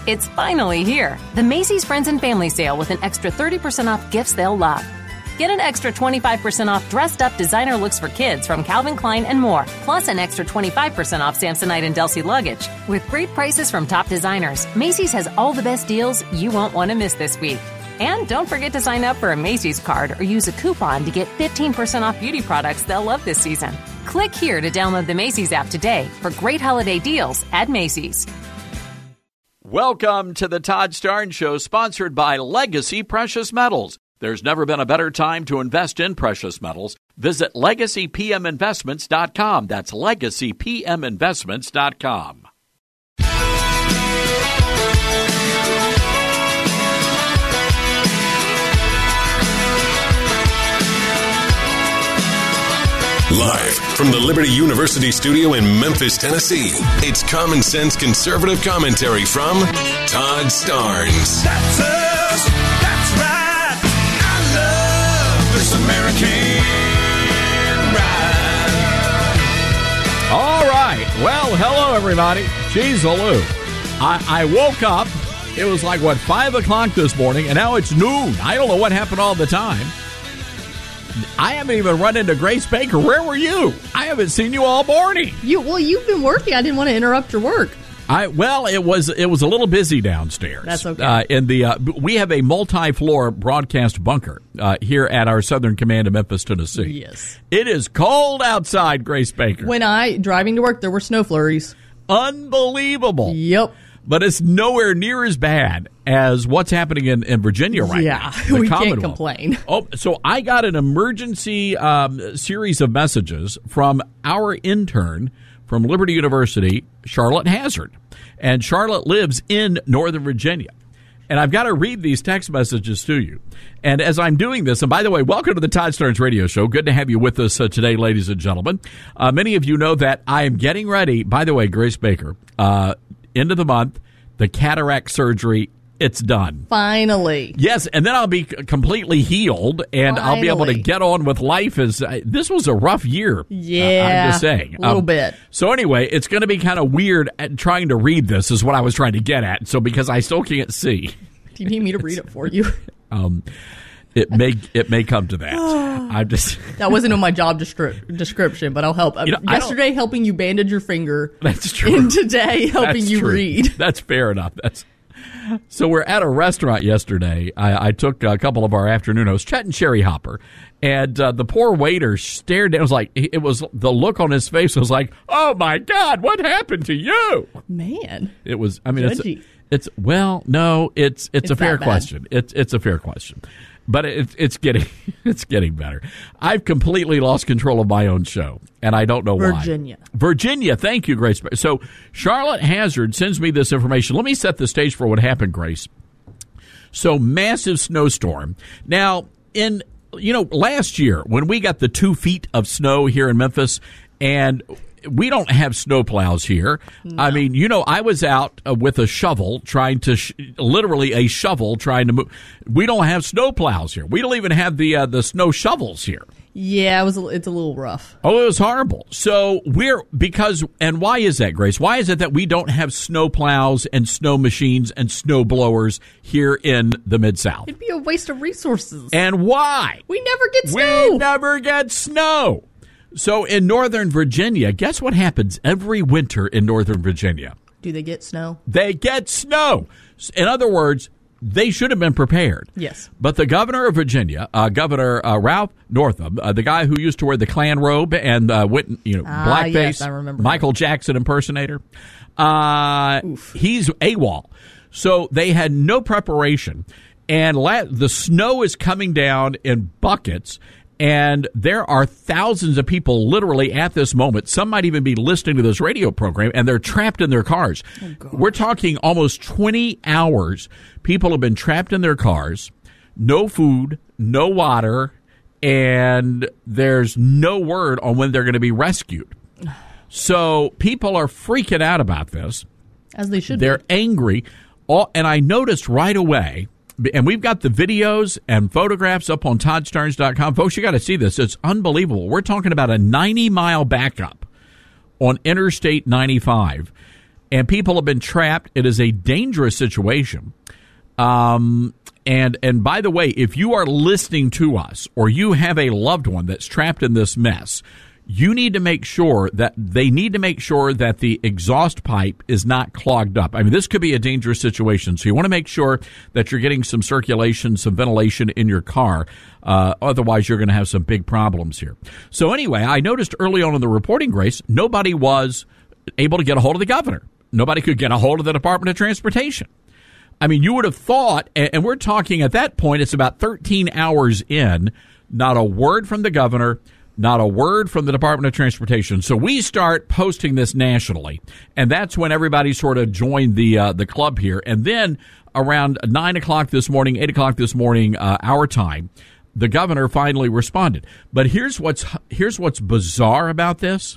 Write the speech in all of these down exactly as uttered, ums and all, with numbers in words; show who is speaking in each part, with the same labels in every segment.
Speaker 1: It's finally here. The Macy's Friends and Family Sale with an extra thirty percent off gifts they'll love. Get an extra twenty-five percent off dressed-up designer looks for kids from Calvin Klein and more, plus an extra twenty-five percent off Samsonite and Delsey luggage. With great prices from top designers, Macy's has all the best deals you won't want to miss this week. And don't forget to sign up for a Macy's card or use a coupon to get fifteen percent off beauty products they'll love this season. Click here to download the Macy's app today for great holiday deals at Macy's.
Speaker 2: Welcome to the Todd Starnes Show, sponsored by Legacy Precious Metals. There's never been a better time to invest in precious metals. Visit legacy p m investments dot com. That's legacy p m investments dot com.
Speaker 3: Live from the Liberty University studio in Memphis, Tennessee, it's Common Sense Conservative Commentary from Todd Starnes.
Speaker 4: That's us. That's right. This American ride.
Speaker 2: All right. Well, hello, everybody. Jeez, Lou. I, I woke up. It was like, what, five o'clock this morning, and now it's noon. I don't know what happened all the time. I haven't even run into Grace Baker. Where were you? I haven't seen you all morning.
Speaker 5: You well, you've been working. I didn't want to interrupt your work.
Speaker 2: I well, it was it was a little busy downstairs.
Speaker 5: That's okay.
Speaker 2: Uh, in the uh, we have a multi-floor broadcast bunker uh, here at our Southern Command in Memphis, Tennessee.
Speaker 5: Yes,
Speaker 2: it is cold outside, Grace Baker.
Speaker 5: When I driving to work, there were snow flurries.
Speaker 2: Unbelievable.
Speaker 5: Yep.
Speaker 2: But it's nowhere near as bad as what's happening in, in Virginia right
Speaker 5: yeah,
Speaker 2: now.
Speaker 5: Yeah, we can't complain.
Speaker 2: Oh, so I got an emergency um, series of messages from our intern from Liberty University, Charlotte Hazard. And Charlotte lives in Northern Virginia. And I've got to read these text messages to you. And as I'm doing this, and by the way, welcome to the Todd Starnes Radio Show. Good to have you with us uh, today, ladies and gentlemen. Uh, many of you know that I am getting ready. By the way, Grace Baker, uh, end of the month, the cataract surgery, it's done.
Speaker 5: Finally.
Speaker 2: Yes, and then I'll be completely healed, and
Speaker 5: Finally.
Speaker 2: I'll be able to get on with life. As uh, this was a rough year.
Speaker 5: Yeah,
Speaker 2: uh, I'm just saying.
Speaker 5: A little
Speaker 2: um,
Speaker 5: bit.
Speaker 2: So anyway, it's going to be kind of weird at trying to read this is what I was trying to get at. So because I still can't see.
Speaker 5: Do you need me to read it for you?
Speaker 2: um, it may it may come to that. I'm just
Speaker 5: that wasn't in my job descri- description, but I'll help.
Speaker 2: You know,
Speaker 5: Yesterday, helping you bandage your finger.
Speaker 2: That's true.
Speaker 5: And today, helping
Speaker 2: That's
Speaker 5: you
Speaker 2: true.
Speaker 5: read.
Speaker 2: That's fair enough. That's. So we're at a restaurant yesterday. I, I took a couple of our afternoon hosts, Chet and Sherry Hopper, and uh, the poor waiter stared down. It was like it was the look on his face was like, "Oh my God, what happened to you?"
Speaker 5: Man,
Speaker 2: it was. I mean,
Speaker 5: Judgy.
Speaker 2: it's it's well, no, it's it's,
Speaker 5: It's
Speaker 2: a fair
Speaker 5: that bad.
Speaker 2: question. It's it's a fair question, but it's it's getting it's getting better. I've completely lost control of my own show, and I don't know why.
Speaker 5: Virginia.
Speaker 2: Virginia, thank you, Grace. So Charlotte Hazard sends me this information. Let me set the stage for what happened, Grace. So massive snowstorm. Now, in you know, last year when we got the two feet of snow here in Memphis, and we don't have snowplows here.
Speaker 5: No.
Speaker 2: I mean, you know, I was out uh, with a shovel trying to, sh- literally a shovel trying to move. We don't have snowplows here. We don't even have the uh, the snow shovels here.
Speaker 5: Yeah, it was. A, it's a little rough.
Speaker 2: Oh, it was horrible. So we're because and why is that, Grace? Why is it that we don't have snow plows and snow machines and snow blowers here in the Mid-South?
Speaker 5: It'd be a waste of resources.
Speaker 2: And why?
Speaker 5: We never get snow.
Speaker 2: We never get snow. So in Northern Virginia, guess what happens every winter in Northern Virginia?
Speaker 5: Do they get snow?
Speaker 2: They get snow. In other words, they should have been prepared.
Speaker 5: Yes.
Speaker 2: But the governor of Virginia, uh, Governor uh, Ralph Northam, uh, the guy who used to wear the Klan robe and uh, went, you know,
Speaker 5: Ah,
Speaker 2: blackface,
Speaker 5: yes, I remember
Speaker 2: Michael Jackson impersonator, uh, he's AWOL. So they had no preparation. And la- the snow is coming down in buckets. And there are thousands of people literally at this moment. Some might even be listening to this radio program, and they're trapped in their cars. Oh, we're talking almost twenty hours. People have been trapped in their cars, no food, no water, and there's no word on when they're going to be rescued. So people are freaking out about this.
Speaker 5: As they should
Speaker 2: They're
Speaker 5: be.
Speaker 2: angry. All, and I noticed right away, and we've got the videos and photographs up on Todd Starnes dot com. Folks, you got to see this. It's unbelievable. We're talking about a ninety-mile backup on Interstate ninety-five. and people have been trapped. It is a dangerous situation. Um, and and by the way, if you are listening to us or you have a loved one that's trapped in this mess, you need to make sure that they need to make sure that the exhaust pipe is not clogged up. I mean, this could be a dangerous situation. So you want to make sure that you're getting some circulation, some ventilation in your car. Uh, otherwise, you're going to have some big problems here. So anyway, I noticed early on in the reporting, Grace, nobody was able to get a hold of the governor. Nobody could get a hold of the Department of Transportation. I mean, you would have thought, and we're talking at that point, it's about thirteen hours in, not a word from the governor, not a word from the Department of Transportation. So we start posting this nationally, and that's when everybody sort of joined the uh, the club here. And then around nine o'clock this morning, eight o'clock this morning, uh, our time, the governor finally responded. But here's what's here's what's bizarre about this.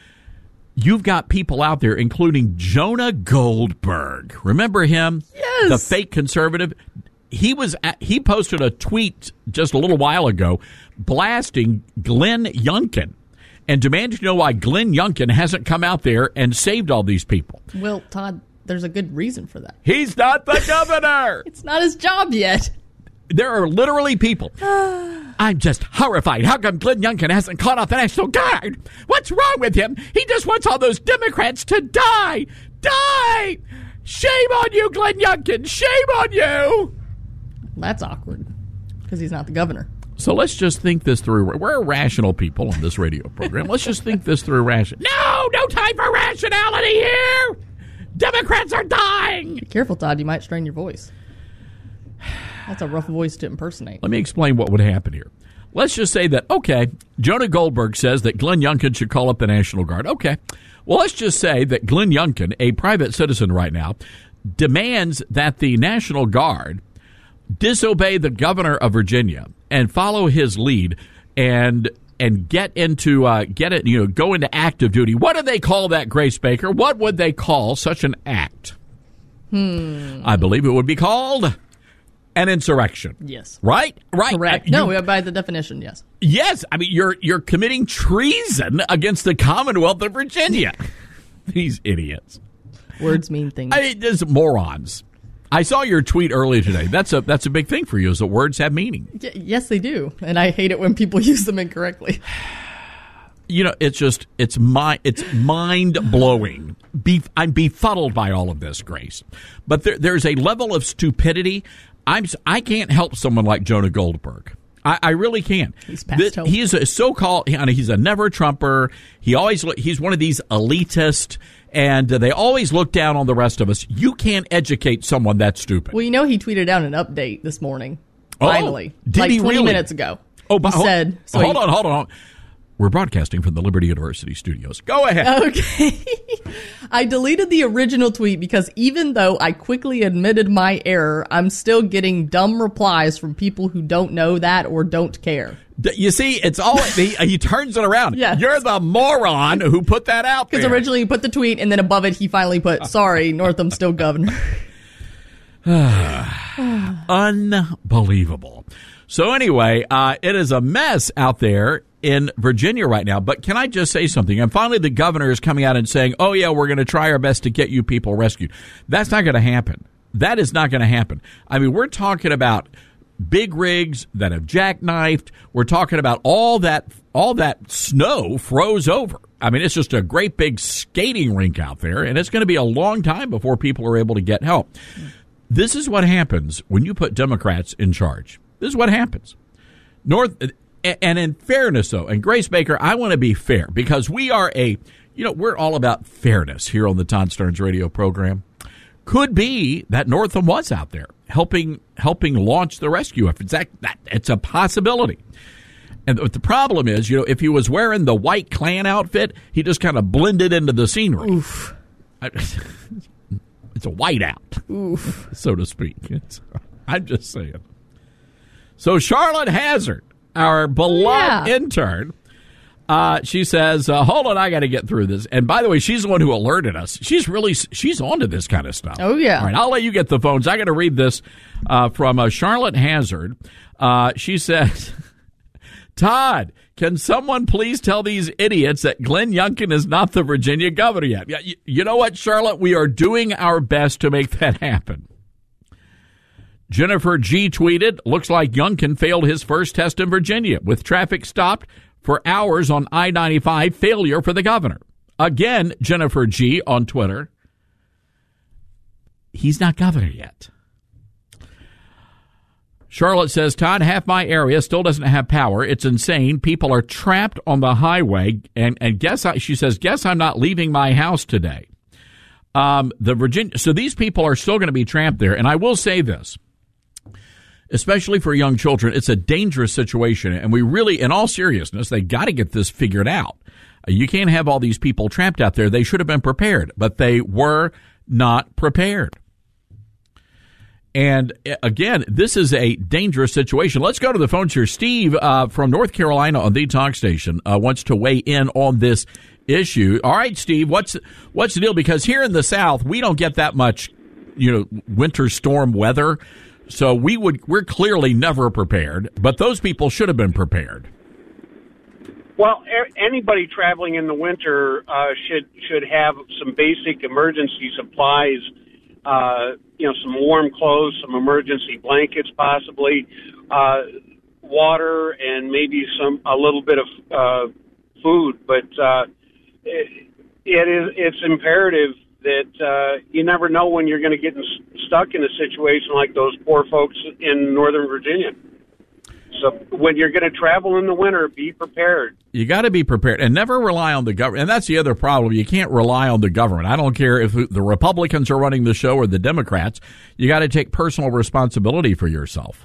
Speaker 2: You've got people out there, including Jonah Goldberg. Remember him?
Speaker 5: Yes.
Speaker 2: The fake conservative. He was at, he posted a tweet just a little while ago blasting Glenn Youngkin and demanding to know why Glenn Youngkin hasn't come out there and saved all these people.
Speaker 5: Well, Todd, there's a good reason for that.
Speaker 2: He's not the governor.
Speaker 5: It's not his job yet.
Speaker 2: There are literally people. I'm just horrified. How come Glenn Youngkin hasn't called off the National Guard? What's wrong with him? He just wants all those Democrats to die. Die! Shame on you, Glenn Youngkin. Shame on you.
Speaker 5: That's awkward because he's not the governor.
Speaker 2: So let's just think this through. We're rational people on this radio program. Let's just think this through rationally. No, no time for rationality here. Democrats are dying.
Speaker 5: Be careful, Todd. You might strain your voice. That's a rough voice to impersonate.
Speaker 2: Let me explain what would happen here. Let's just say that, okay, Jonah Goldberg says that Glenn Youngkin should call up the National Guard. Okay. Well, let's just say that Glenn Youngkin, a private citizen right now, demands that the National Guard disobey the governor of Virginia and follow his lead and and get into uh, get it, you know, go into active duty. What do they call that, Grace Baker? What would they call such an act?
Speaker 5: Hmm.
Speaker 2: I believe it would be called an insurrection.
Speaker 5: Yes.
Speaker 2: Right? Right.
Speaker 5: Correct.
Speaker 2: Uh,
Speaker 5: no,
Speaker 2: you,
Speaker 5: by the definition, yes.
Speaker 2: Yes. I mean, you're you're committing treason against the Commonwealth of Virginia. These idiots.
Speaker 5: Words mean things.
Speaker 2: I mean, there's morons. I saw your tweet earlier today. That's a that's a big thing for you, is that words have meaning.
Speaker 5: Y- yes, they do. And I hate it when people use them incorrectly.
Speaker 2: You know, it's just, it's my, it's mind-blowing. Be, I'm befuddled by all of this, Grace. But there, there's a level of stupidity. I'm, I can't help someone like Jonah Goldberg. I, I really can't.
Speaker 5: He's past hope.
Speaker 2: He is a so-called, he's a never-Trumper. He always, he's one of these elitists, and they always look down on the rest of us. You can't educate someone that stupid.
Speaker 5: Well, you know, he tweeted out an update this morning. Finally.
Speaker 2: Oh, did
Speaker 5: like
Speaker 2: he
Speaker 5: twenty
Speaker 2: really?
Speaker 5: minutes ago.
Speaker 2: Oh, but
Speaker 5: he
Speaker 2: hold,
Speaker 5: said. So
Speaker 2: hold
Speaker 5: he,
Speaker 2: on, hold on, hold on. We're broadcasting from the Liberty University studios. Go ahead.
Speaker 5: Okay. I deleted the original tweet because even though I quickly admitted my error, I'm still getting dumb replies from people who don't know that or don't care.
Speaker 2: D- You see, it's all he, he turns it around.
Speaker 5: Yes.
Speaker 2: You're the moron who put that out there.
Speaker 5: Because originally he put the tweet and then above it he finally put, sorry, Northam's still governor.
Speaker 2: Unbelievable. So anyway, uh, it is a mess out there in Virginia right now. But can I just say something? And finally, the governor is coming out and saying, oh, yeah, we're going to try our best to get you people rescued. That's not going to happen. That is not going to happen. I mean, we're talking about big rigs that have jackknifed. We're talking about all that all that snow froze over. I mean, it's just a great big skating rink out there, and it's going to be a long time before people are able to get help. This is what happens when you put Democrats in charge. This is what happens. North, and in fairness, though, and Grace Baker, I want to be fair because we are a, you know, we're all about fairness here on the Todd Starnes radio program. Could be that Northam was out there helping helping launch the rescue efforts. That, that it's a possibility. And the problem is, you know, if he was wearing the white Klan outfit, he just kind of blended into the scenery.
Speaker 5: Oof.
Speaker 2: It's a whiteout,
Speaker 5: Oof.
Speaker 2: so to speak. It's, I'm just saying. So Charlotte Hazard, our beloved
Speaker 5: Yeah.
Speaker 2: intern, uh, she says, uh, hold on, I got to get through this. And by the way, she's the one who alerted us. She's really, she's onto this kind of stuff.
Speaker 5: Oh, yeah.
Speaker 2: All right, I'll let you get the phones. I got to read this uh, from uh, Charlotte Hazard. Uh, she says, Todd, can someone please tell these idiots that Glenn Youngkin is not the Virginia governor yet? Yeah, you, you know what, Charlotte? We are doing our best to make that happen. Jennifer G. tweeted, looks like Youngkin failed his first test in Virginia with traffic stopped for hours on I ninety-five, failure for the governor. Again, Jennifer G. on Twitter, he's not governor yet. Charlotte says, Todd, half my area still doesn't have power. It's insane. People are trapped on the highway. And, and guess, I, she says, guess I'm not leaving my house today. Um, the Virginia, so these people are still going to be trapped there. And I will say this, especially for young children, it's a dangerous situation. And we really, in all seriousness, they got to get this figured out. You can't have all these people trapped out there. They should have been prepared, but they were not prepared. And again, this is a dangerous situation. Let's go to the phones here. Steve uh, from North Carolina on the talk station uh, wants to weigh in on this issue. All right, Steve, what's what's the deal? Because here in the South, we don't get that much, you know, winter storm weather. So we would we're clearly never prepared, but those people should have been prepared.
Speaker 6: Well, anybody traveling in the winter uh, should should have some basic emergency supplies. Uh, you know, some warm clothes, some emergency blankets, possibly uh, water, and maybe some a little bit of uh, food. But uh, it, it is it's imperative that uh, you never know when you're going to get in, stuck in a situation like those poor folks in Northern Virginia. So when you're going to travel in the winter, be prepared.
Speaker 2: You got to be prepared and never rely on the government. And that's the other problem. You can't rely on the government. I don't care if the Republicans are running the show or the Democrats. You got to take personal responsibility for yourself.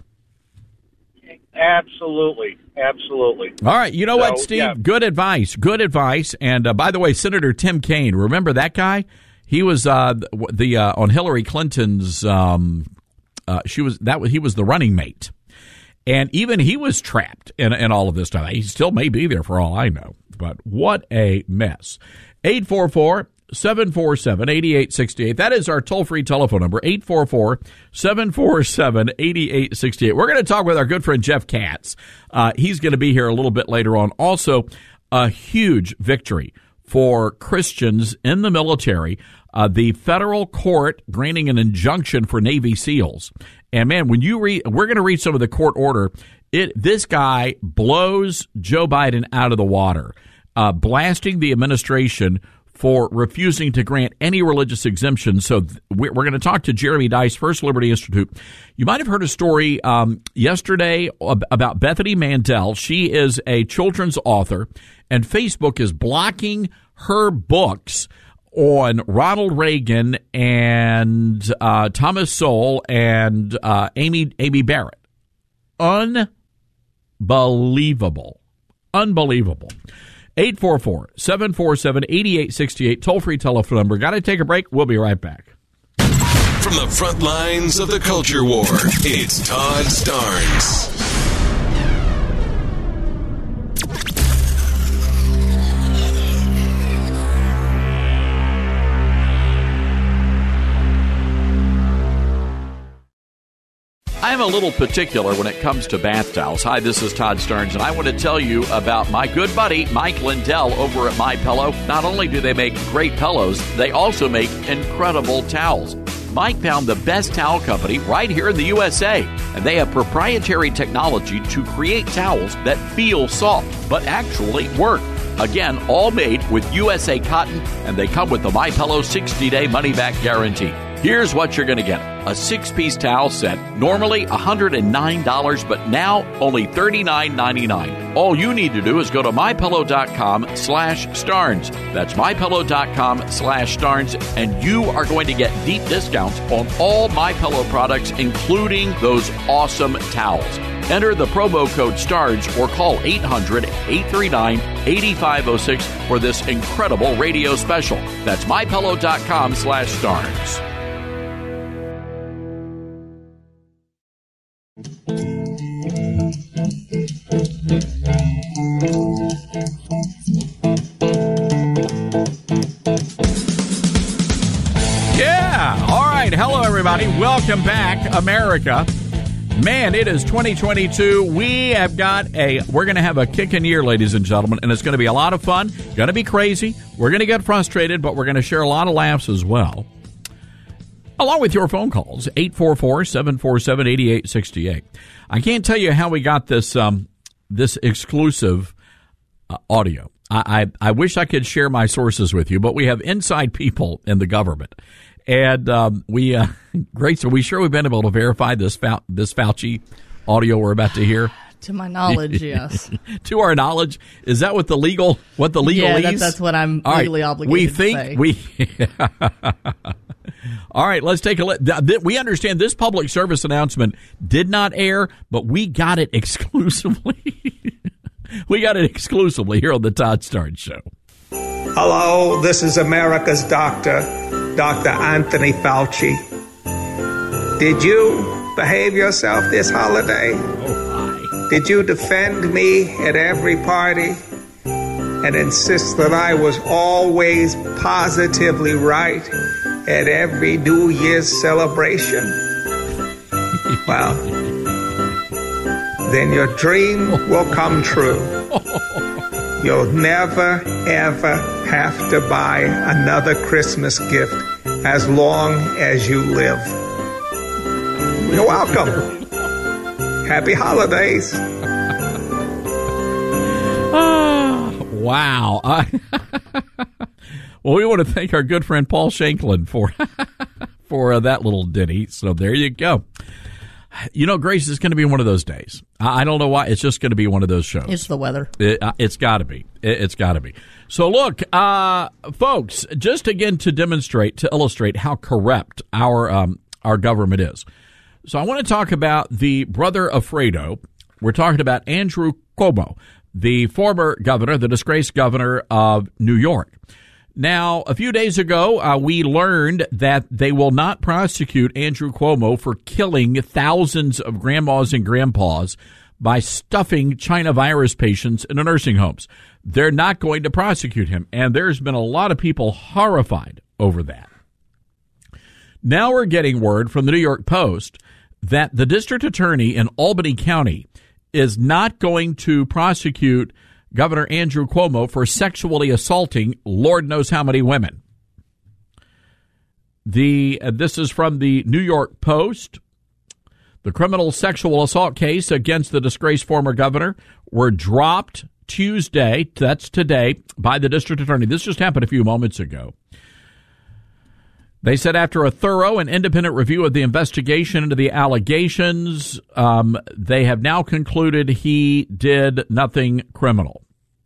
Speaker 6: Absolutely. Absolutely.
Speaker 2: All right. You know so, what, Steve?
Speaker 6: Yeah.
Speaker 2: Good advice. Good advice. And uh, by the way, Senator Tim Kaine, remember that guy? He was uh, the uh, on Hillary Clinton's. Um, uh, she was that he was the running mate. And even he was trapped in, in all of this time. He still may be there for all I know. But what a mess. eight four four, seven four seven, eight eight six eight. That is our toll-free telephone number, eight four four, seven four seven, eight eight six eight. We're going to talk with our good friend Jeff Katz. Uh, he's going to be here a little bit later on. Also, a huge victory for Christians in the military. Uh, the federal court granting an injunction for Navy SEALs. And, man, when you read, we're going to read some of the court order. It This guy blows Joe Biden out of the water, uh, blasting the administration for refusing to grant any religious exemption. So th- we're, we're going to talk to Jeremy Dice, First Liberty Institute. You might have heard a story um, yesterday ab- about Bethany Mandel. She is a children's author, and Facebook is blocking her books on Ronald Reagan and uh, Thomas Sowell and uh, Amy Amy Barrett. Unbelievable. Unbelievable. eight four four, seven four seven, eight eight six eight, toll-free telephone number. Got to take a break. We'll be right back.
Speaker 3: From the front lines of the culture war, it's Todd Starnes.
Speaker 2: I'm a little particular when it comes to bath towels. Hi, this is Todd Starnes, and I want to tell you about my good buddy, Mike Lindell, over at MyPillow. Not only do they make great pillows, they also make incredible towels. Mike found the best towel company right here in the U S A, and they have proprietary technology to create towels that feel soft, but actually work. Again, all made with U S A cotton, and they come with the MyPillow sixty-day money-back guarantee. Here's what you're going to get. A six-piece towel set, normally one hundred nine dollars, but now only thirty-nine ninety-nine. All you need to do is go to MyPillow.com slash Starnes. That's MyPillow.com slash Starnes, and you are going to get deep discounts on all MyPillow products, including those awesome towels. Enter the promo code STARS or call eight hundred, eight three nine, eight five zero six for this incredible radio special. That's MyPillow.com slash Starnes. Yeah. All right. Hello, everybody. Welcome back, America. Man, it is twenty twenty-two. We have got a, we're going to have a kicking year, ladies and gentlemen, and it's going to be a lot of fun. Going to be crazy. We're going to get frustrated, but we're going to share a lot of laughs as well. Along with your phone calls, eight four four, seven four seven, eight eight six eight. I can't tell you how we got this um, this exclusive uh, audio. I, I I wish I could share my sources with you, but we have inside people in the government. And um, we, uh, great, so we sure we've been able to verify this Fau- this Fauci audio we're about to hear?
Speaker 5: To my knowledge, yes.
Speaker 2: To our knowledge, is that what the legal, what the legalese?
Speaker 5: Yeah, that, that's what I'm
Speaker 2: All
Speaker 5: legally
Speaker 2: right,
Speaker 5: obligated
Speaker 2: we
Speaker 5: to
Speaker 2: think,
Speaker 5: say.
Speaker 2: We All right, let's take a look. We understand this public service announcement did not air, but we got it exclusively. We got it exclusively here on the Todd Starnes Show.
Speaker 7: Hello, this is America's doctor, Doctor Anthony Fauci. Did you behave yourself this holiday?
Speaker 2: Oh,
Speaker 7: Did you defend me at every party and insist that I was always positively right at every New Year's celebration? Well, then your dream will come true. You'll never, ever have to buy another Christmas gift as long as you live. You're welcome. Happy holidays.
Speaker 2: Oh, wow. I, well, we want to thank our good friend Paul Shanklin for, for uh, that little ditty. So there you go. You know, Grace, is going to be one of those days. I don't know why. It's just going to be one of those shows.
Speaker 5: It's the weather.
Speaker 2: It, uh, it's got to be. It, it's got to be. So, look, uh, folks, just again to demonstrate, to illustrate how corrupt our um, our government is. So I want to talk about the brother of Fredo. We're talking about Andrew Cuomo, the former governor, the disgraced governor of New York. Now, a few days ago, uh, we learned that they will not prosecute Andrew Cuomo for killing thousands of grandmas and grandpas by stuffing China virus patients in the nursing homes. They're not going to prosecute him, and there's been a lot of people horrified over that. Now we're getting word from the New York Post that the district attorney in Albany County is not going to prosecute Governor Andrew Cuomo for sexually assaulting Lord knows how many women. The uh, this is from the New York Post. The criminal sexual assault case against the disgraced former governor were dropped Tuesday, that's today, by the district attorney. This just happened a few moments ago. They said after a thorough and independent review of the investigation into the allegations, um, they have now concluded he did nothing criminal.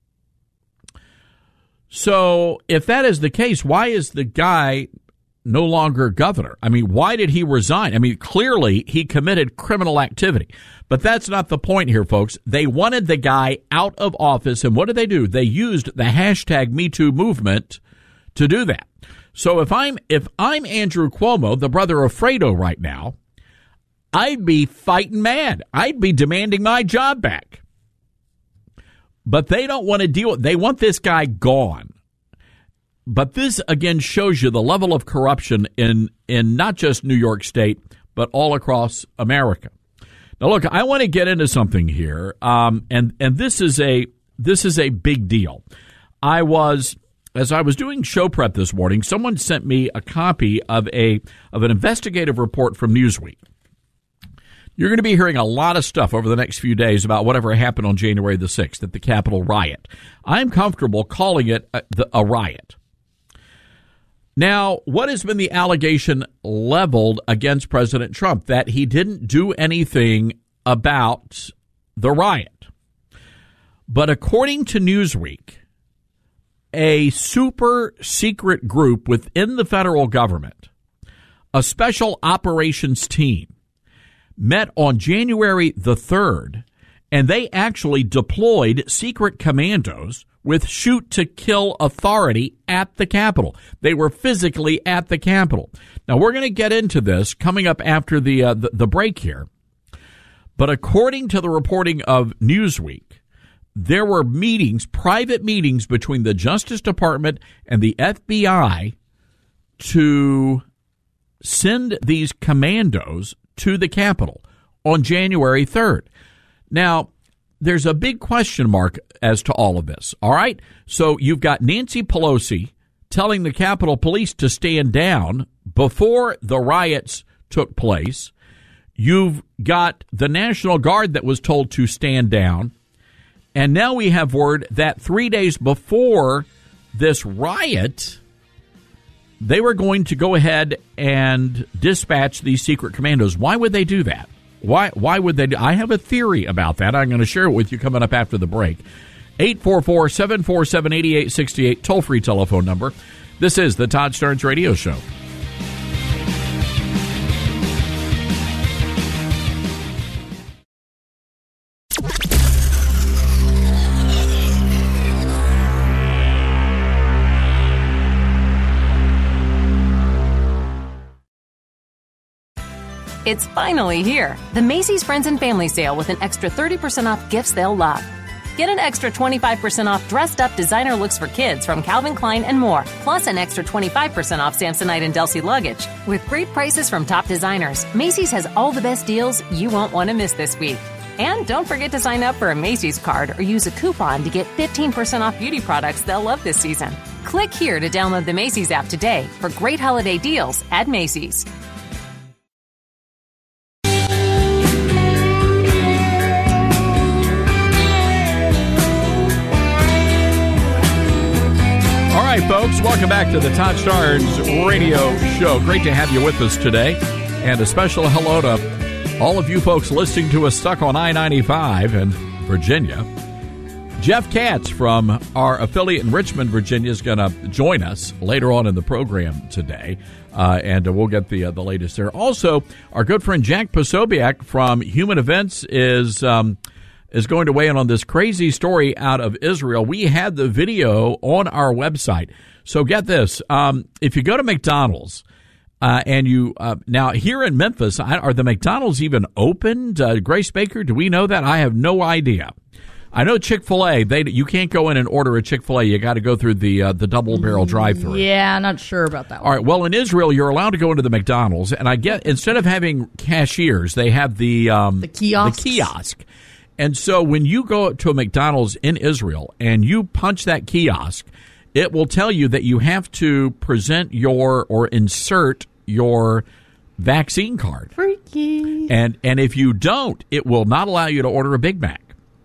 Speaker 2: So if that is the case, why is the guy no longer governor? I mean, why did he resign? I mean, clearly he committed criminal activity. But that's not the point here, folks. They wanted the guy out of office, and what did they do? They used the hashtag Me Too movement to do that. So if I'm if I'm Andrew Cuomo, the brother of Fredo right now, I'd be fighting mad. I'd be demanding my job back. But they don't want to deal with, they want this guy gone. But this, again, shows you the level of corruption in, in not just New York State, but all across America. Now, look, I want to get into something here, um, and, and this is a this is a big deal. I was... As I was doing show prep this morning, someone sent me a copy of a of an investigative report from Newsweek. You're going to be hearing a lot of stuff over the next few days about whatever happened on January the sixth at the Capitol riot. I'm comfortable calling it a, the, a riot. Now, what has been the allegation leveled against President Trump? That he didn't do anything about the riot. But according to Newsweek, a super secret group within the federal government, a special operations team, met on January the third, and they actually deployed secret commandos with shoot-to-kill authority at the Capitol. They were physically at the Capitol. Now, we're going to get into this coming up after the, uh, the the break here. But according to the reporting of Newsweek, there were meetings, private meetings between the Justice Department and the F B I to send these commandos to the Capitol on January third. Now, there's a big question mark as to all of this, all right? So you've got Nancy Pelosi telling the Capitol Police to stand down before the riots took place. You've got the National Guard that was told to stand down. And now we have word that three days before this riot, they were going to go ahead and dispatch these secret commandos. Why would they do that? Why Why would they do? I have a theory about that. I'm going to share it with you coming up after the break. eight four four, seven four seven, eight eight six eight, toll-free telephone number. This is the Todd Starnes Radio Show.
Speaker 1: It's finally here, the Macy's Friends and Family Sale with an extra thirty percent off gifts they'll love. Get an extra twenty-five percent off dressed-up designer looks for kids from Calvin Klein and more, plus an extra twenty-five percent off Samsonite and Delsey luggage. With great prices from top designers, Macy's has all the best deals you won't want to miss this week. And don't forget to sign up for a Macy's card or use a coupon to get fifteen percent off beauty products they'll love this season. Click here to download the Macy's app today for great holiday deals at Macy's.
Speaker 2: All right, folks, welcome back to the Todd Starnes Radio Show. Great to have you with us today. And a special hello to all of you folks listening to us stuck on I ninety-five in Virginia. Jeff Katz from our affiliate in Richmond, Virginia, is going to join us later on in the program today, uh, and uh, we'll get the uh, the latest there. Also, our good friend Jack Posobiec from Human Events is um, is going to weigh in on this crazy story out of Israel. We had the video on our website. So get this. Um, if you go to McDonald's, uh, and you uh, now here in Memphis, are the McDonald's even opened? Uh, Grace Baker, do we know that? I have no idea. I know Chick-fil-A, they you can't go in and order a Chick-fil-A. You got to go through the uh, the double barrel drive-through.
Speaker 5: Yeah, not sure about that one.
Speaker 2: All right, well, in Israel, you're allowed to go into the McDonald's, and I get instead of having cashiers, they have the um,
Speaker 5: the kiosk.
Speaker 2: The kiosk. And so when you go to a McDonald's in Israel and you punch that kiosk, it will tell you that you have to present your or insert your vaccine card.
Speaker 5: Freaky.
Speaker 2: And and if you don't, it will not allow you to order a Big Mac.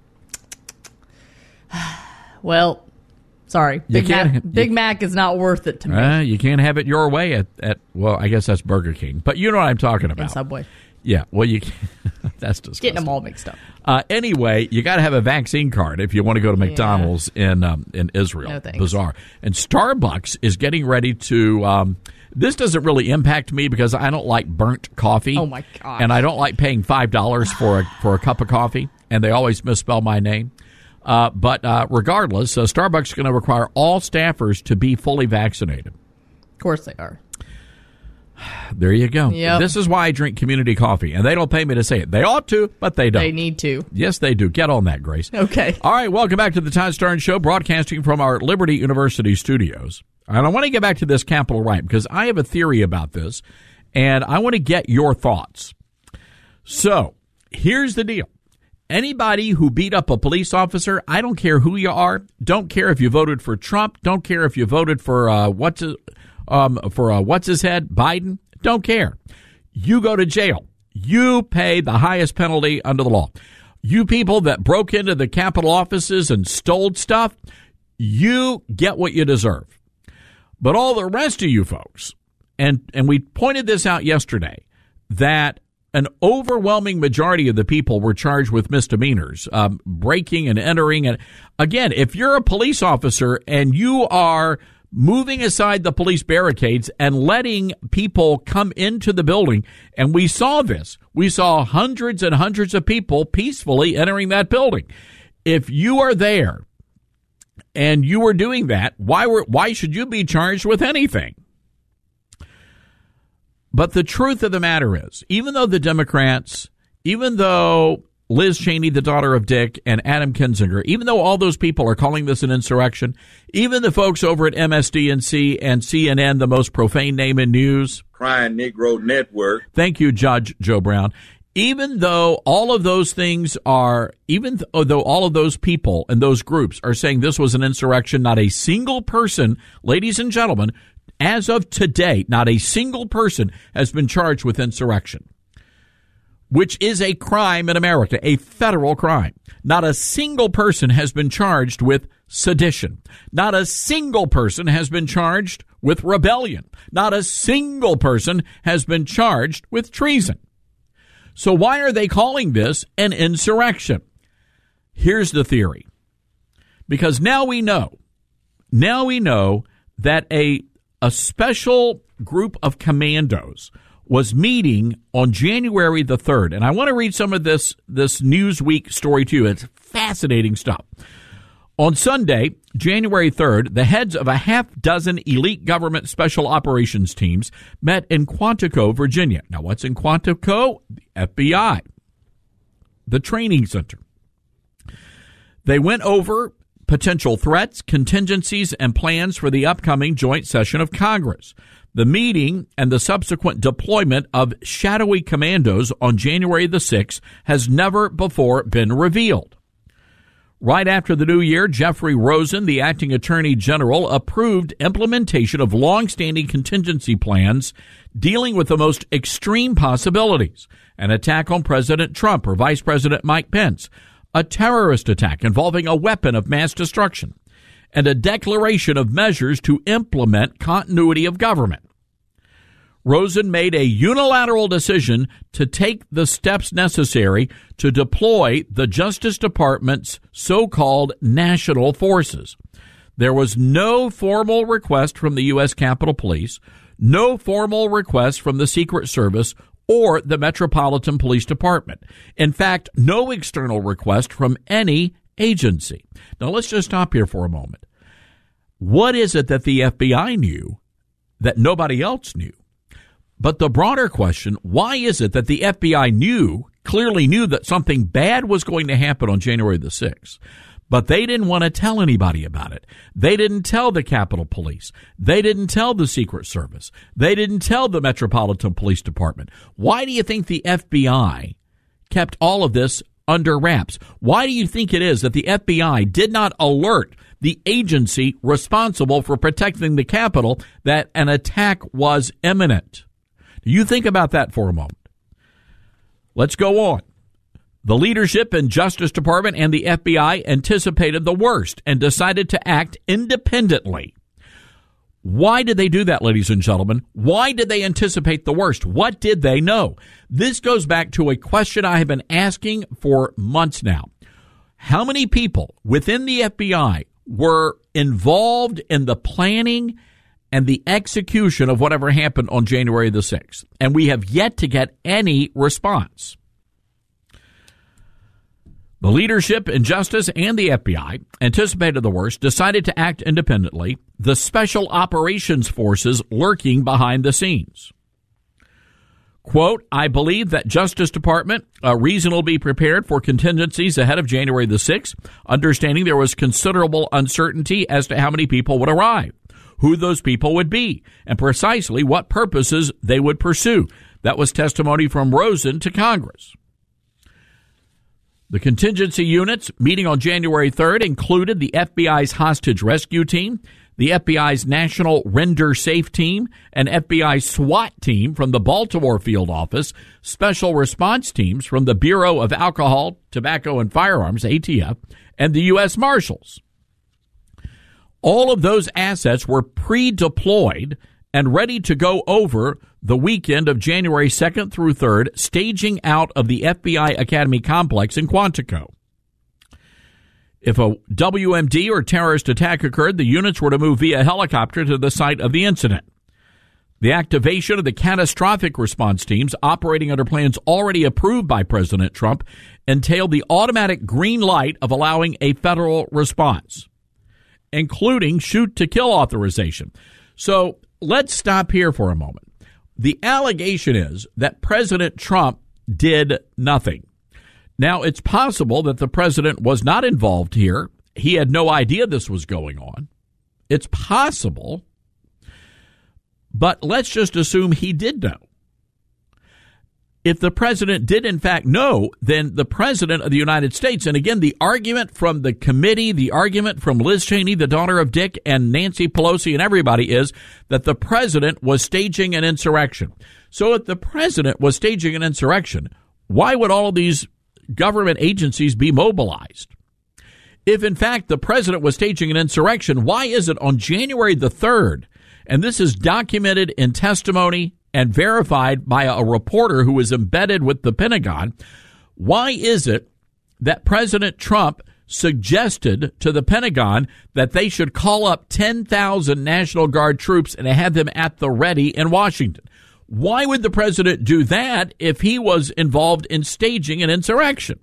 Speaker 5: Well, sorry.
Speaker 2: You
Speaker 5: Big,
Speaker 2: can't-
Speaker 5: Mac,
Speaker 2: you-
Speaker 5: Big Mac is not worth it to me.
Speaker 2: Uh, you can't have it your way at, at, well, I guess that's Burger King. But you know what I'm talking about.
Speaker 5: And Subway.
Speaker 2: Yeah, well, you that's disgusting.
Speaker 5: Getting them all mixed up.
Speaker 2: Uh, anyway, you got to have a vaccine card if you want to go to McDonald's yeah. in um, in Israel.
Speaker 5: No thanks.
Speaker 2: Bizarre. And Starbucks is getting ready to. Um, this doesn't really impact me because I don't like burnt coffee.
Speaker 5: Oh my gosh.
Speaker 2: And I don't like paying five dollars for a for a cup of coffee. And they always misspell my name. Uh, but uh, regardless, uh, Starbucks is going to require all staffers to be fully vaccinated.
Speaker 5: Of course they are.
Speaker 2: There you go.
Speaker 5: Yep.
Speaker 2: This is why I drink community coffee, and they don't pay me to say it. They ought to, but they don't.
Speaker 5: They need to.
Speaker 2: Yes, they do. Get on that, Grace.
Speaker 5: Okay.
Speaker 2: All right, welcome back to the Todd Starnes Show, broadcasting from our Liberty University studios. And I want to get back to this Capitol riot because I have a theory about this, and I want to get your thoughts. So, here's the deal. Anybody who beat up a police officer, I don't care who you are, don't care if you voted for Trump, don't care if you voted for uh, what's um, for uh, what's his head, Biden, don't care. You go to jail. You pay the highest penalty under the law. You people that broke into the Capitol offices and stole stuff, you get what you deserve. But all the rest of you folks, and, and we pointed this out yesterday, that an overwhelming majority of the people were charged with misdemeanors, um, breaking and entering. And again, if you're a police officer and you are moving aside the police barricades and letting people come into the building, and we saw this, we saw hundreds and hundreds of people peacefully entering that building. If you are there and you were doing that, why were why should you be charged with anything? But the truth of the matter is, even though the Democrats, even though Liz Cheney, the daughter of Dick, and Adam Kinzinger, even though all those people are calling this an insurrection, even the folks over at M S D N C and C N N, the most profane name in news,
Speaker 8: Crying Negro Network.
Speaker 2: Thank you, Judge Joe Brown. even though all of those things are, even th- though all of those people and those groups are saying this was an insurrection, not a single person, ladies and gentlemen, as of today, not a single person has been charged with insurrection, which is a crime in America, a federal crime. Not a single person has been charged with sedition. Not a single person has been charged with rebellion. Not a single person has been charged with treason. So why are they calling this an insurrection? Here's the theory. Because now we know, now we know that a, a special group of commandos was meeting on January the third. And I want to read some of this, this Newsweek story to you. It's fascinating stuff. On Sunday, January third, the heads of a half dozen elite government special operations teams met in Quantico, Virginia. Now, what's in Quantico? The F B I, the training center. They went over potential threats, contingencies, and plans for the upcoming joint session of Congress. The meeting and the subsequent deployment of shadowy commandos on January the sixth has never before been revealed. Right after the new year, Jeffrey Rosen, the acting attorney general, approved implementation of long-standing contingency plans dealing with the most extreme possibilities: an attack on President Trump or Vice President Mike Pence, a terrorist attack involving a weapon of mass destruction, and a declaration of measures to implement continuity of government. Rosen made a unilateral decision to take the steps necessary to deploy the Justice Department's so-called national forces. There was no formal request from the U S Capitol Police, no formal request from the Secret Service or the Metropolitan Police Department. In fact, no external request from any agency. Now, let's just stop here for a moment. What is it that the F B I knew that nobody else knew? But the broader question, why is it that the F B I knew, clearly knew that something bad was going to happen on January the sixth, but they didn't want to tell anybody about it? They didn't tell the Capitol Police. They didn't tell the Secret Service. They didn't tell the Metropolitan Police Department. Why do you think the F B I kept all of this under wraps? Why do you think it is that the F B I did not alert the agency responsible for protecting the Capitol that an attack was imminent? You think about that for a moment. Let's go on. The leadership in Justice Department and the F B I anticipated the worst and decided to act independently. Why did they do that, ladies and gentlemen? Why did they anticipate the worst? What did they know? This goes back to a question I have been asking for months now. How many people within the F B I were involved in the planning and the execution of whatever happened on January the sixth? And we have yet to get any response. The leadership in Justice and the F B I anticipated the worst, decided to act independently, the special operations forces lurking behind the scenes. Quote, I believe that Justice Department uh, reasonably prepared for contingencies ahead of January the sixth, understanding there was considerable uncertainty as to how many people would arrive, who those people would be, and precisely what purposes they would pursue. That was testimony from Rosen to Congress. The contingency units meeting on January third included the F B I's hostage rescue team, the F B I's National Render Safe team, an F B I SWAT team from the Baltimore field office, special response teams from the Bureau of Alcohol, Tobacco, and Firearms, A T F, and the U S Marshals. All of those assets were pre-deployed and ready to go over the weekend of January second through third, staging out of the F B I Academy complex in Quantico. If a W M D or terrorist attack occurred, the units were to move via helicopter to the site of the incident. The activation of the catastrophic response teams operating under plans already approved by President Trump entailed the automatic green light of allowing a federal response, including shoot-to-kill authorization. So let's stop here for a moment. The allegation is that President Trump did nothing. Now, it's possible that the president was not involved here. He had no idea this was going on. It's possible. But let's just assume he did know. If the president did, in fact, know, then the president of the United States, and again, the argument from the committee, the argument from Liz Cheney, the daughter of Dick, and Nancy Pelosi and everybody is that the president was staging an insurrection. So if the president was staging an insurrection, why would all of these government agencies be mobilized? If, in fact, the president was staging an insurrection, why is it on January the third, and this is documented in testimony and verified by a reporter who was embedded with the Pentagon, why is it that President Trump suggested to the Pentagon that they should call up ten thousand National Guard troops and have them at the ready in Washington? Why would the president do that if he was involved in staging an insurrection?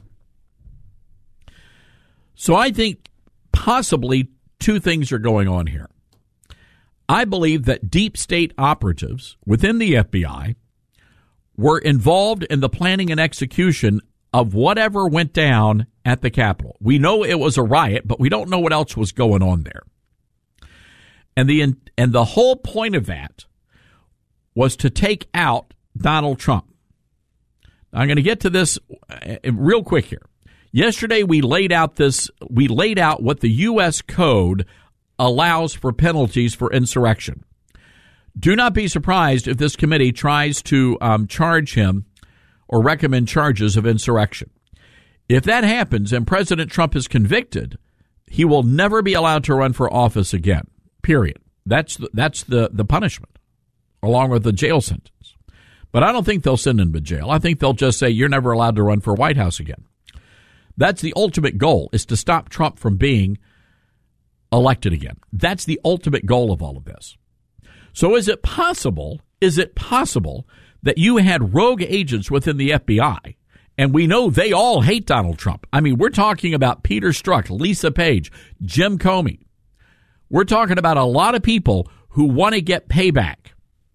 Speaker 2: So I think possibly two things are going on here. I believe that deep state operatives within the F B I were involved in the planning and execution of whatever went down at the Capitol. We know it was a riot, but we don't know what else was going on there. And the and the whole point of that was to take out Donald Trump. I'm going to get to this real quick here. Yesterday we laid out this we laid out what the U S Code allows for penalties for insurrection. Do not be surprised if this committee tries to um, charge him or recommend charges of insurrection. If that happens and President Trump is convicted, he will never be allowed to run for office again, period. That's the, that's the, the punishment, along with the jail sentence. But I don't think they'll send him to jail. I think they'll just say, you're never allowed to run for White House again. That's the ultimate goal, is to stop Trump from being elected again. That's the ultimate goal of all of this. So is it possible, is it possible that you had rogue agents within the F B I, and we know they all hate Donald Trump? I mean, we're talking about Peter Strzok, Lisa Page, Jim Comey. We're talking about a lot of people who want to get payback.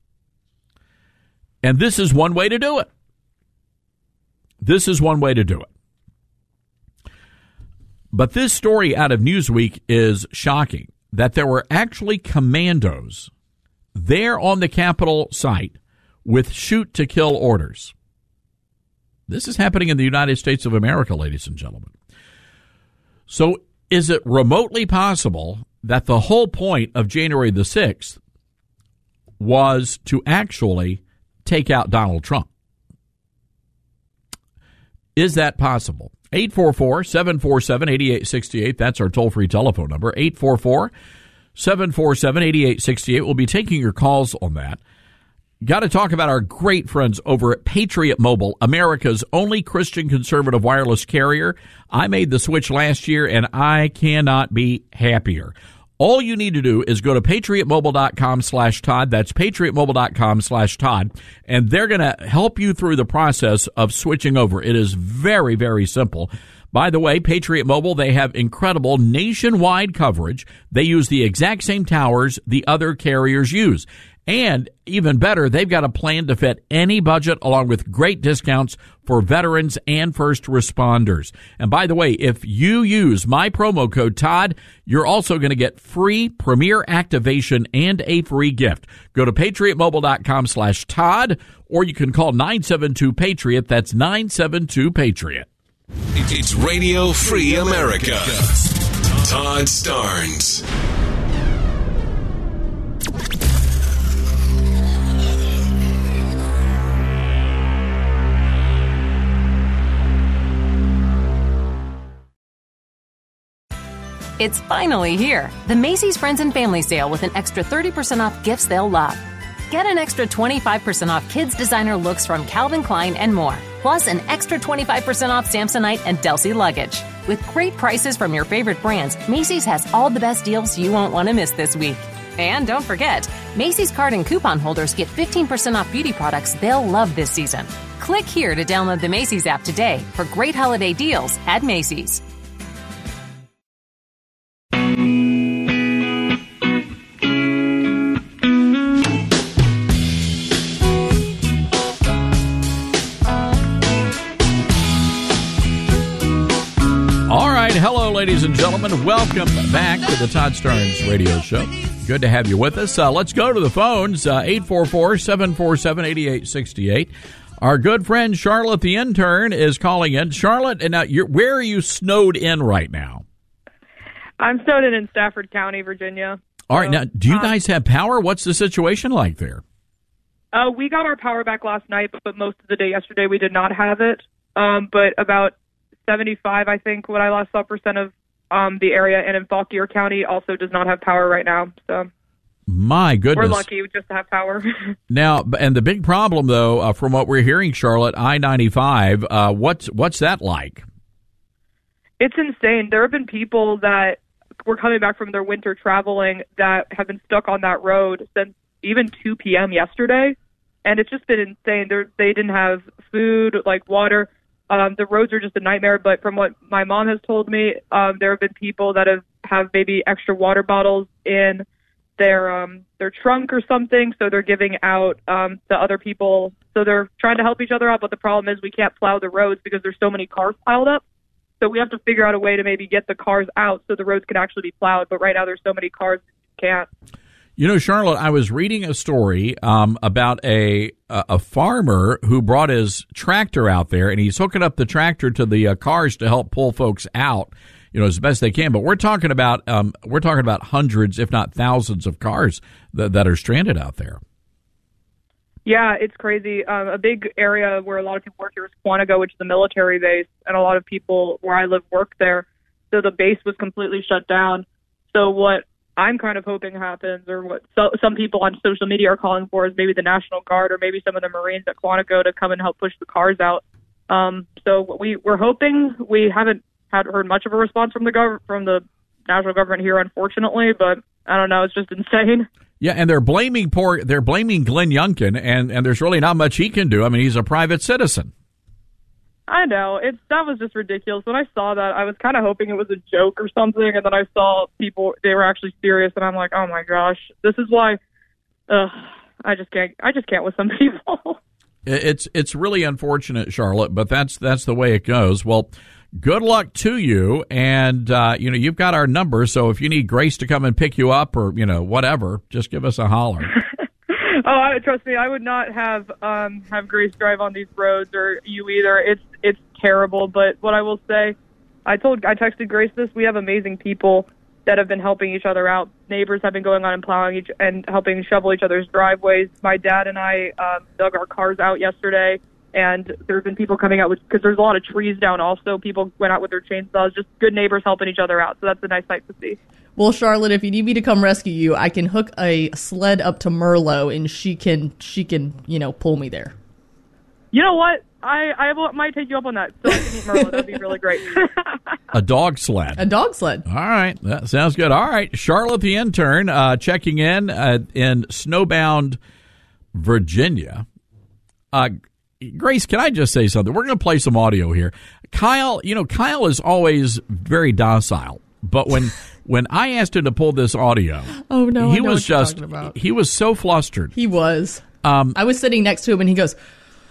Speaker 2: And this is one way to do it. This is one way to do it. But this story out of Newsweek is shocking, that there were actually commandos there on the Capitol site with shoot-to-kill orders. This is happening in the United States of America, ladies and gentlemen. So is it remotely possible that the whole point of January the sixth was to actually take out Donald Trump? Is that possible? eight four four, seven four seven, eight eight six eight. That's our toll-free telephone number. eight four four, seven four seven, eight eight six eight. We'll be taking your calls on that. Got to talk about our great friends over at Patriot Mobile, America's only Christian conservative wireless carrier. I made the switch last year, and I cannot be happier. All you need to do is go to patriotmobile.com slash Todd. That's patriotmobile.com slash Todd. And they're going to help you through the process of switching over. It is very, very simple. By the way, Patriot Mobile, they have incredible nationwide coverage. They use the exact same towers the other carriers use. And even better, they've got a plan to fit any budget, along with great discounts for veterans and first responders. And by the way, if you use my promo code Todd, you're also going to get free Premier activation and a free gift. Go to patriotmobile.com slash Todd, or you can call nine seven two PATRIOT. That's nine seven two PATRIOT.
Speaker 3: It's Radio Free America. Todd Starnes.
Speaker 1: It's finally here, the Macy's Friends and Family Sale with an extra thirty percent off gifts they'll love. Get an extra twenty-five percent off kids' designer looks from Calvin Klein and more, plus an extra twenty-five percent off Samsonite and Delsey luggage. With great prices from your favorite brands, Macy's has all the best deals you won't want to miss this week. And don't forget, Macy's card and coupon holders get fifteen percent off beauty products they'll love this season. Click here to download the Macy's app today for great holiday deals at Macy's.
Speaker 2: Hello, ladies and gentlemen. Welcome back to the Todd Starnes Radio Show. Good to have you with us. Uh, let's go to the phones, uh, eight four four, seven four seven, eight eight six eight. Our good friend Charlotte, the intern, is calling in. Charlotte, and now you're, where are you snowed in right now?
Speaker 8: I'm snowed in in Stafford County, Virginia.
Speaker 2: All right,
Speaker 8: so,
Speaker 2: now, do you
Speaker 8: um,
Speaker 2: guys have power? What's the situation like there?
Speaker 8: Uh, we got our power back last night, but most of the day yesterday we did not have it. Um, but about seventy-five, I think, what I last saw percent of um, the area, and in Fauquier County also does not have power right now. So
Speaker 2: my goodness,
Speaker 8: we're lucky just to have power.
Speaker 2: Now, and the big problem, though, uh, from what we're hearing, Charlotte, I ninety-five, uh, what's what's that like?
Speaker 8: It's insane. There have been people that were coming back from their winter traveling that have been stuck on that road since even two p.m. yesterday, and it's just been insane. They're, they didn't have food, like water. Um, the roads are just a nightmare, but from what my mom has told me, um, there have been people that have, have maybe extra water bottles in their um, their trunk or something, so they're giving out um, to other people. So they're trying to help each other out, but the problem is we can't plow the roads because there's so many cars piled up. So we have to figure out a way to maybe get the cars out so the roads can actually be plowed. But right now there's so many cars you can't.
Speaker 2: You know, Charlotte, I was reading a story um, about a a farmer who brought his tractor out there, and he's hooking up the tractor to the uh, cars to help pull folks out, you know, as best they can. But we're talking about um, we're talking about hundreds, if not thousands, of cars that, that are stranded out there.
Speaker 8: Yeah, it's crazy. Um, a big area where a lot of people work here is Quantico, which is a military base, and a lot of people where I live work there. So the base was completely shut down. So what I'm kind of hoping happens, or what so, some people on social media are calling for, is maybe the National Guard or maybe some of the Marines at Quantico to come and help push the cars out. Um, so we, we're hoping. We haven't had heard much of a response from the gov- from the national government here, unfortunately, but I don't know. It's just insane.
Speaker 2: Yeah, and they're blaming poor. They're blaming Glenn Youngkin, and, and there's really not much he can do. I mean, he's a private citizen.
Speaker 8: I know. It's that was just ridiculous. When I saw that, I was kind of hoping it was a joke or something, and then I saw people, they were actually serious, and I'm like, oh my gosh, this is why uh, I just can't I just can't with some people.
Speaker 2: It's it's really unfortunate, Charlotte, but that's that's the way it goes. Well, good luck to you, and uh, you know, you've got our number, so if you need Grace to come and pick you up or, you know, whatever, just give us a holler.
Speaker 8: Oh, I, trust me, I would not have um, have Grace drive on these roads, or you either. It's it's terrible. But what I will say, I told I texted Grace this. We have amazing people that have been helping each other out. Neighbors have been going on and plowing each and helping shovel each other's driveways. My dad and I um, dug our cars out yesterday, and there have been people coming out with, because there's a lot of trees down. Also, people went out with their chainsaws. Just good neighbors helping each other out. So that's a nice sight to see.
Speaker 5: Well, Charlotte, if you need me to come rescue you, I can hook a sled up to Merlot, and she can, she can, you know, pull me there.
Speaker 8: You know what? I, I might take you up on that. So I can eat Merlot. That'd be really great.
Speaker 2: A dog sled.
Speaker 5: A dog sled.
Speaker 2: All right. That sounds good. All right. Charlotte, the intern, uh, checking in uh, in snowbound Virginia. Uh, Grace, can I just say something? We're going to play some audio here. Kyle, you know, Kyle is always very docile, but when... When I asked him to pull this audio,
Speaker 5: oh no,
Speaker 2: he
Speaker 5: I know
Speaker 2: was
Speaker 5: what you're
Speaker 2: just
Speaker 5: talking about.
Speaker 2: He was so flustered.
Speaker 5: He was.
Speaker 2: Um,
Speaker 5: I was sitting next to him, and he goes.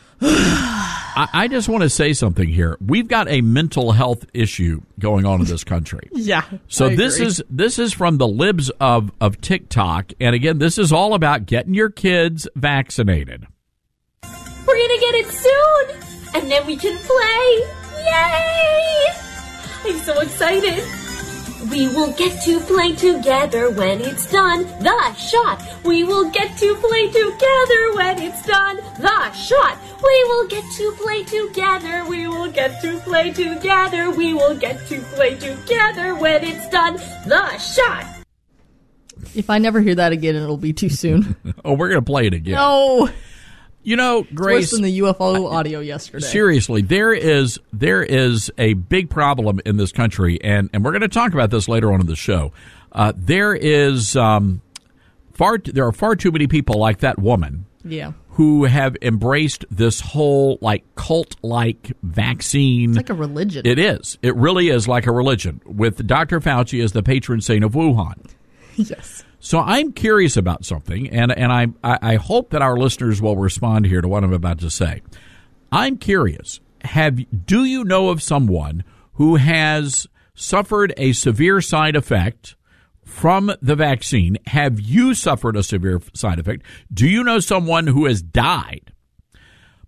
Speaker 2: I, I just want to say something here. We've got a mental health issue going on in this country.
Speaker 5: Yeah.
Speaker 2: So
Speaker 5: I
Speaker 2: this
Speaker 5: agree.
Speaker 2: is this is from the libs of of TikTok, and again, this is all about getting your kids vaccinated.
Speaker 9: We're gonna get it soon, and then we can play. Yay! I'm so excited. We will get to play together when it's done. The shot. We will get to play together when it's done. The shot. We will get to play together. We will get to play together. We will get to play together when it's done. The shot.
Speaker 5: If I never hear that again, it'll be too soon.
Speaker 2: Oh, we're going to play it again.
Speaker 5: No.
Speaker 2: You know, Grace,
Speaker 5: it's worse than the U F O audio yesterday.
Speaker 2: Seriously, there is there is a big problem in this country, and, and we're going to talk about this later on in the show. Uh, there is um, far there are far too many people like that woman,
Speaker 5: yeah,
Speaker 2: who have embraced this whole like cult like vaccine.
Speaker 5: It's like a religion.
Speaker 2: It is. It really is like a religion, with Doctor Fauci as the patron saint of Wuhan.
Speaker 5: Yes.
Speaker 2: So I'm curious about something, and, and I, I hope that our listeners will respond here to what I'm about to say. I'm curious, have do you know of someone who has suffered a severe side effect from the vaccine? Have you suffered a severe side effect? Do you know someone who has died?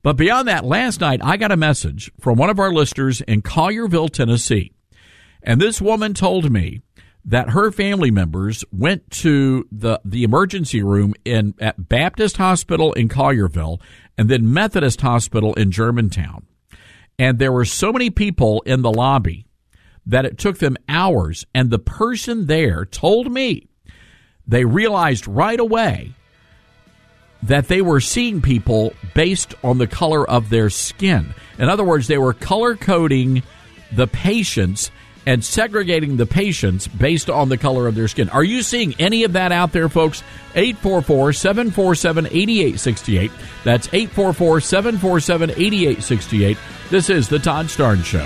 Speaker 2: But beyond that, last night I got a message from one of our listeners in Collierville, Tennessee. And this woman told me that her family members went to the, the emergency room in at Baptist Hospital in Collierville and then Methodist Hospital in Germantown. And there were so many people in the lobby that it took them hours. And the person there told me they realized right away that they were seeing people based on the color of their skin. In other words, they were color coding the patients and segregating the patients based on the color of their skin. Are you seeing any of that out there, folks? eight four four, seven four seven, eight eight six eight. That's eight four four, seven four seven, eight eight six eight. This is The Todd Starnes Show.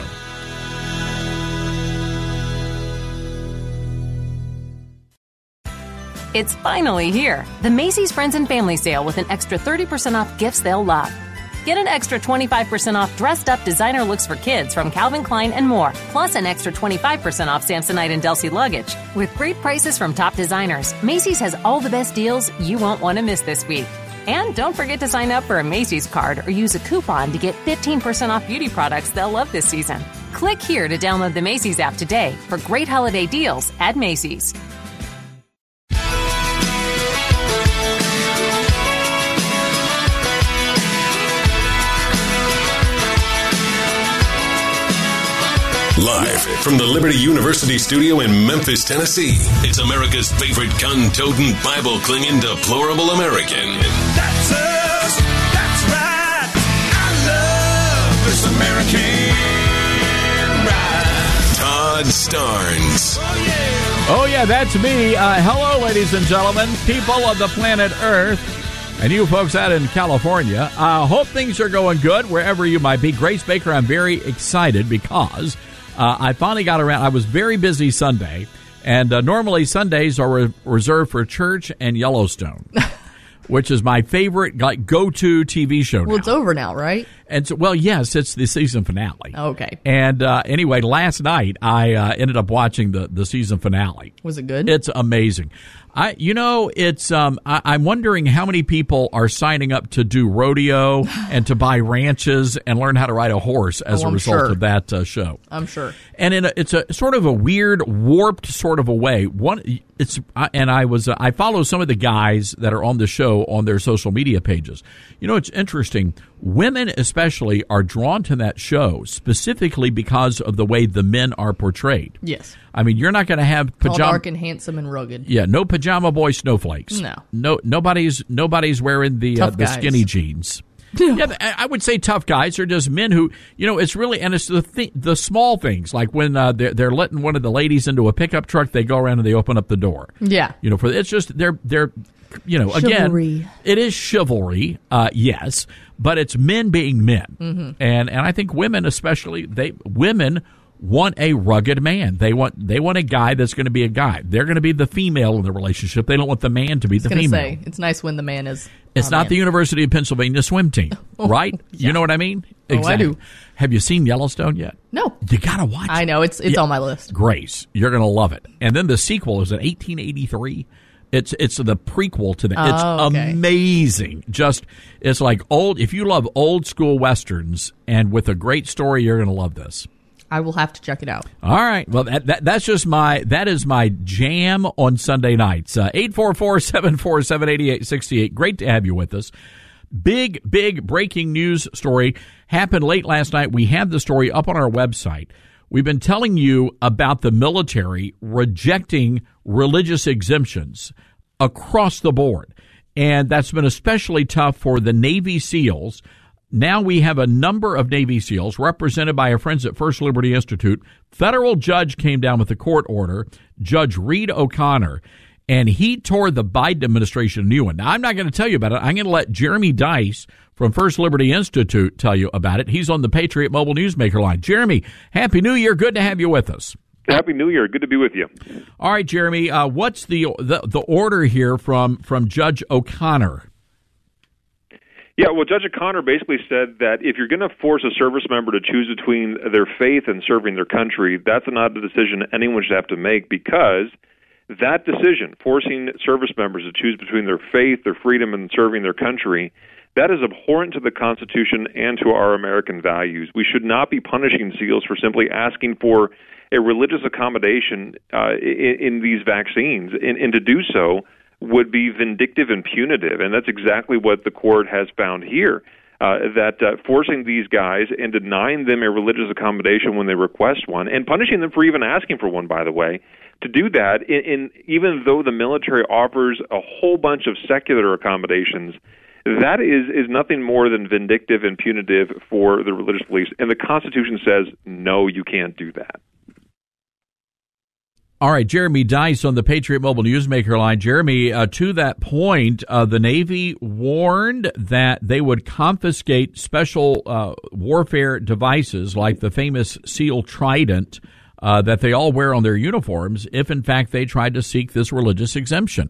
Speaker 1: It's finally here. The Macy's Friends and Family Sale with an extra thirty percent off gifts they'll love. Get an extra twenty-five percent off dressed-up designer looks for kids from Calvin Klein and more, plus an extra twenty-five percent off Samsonite and Delsey luggage. With great prices from top designers, Macy's has all the best deals you won't want to miss this week. And don't forget to sign up for a Macy's card or use a coupon to get fifteen percent off beauty products they'll love this season. Click here to download the Macy's app today for great holiday deals at Macy's.
Speaker 3: Live from the Liberty University studio in Memphis, Tennessee, it's America's favorite gun-toting, Bible-clinging, deplorable American.
Speaker 4: That's us. That's right. I love this American ride.
Speaker 3: Todd Starnes.
Speaker 4: Oh, yeah.
Speaker 2: Oh, yeah, that's me. Uh, hello, ladies and gentlemen, people of the planet Earth, and you folks out in California. I uh, hope things are going good wherever you might be. Grace Baker, I'm very excited because uh, I finally got around. I was very busy Sunday, and uh, normally Sundays are re- reserved for church and Yellowstone, which is my favorite like go-to T V show now.
Speaker 5: Well, it's over now, right?
Speaker 2: And so, well, yes, it's the season finale.
Speaker 5: Okay.
Speaker 2: And uh, anyway, last night I uh, ended up watching the, the season finale.
Speaker 5: Was it good?
Speaker 2: It's amazing. I, you know, it's. Um, I, I'm wondering how many people are signing up to do rodeo and to buy ranches and learn how to ride a horse as
Speaker 5: Oh,
Speaker 2: a
Speaker 5: I'm
Speaker 2: result
Speaker 5: sure.
Speaker 2: of that uh, show.
Speaker 5: I'm sure.
Speaker 2: And in a, it's a sort of a weird, warped sort of a way. One, it's I- and I was uh, I follow some of the guys that are on the show on their social media pages. You know, it's interesting. Women especially are drawn to that show specifically because of the way the men are portrayed.
Speaker 5: Yes.
Speaker 2: I mean, you're not going to have
Speaker 5: Tall,
Speaker 2: pajama.
Speaker 5: dark, and handsome and rugged.
Speaker 2: Yeah, no pajama boy snowflakes.
Speaker 5: No.
Speaker 2: no, nobody's nobody's wearing the uh,
Speaker 5: Tough
Speaker 2: the
Speaker 5: guys.
Speaker 2: skinny jeans. Yeah, I I would say tough guys are just men who, you know, it's really, and it's the th- the small things, like when uh, they're, they're letting one of the ladies into a pickup truck, they go around and they open up the door.
Speaker 5: Yeah.
Speaker 2: You know, for it's just, they're, they're, you know,
Speaker 5: Chivalry.
Speaker 2: again, it is chivalry, uh, yes, but it's men being men.
Speaker 5: Mm-hmm.
Speaker 2: And, and I think women especially, they, women want a rugged man. They want they want a guy that's going to be a guy. They're going to be the female in the relationship. They don't want the man to be the
Speaker 5: I was
Speaker 2: female.
Speaker 5: going to say, it's nice when the man is
Speaker 2: It's
Speaker 5: a
Speaker 2: not
Speaker 5: man.
Speaker 2: the University of Pennsylvania swim team, right? You know what I mean?
Speaker 5: Oh, I do.
Speaker 2: Have you seen Yellowstone yet?
Speaker 5: No.
Speaker 2: You got to watch
Speaker 5: I
Speaker 2: it.
Speaker 5: know. It's it's
Speaker 2: Yeah.
Speaker 5: on my list.
Speaker 2: Grace, you're going to love it. And then the sequel is in eighteen eighty-three. It's it's the prequel to that. It's
Speaker 5: Oh, okay.
Speaker 2: amazing. Just it's like old. If you love old school westerns and with a great story, you're going to love this.
Speaker 5: I will have to check it out.
Speaker 2: All right. Well, that, that that's just my that is my jam on Sunday nights. Uh, eight four four, seven four seven, eight eight six eight. Great to have you with us. Big, big breaking news story happened late last night. We have the story up on our website. We've been telling you about the military rejecting religious exemptions across the board. And that's been especially tough for the Navy SEALs. Now we have a number of Navy SEALs represented by our friends at First Liberty Institute. Federal judge came down with a court order, Judge Reed O'Connor, and he tore the Biden administration a new one. Now, I'm not going to tell you about it. I'm going to let Jeremy Dice from First Liberty Institute tell you about it. He's on the Patriot Mobile Newsmaker line. Jeremy, Happy New Year. Good to have you with us.
Speaker 10: Happy New Year. Good to be with you.
Speaker 2: All right, Jeremy, uh, what's the, the the order here from, from Judge O'Connor?
Speaker 10: Yeah, well, Judge O'Connor basically said that if you're going to force a service member to choose between their faith and serving their country, that's not a decision anyone should have to make, because that decision, forcing service members to choose between their faith, their freedom, and serving their country, That is abhorrent to the Constitution and to our American values. We should not be punishing SEALs for simply asking for a religious accommodation uh, in, in these vaccines, and, and to do so would be vindictive and punitive, and that's exactly what the court has found here. Uh, that uh, forcing these guys and denying them a religious accommodation when they request one, and punishing them for even asking for one, by the way, to do that, in, in, even though the military offers a whole bunch of secular accommodations, that is, is nothing more than vindictive and punitive for the religious beliefs. And the Constitution says, no, you can't do that.
Speaker 2: All right, Jeremy Dice on the Patriot Mobile Newsmaker line. Jeremy, uh, to that point, uh, the Navy warned that they would confiscate special uh, warfare devices like the famous SEAL Trident uh, that they all wear on their uniforms if, in fact, they tried to seek this religious exemption.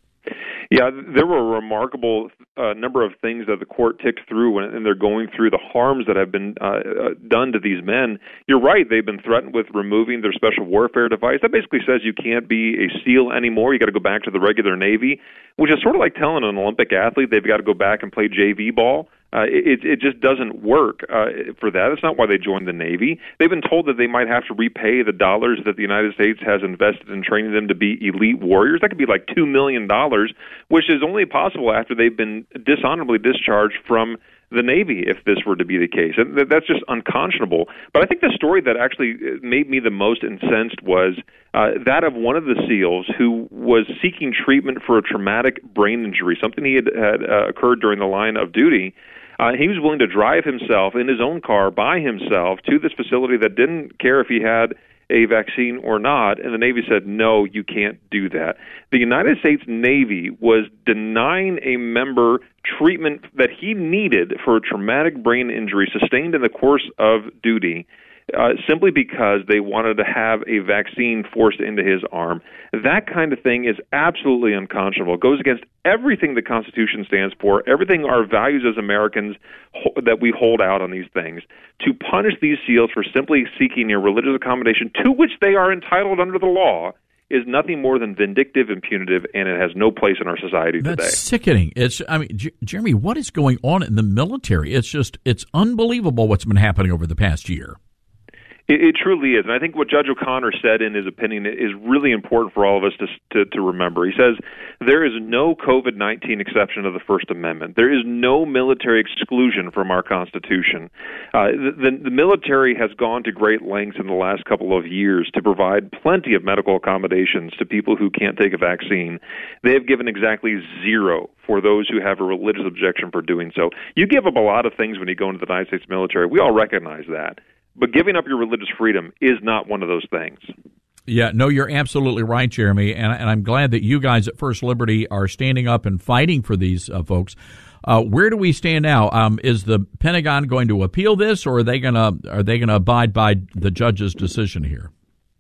Speaker 10: Yeah, there were a remarkable uh, number of things that the court ticked through when and they're going through the harms that have been uh, uh, done to these men. You're right, they've been threatened with removing their special warfare device. That basically says you can't be a SEAL anymore. You got to go back to the regular Navy, which is sort of like telling an Olympic athlete they've got to go back and play J V ball. Uh, it, it just doesn't work uh, for that. That's not why they joined the Navy. They've been told that they might have to repay the dollars that the United States has invested in training them to be elite warriors. That could be like two million dollars, which is only possible after they've been dishonorably discharged from the Navy, if this were to be the case. And that's just unconscionable. But I think the story that actually made me the most incensed was uh, that of one of the SEALs who was seeking treatment for a traumatic brain injury, something he had, had uh, occurred during the line of duty. Uh, he was willing to drive himself in his own car by himself to this facility that didn't care if he had a vaccine or not, and the Navy said, no, you can't do that. The United States Navy was denying a member treatment that he needed for a traumatic brain injury sustained in the course of duty uh, simply because they wanted to have a vaccine forced into his arm. That kind of thing is absolutely unconscionable. It goes against everything the Constitution stands for, everything our values as Americans ho- that we hold out on these things. To punish these SEALs for simply seeking a religious accommodation to which they are entitled under the law is nothing more than vindictive and punitive, and it has no place in our society
Speaker 2: That's
Speaker 10: today.
Speaker 2: That's sickening. It's, I mean, J- Jeremy, what is going on in the military? It's just, it's unbelievable what's been happening over the past year.
Speaker 10: It, it truly is. And I think what Judge O'Connor said in his opinion is really important for all of us to, to, to remember. He says, there is no COVID nineteen exception to the First Amendment. There is no military exclusion from our Constitution. Uh, the, the military has gone to great lengths in the last couple of years to provide plenty of medical accommodations to people who can't take a vaccine. They have given exactly zero for those who have a religious objection for doing so. You give up a lot of things when you go into the United States military. We all recognize that. But giving up your religious freedom is not one of those things.
Speaker 2: Yeah, no, you're absolutely right, Jeremy, and, and I'm glad that you guys at First Liberty are standing up and fighting for these uh, folks. Uh, where do we stand now? Um, is the Pentagon going to appeal this, or are they going to are they going to abide by the judge's decision here?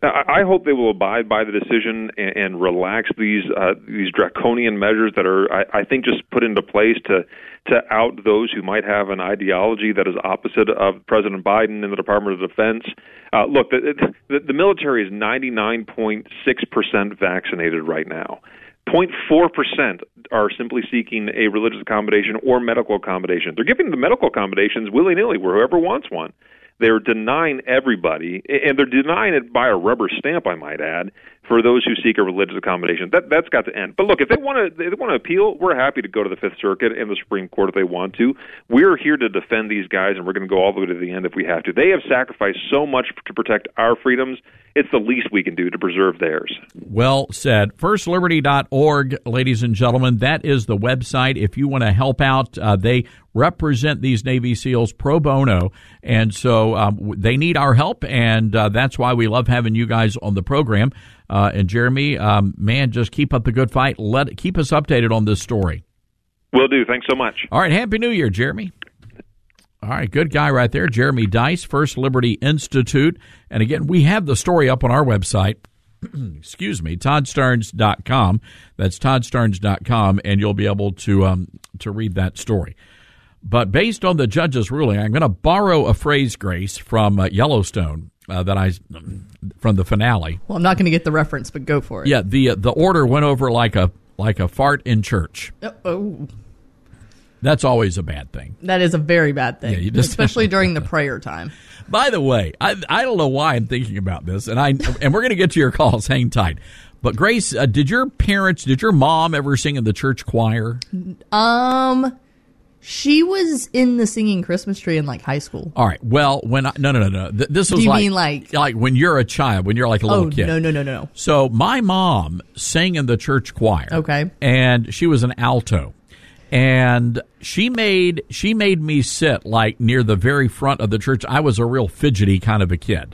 Speaker 10: I hope they will abide by the decision and, and relax these uh, these draconian measures that are, I, I think, just put into place to to out those who might have an ideology that is opposite of President Biden and the Department of Defense. Uh, look, the, the, the military is ninety-nine point six percent vaccinated right now. zero point four percent are simply seeking a religious accommodation or medical accommodation. They're giving the medical accommodations willy-nilly where whoever wants one. They're denying everybody, and they're denying it by a rubber stamp, I might add, for those who seek a religious accommodation. That, that's got to end. But look, if they want to, they want to appeal, we're happy to go to the Fifth Circuit and the Supreme Court if they want to. We're here to defend these guys, and we're going to go all the way to the end if we have to. They have sacrificed so much to protect our freedoms. It's the least we can do to preserve theirs.
Speaker 2: Well said. first liberty dot org, ladies and gentlemen. That is the website. If you want to help out, uh, they represent these Navy SEALs pro bono, and so um, they need our help, and uh, that's why we love having you guys on the program. Uh, and Jeremy, um, man, just keep up the good fight. Let keep us updated on this story.
Speaker 10: Will do. Thanks so much.
Speaker 2: All right. Happy New Year, Jeremy. All right, good guy right there, Jeremy Dice, First Liberty Institute. And again, we have the story up on our website, excuse me, todd starnes dot com. That's todd starnes dot com, and you'll be able to um, to read that story. But based on the judge's ruling, I'm going to borrow a phrase, Grace, from uh, Yellowstone uh, that I from the finale.
Speaker 5: Well, I'm not going to get the reference, but go for it.
Speaker 2: Yeah, the uh, the order went over like a like a fart in church.
Speaker 5: Oh.
Speaker 2: That's always a bad thing.
Speaker 5: That is a very bad thing,
Speaker 2: Yeah, you just-
Speaker 5: especially during the prayer time.
Speaker 2: By the way, I, I don't know why I'm thinking about this, and I and we're going to get to your calls. Hang tight. But Grace, uh, did your parents, did your mom ever sing in the church choir?
Speaker 5: Um, she was in the singing Christmas tree in like high school.
Speaker 2: All right. Well, when I, no, no, no, no. Th- This was
Speaker 5: Do you
Speaker 2: like,
Speaker 5: mean like-
Speaker 2: like when you're a child, when you're like a little
Speaker 5: Oh,
Speaker 2: kid.
Speaker 5: no, no, no, no, no.
Speaker 2: So my mom sang in the church choir.
Speaker 5: Okay.
Speaker 2: And she was an alto. And she made she made me sit like near the very front of the church. I was a real fidgety kind of a kid.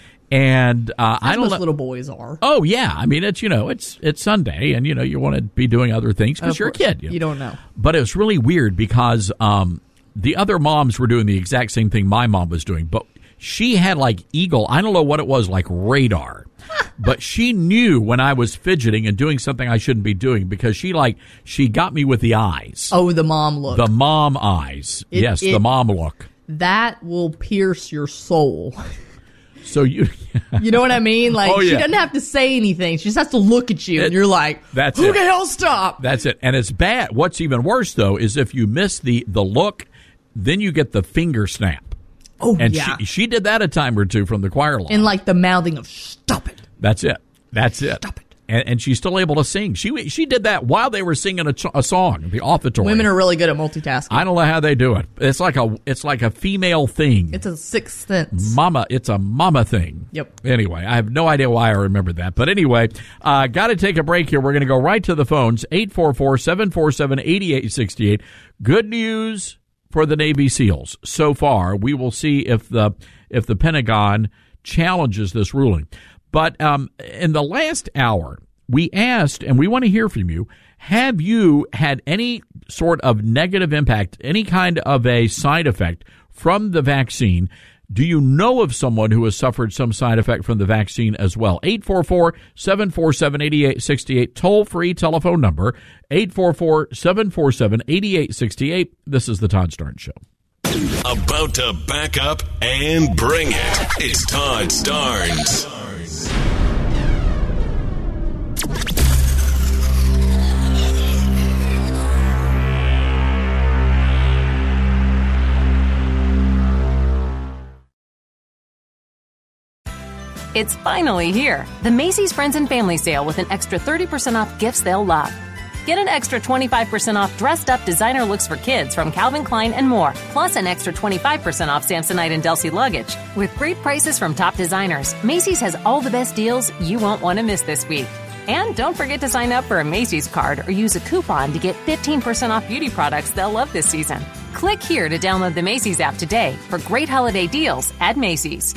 Speaker 2: And uh, I
Speaker 5: As
Speaker 2: don't
Speaker 5: most
Speaker 2: know.
Speaker 5: little boys are.
Speaker 2: Oh yeah, I mean it's you know it's it's Sunday and you know you want to be doing other things because
Speaker 5: Of
Speaker 2: you're a
Speaker 5: course.
Speaker 2: kid. You, know.
Speaker 5: You don't know.
Speaker 2: But it was really weird because um, the other moms were doing the exact same thing my mom was doing, but she had like eagle. I don't know what it was, like radar. But she knew when I was fidgeting and doing something I shouldn't be doing because she like she got me with the eyes.
Speaker 5: Oh, the mom look.
Speaker 2: The mom eyes.
Speaker 5: It-
Speaker 2: yes,
Speaker 5: it-
Speaker 2: the mom look.
Speaker 5: That will pierce your soul.
Speaker 2: So you
Speaker 5: You know what I mean? Like,
Speaker 2: Oh,
Speaker 5: she
Speaker 2: yeah.
Speaker 5: doesn't have to say anything. She just has to look at you,
Speaker 2: It-
Speaker 5: and you're like,
Speaker 2: that's
Speaker 5: who
Speaker 2: it.
Speaker 5: the hell stop?
Speaker 2: That's it. And it's bad. What's even worse though is if you miss the the look, then you get the finger snap.
Speaker 5: Oh,
Speaker 2: And
Speaker 5: yeah.
Speaker 2: she she did that a time or two from the choir line.
Speaker 5: And like the mouthing of, stop it.
Speaker 2: That's it. That's it.
Speaker 5: Stop it.
Speaker 2: And, and she's still able to sing. She she did that while they were singing a, ch- a song, the offertory.
Speaker 5: Women are really good at multitasking.
Speaker 2: I don't know how they do it. It's like a it's like a female thing.
Speaker 5: It's a sixth sense.
Speaker 2: Mama, it's a mama thing.
Speaker 5: Yep.
Speaker 2: Anyway, I have no idea why I remember that. But anyway, uh, got to take a break here. We're going to go right to the phones, eight four four, seven four seven, eight eight six eight. Good news for the Navy SEALs so far. We will see if the if the Pentagon challenges this ruling. But um, in the last hour, we asked, and we want to hear from you, have you had any sort of negative impact, any kind of a side effect from the vaccine? Do you know of someone who has suffered some side effect from the vaccine as well? eight four four, seven four seven, eight eight six eight, toll-free telephone number, eight four four, seven four seven, eight eight six eight. This is the Todd Starnes Show.
Speaker 3: About to back up and bring it. It's Todd Starnes.
Speaker 1: It's finally here. The Macy's Friends and Family Sale with an extra thirty percent off gifts they'll love. Get an extra twenty-five percent off dressed up designer looks for kids from Calvin Klein and more, plus an extra twenty-five percent off Samsonite and Delsey luggage. With great prices from top designers, Macy's has all the best deals you won't want to miss this week. And don't forget to sign up for a Macy's card or use a coupon to get fifteen percent off beauty products they'll love this season. Click here to download the Macy's app today for great holiday deals at Macy's.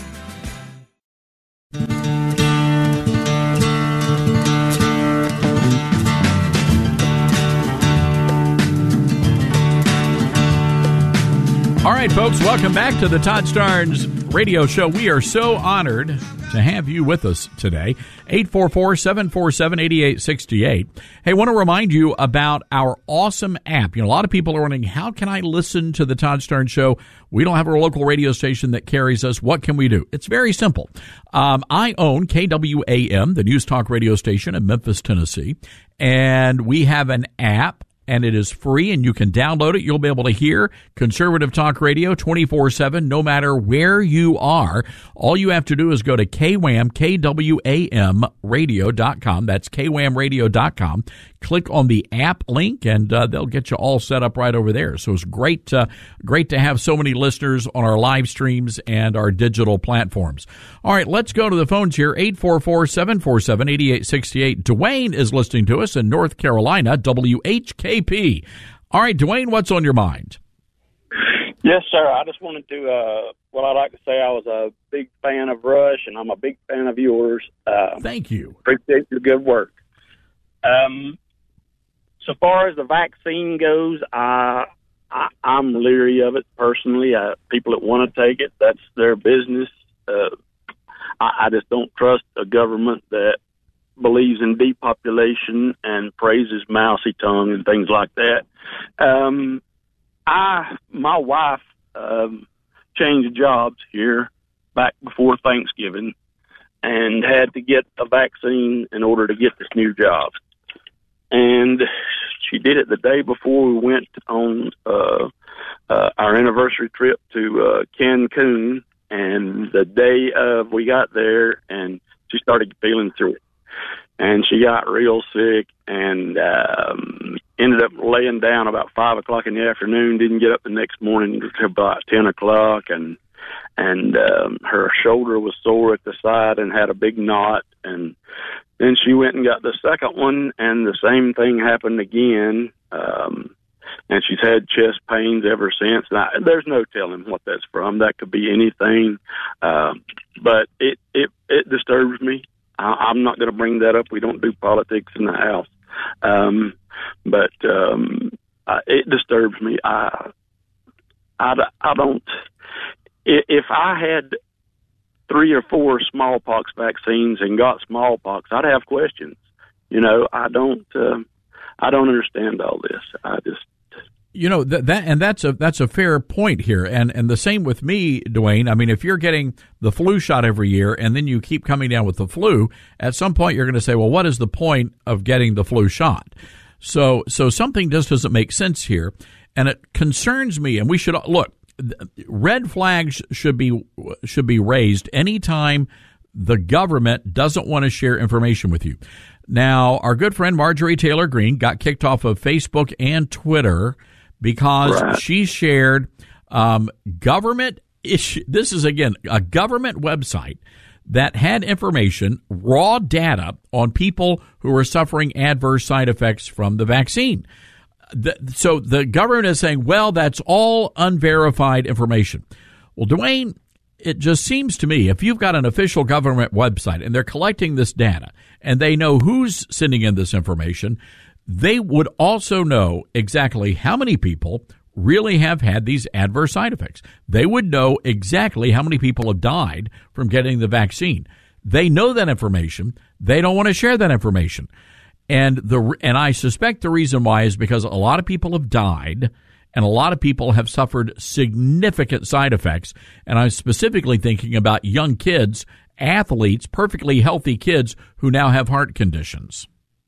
Speaker 2: All right, folks, welcome back to the Todd Starnes radio show. We are so honored to have you with us today. eight four four, seven four seven, eight eight six eight. Hey, I want to remind you about our awesome app. You know, a lot of people are wondering, how can I listen to the Todd Starnes Show? We don't have a local radio station that carries us. What can we do? It's very simple. Um, I own K W A M, the News Talk radio station in Memphis, Tennessee, and we have an app. And it is free, and you can download it. You'll be able to hear conservative talk radio twenty-four seven, no matter where you are. All you have to do is go to K W A M, K W A M radio dot com. That's K W A M radio dot com. Click on the app link, and uh, they'll get you all set up right over there. So it's great, uh, great to have so many listeners on our live streams and our digital platforms. All right, let's go to the phones here, eight four four, seven four seven, eight eight six eight. Dwayne is listening to us in North Carolina, W H K P. All right, Dwayne, what's on your mind?
Speaker 11: Yes, sir. I just wanted to, uh, well, I'd like to say I was a big fan of Rush, and I'm a big fan of yours. Uh,
Speaker 2: Thank you.
Speaker 11: Appreciate your good work. Um, so far as the vaccine goes, I, I, I'm leery of it personally. Uh, people that want to take it, that's their business. Uh, I, I just don't trust a government that believes in depopulation and praises mousy tongue and things like that. Um, I, my wife, um, changed jobs here back before Thanksgiving and had to get a vaccine in order to get this new job. And she did it the day before we went on uh, uh, our anniversary trip to uh, Cancun, and the day of we got there, and she started feeling through it. And she got real sick and um, ended up laying down about five o'clock in the afternoon. Didn't get up the next morning until about ten o'clock, and and um, her shoulder was sore at the side and had a big knot. And then she went and got the second one, and the same thing happened again. Um, and she's had chest pains ever since. Now, there's no telling what that's from. That could be anything, uh, but it it it disturbs me. I'm not going to bring that up. We don't do politics in the house. Um, but um, uh, it disturbs me. I, I, I don't, if I had three or four smallpox vaccines and got smallpox, I'd have questions. You know, I don't, uh, I don't understand all this. I just,
Speaker 2: You know, that, that and that's a that's a fair point here, and and the same with me, Dwayne. I mean, if you're getting the flu shot every year and then you keep coming down with the flu, at some point you're going to say, well, what is the point of getting the flu shot? So so something just doesn't make sense here, and it concerns me. And we should look. Red flags should be should be raised anytime the government doesn't want to share information with you. Now, our good friend Marjorie Taylor Greene got kicked off of Facebook and Twitter because right. she shared um, government issue. This is, again, a government website that had information, raw data on people who are suffering adverse side effects from the vaccine. The, so the government is saying, well, that's all unverified information. Well, Dwayne, it just seems to me if you've got an official government website and they're collecting this data and they know who's sending in this information, they would also know exactly how many people really have had these adverse side effects. They would know exactly how many people have died from getting the vaccine. They know that information. They don't want to share that information. And the and I suspect the reason why is because a lot of people have died and a lot of people have suffered significant side effects. And I'm specifically thinking about young kids, athletes, perfectly healthy kids who now have heart conditions.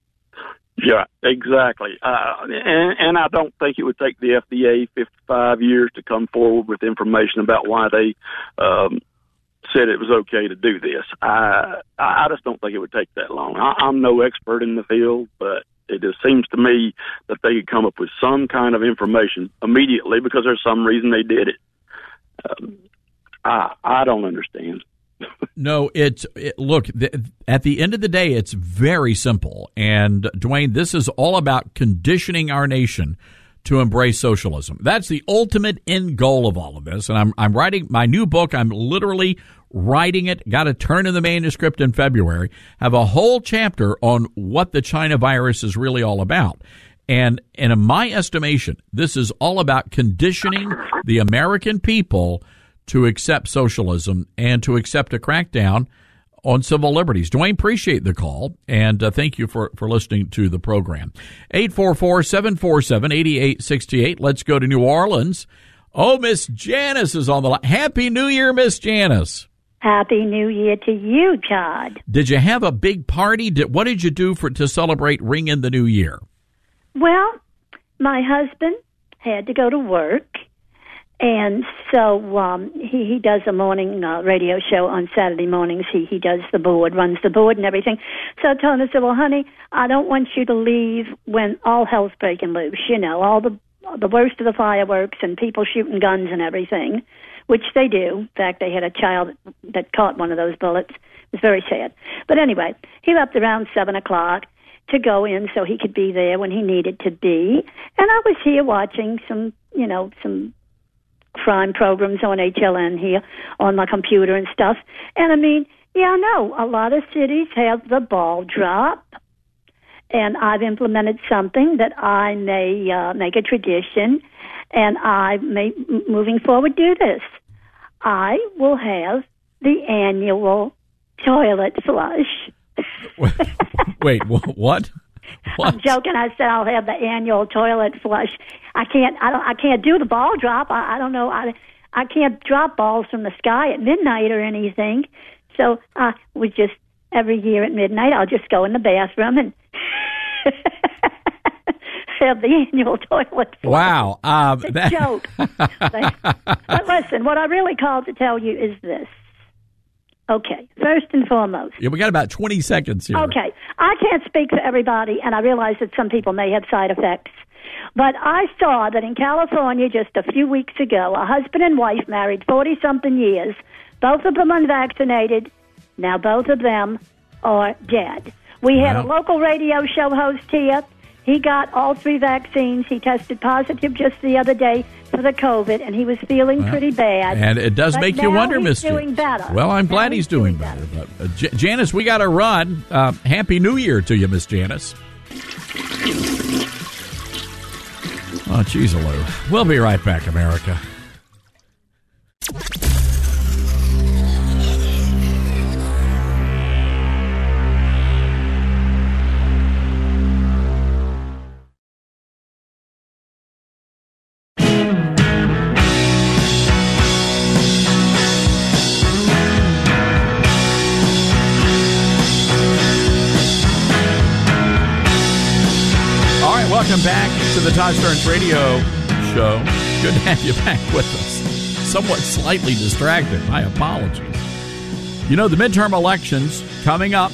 Speaker 11: Yeah, exactly. Uh, and, and I don't think it would take the F D A fifty-five years to come forward with information about why they um, said it was okay to do this. I I just don't think it would take that long. I, I'm no expert in the field, but it just seems to me that they could come up with some kind of information immediately because there's some reason they did it. Um, I I don't understand.
Speaker 2: No, it's it, look, th- at the end of the day, it's very simple. And, Dwayne, this is all about conditioning our nation to embrace socialism. That's the ultimate end goal of all of this. And I'm I'm writing my new book. I'm literally writing it. Got to turn in the manuscript in February. Have a whole chapter on what the China virus is really all about. And, and in my estimation, this is all about conditioning the American people to accept socialism and to accept a crackdown on civil liberties. Dwayne, appreciate the call, and uh, thank you for, for listening to the program. eight four four, seven four seven, eight eight six eight. Let's go to New Orleans. Oh, Miss Janice is on the line. Happy New Year, Miss Janice.
Speaker 12: Happy New Year to you, Todd.
Speaker 2: Did you have a big party? Did, what did you do for to celebrate Ring in the New Year?
Speaker 12: Well, my husband had to go to work. And so um, he, he does a morning uh, radio show on Saturday mornings. He he does the board, runs the board and everything. So I told him, I said, well, honey, I don't want you to leave when all hell's breaking loose, you know, all the the worst of the fireworks and people shooting guns and everything, which they do. In fact, they had a child that caught one of those bullets. It was very sad. But anyway, he left around seven o'clock to go in so he could be there when he needed to be. And I was here watching some, you know, some crime programs on H L N here on my computer and stuff. And I mean, yeah, I know a lot of cities have the ball drop, and I've implemented something that I may uh, make a tradition, and I may, moving forward, do this. I will have the annual toilet flush.
Speaker 2: Wait, what? What?
Speaker 12: I'm joking. I said I'll have the annual toilet flush. I can't. I don't. I can't do the ball drop. I, I don't know. I. I can't drop balls from the sky at midnight or anything. So I was just every year at midnight. I'll just go in the bathroom and of the annual toilet flush.
Speaker 2: Wow. Um,
Speaker 12: it's a
Speaker 2: that...
Speaker 12: joke. but, but listen, what I really called to tell you is this. Okay, first and foremost.
Speaker 2: Yeah, we got about twenty seconds here.
Speaker 12: Okay, I can't speak for everybody, and I realize that some people may have side effects. But I saw that in California just a few weeks ago, a husband and wife married forty-something years, both of them unvaccinated. Now both of them are dead. We had
Speaker 2: Well.
Speaker 12: a local radio show host here. He got all three vaccines. He tested positive just the other day for the COVID, and he was feeling
Speaker 2: Well,
Speaker 12: pretty bad.
Speaker 2: And it does
Speaker 12: But
Speaker 2: make you
Speaker 12: now
Speaker 2: wonder,
Speaker 12: he's
Speaker 2: Miss
Speaker 12: doing
Speaker 2: Janice.
Speaker 12: better.
Speaker 2: Well, I'm
Speaker 12: Now
Speaker 2: glad he's,
Speaker 12: he's
Speaker 2: doing,
Speaker 12: doing
Speaker 2: better. But, uh, J- Janice, we got to run. Uh, Happy New Year to you, Miss Janice. Oh, geez, hello. We'll be right back, America. Welcome back to the Todd Starnes Radio Show. Good to have you back with us. Somewhat slightly distracted. My apologies. You know, the midterm elections coming up.